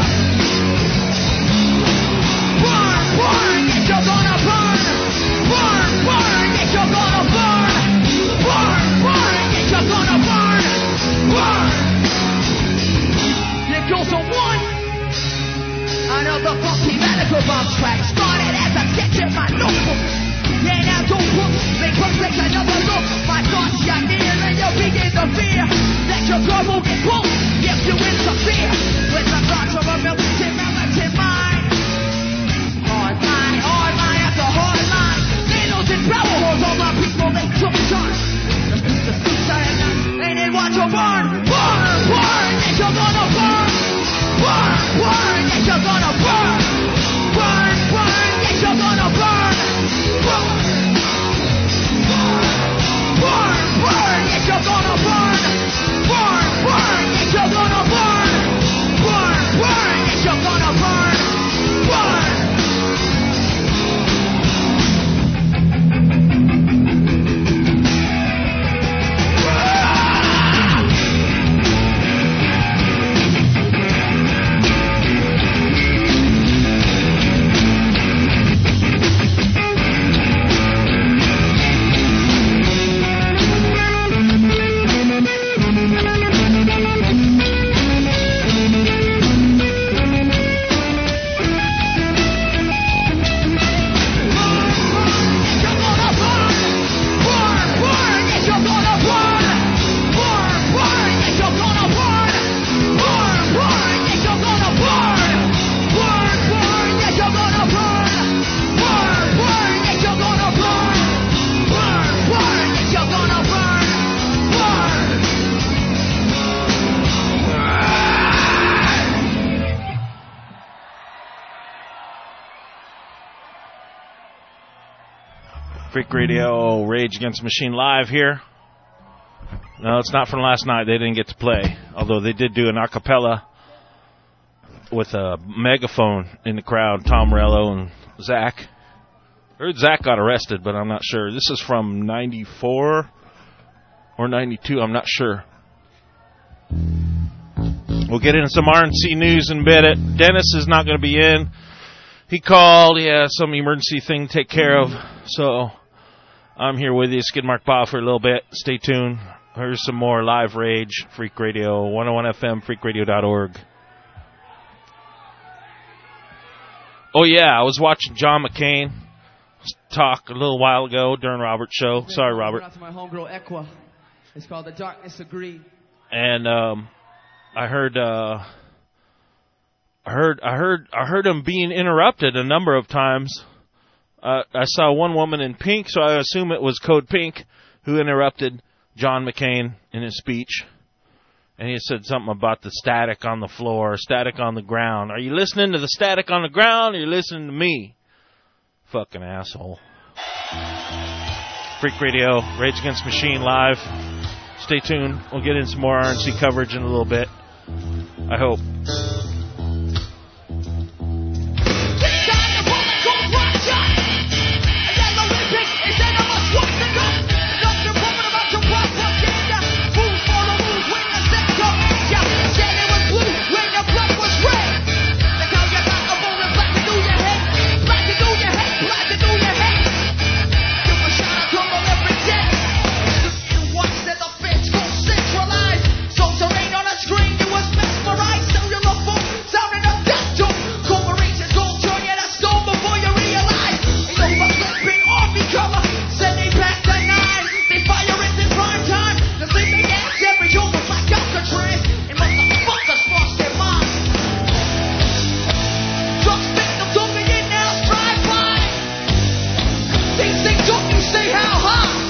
burn, burn. Yes, you're gonna burn, burn, burn. Yes, you're gonna burn, burn, burn. Yes, you're gonna burn, burn. There goes a one. Another funky medical bomb track started as a sketch in my notebook. Yeah, now don't look, make us take another look. My thoughts got near and you begin to fear that your girl will get broke if you interfere with the thoughts of a militant mind. Hard line after hard line. Vandals and power holds all my people, they took charge. The suicide at night, and then watch them burn, burn, burn. Yes, you're gonna burn, burn, burn. Yes, you're gonna burn, burn, burn. Yes, you're gonna burn, burn, burn, burn. Yes, you're gonna burn, burn, burn. Yes, you're gonna burn, burn, burn. Yes, you're gonna burn, burn. Freak Radio, Rage Against the Machine live here. No, it's not from last night. They didn't get to play, although they did do an a cappella with a megaphone in the crowd. Tom Morello and Zach. I heard Zach got arrested, but I'm not sure. This is from 94 or 92. I'm not sure. We'll get into some RNC news in a bit. Dennis is not going to be in. He called. He has some emergency thing to take care of. So I'm here with you, Skidmark Bob, for a little bit. Stay tuned. Here's some more live Rage, Freak Radio, 101 FM, freakradio.org. Oh, yeah, I was watching John McCain talk a little while ago during Robert's show. Sorry, Robert. To my homegirl Equa. It's called The Darkness of Greed. And I heard him being interrupted a number of times. I saw one woman in pink, so I assume it was Code Pink who interrupted John McCain in his speech. And he said something about the static on the floor, static on the ground. Are you listening to the static on the ground, or are you listening to me? Fucking asshole. Freak Radio, Rage Against the Machine live. Stay tuned. We'll get in some more RNC coverage in a little bit. I hope. Stay how high.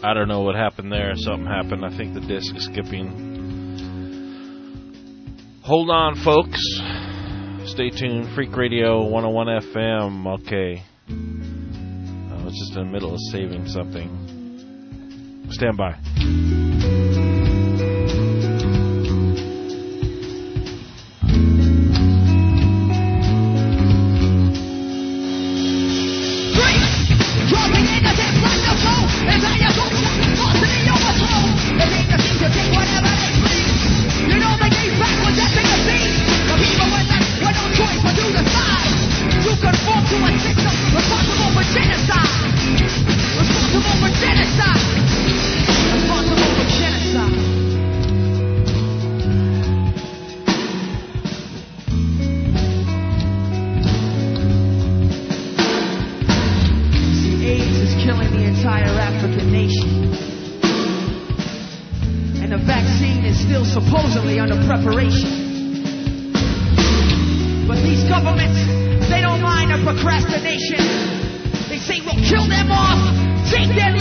I don't know what happened there. Something happened. I think the disc is skipping. Hold on, folks. Stay tuned. Freak Radio 101 FM. Okay. I was just in the middle of saving something. Stand by. Supposedly under preparation. But these governments, they don't mind our procrastination. They say we'll kill them off, take their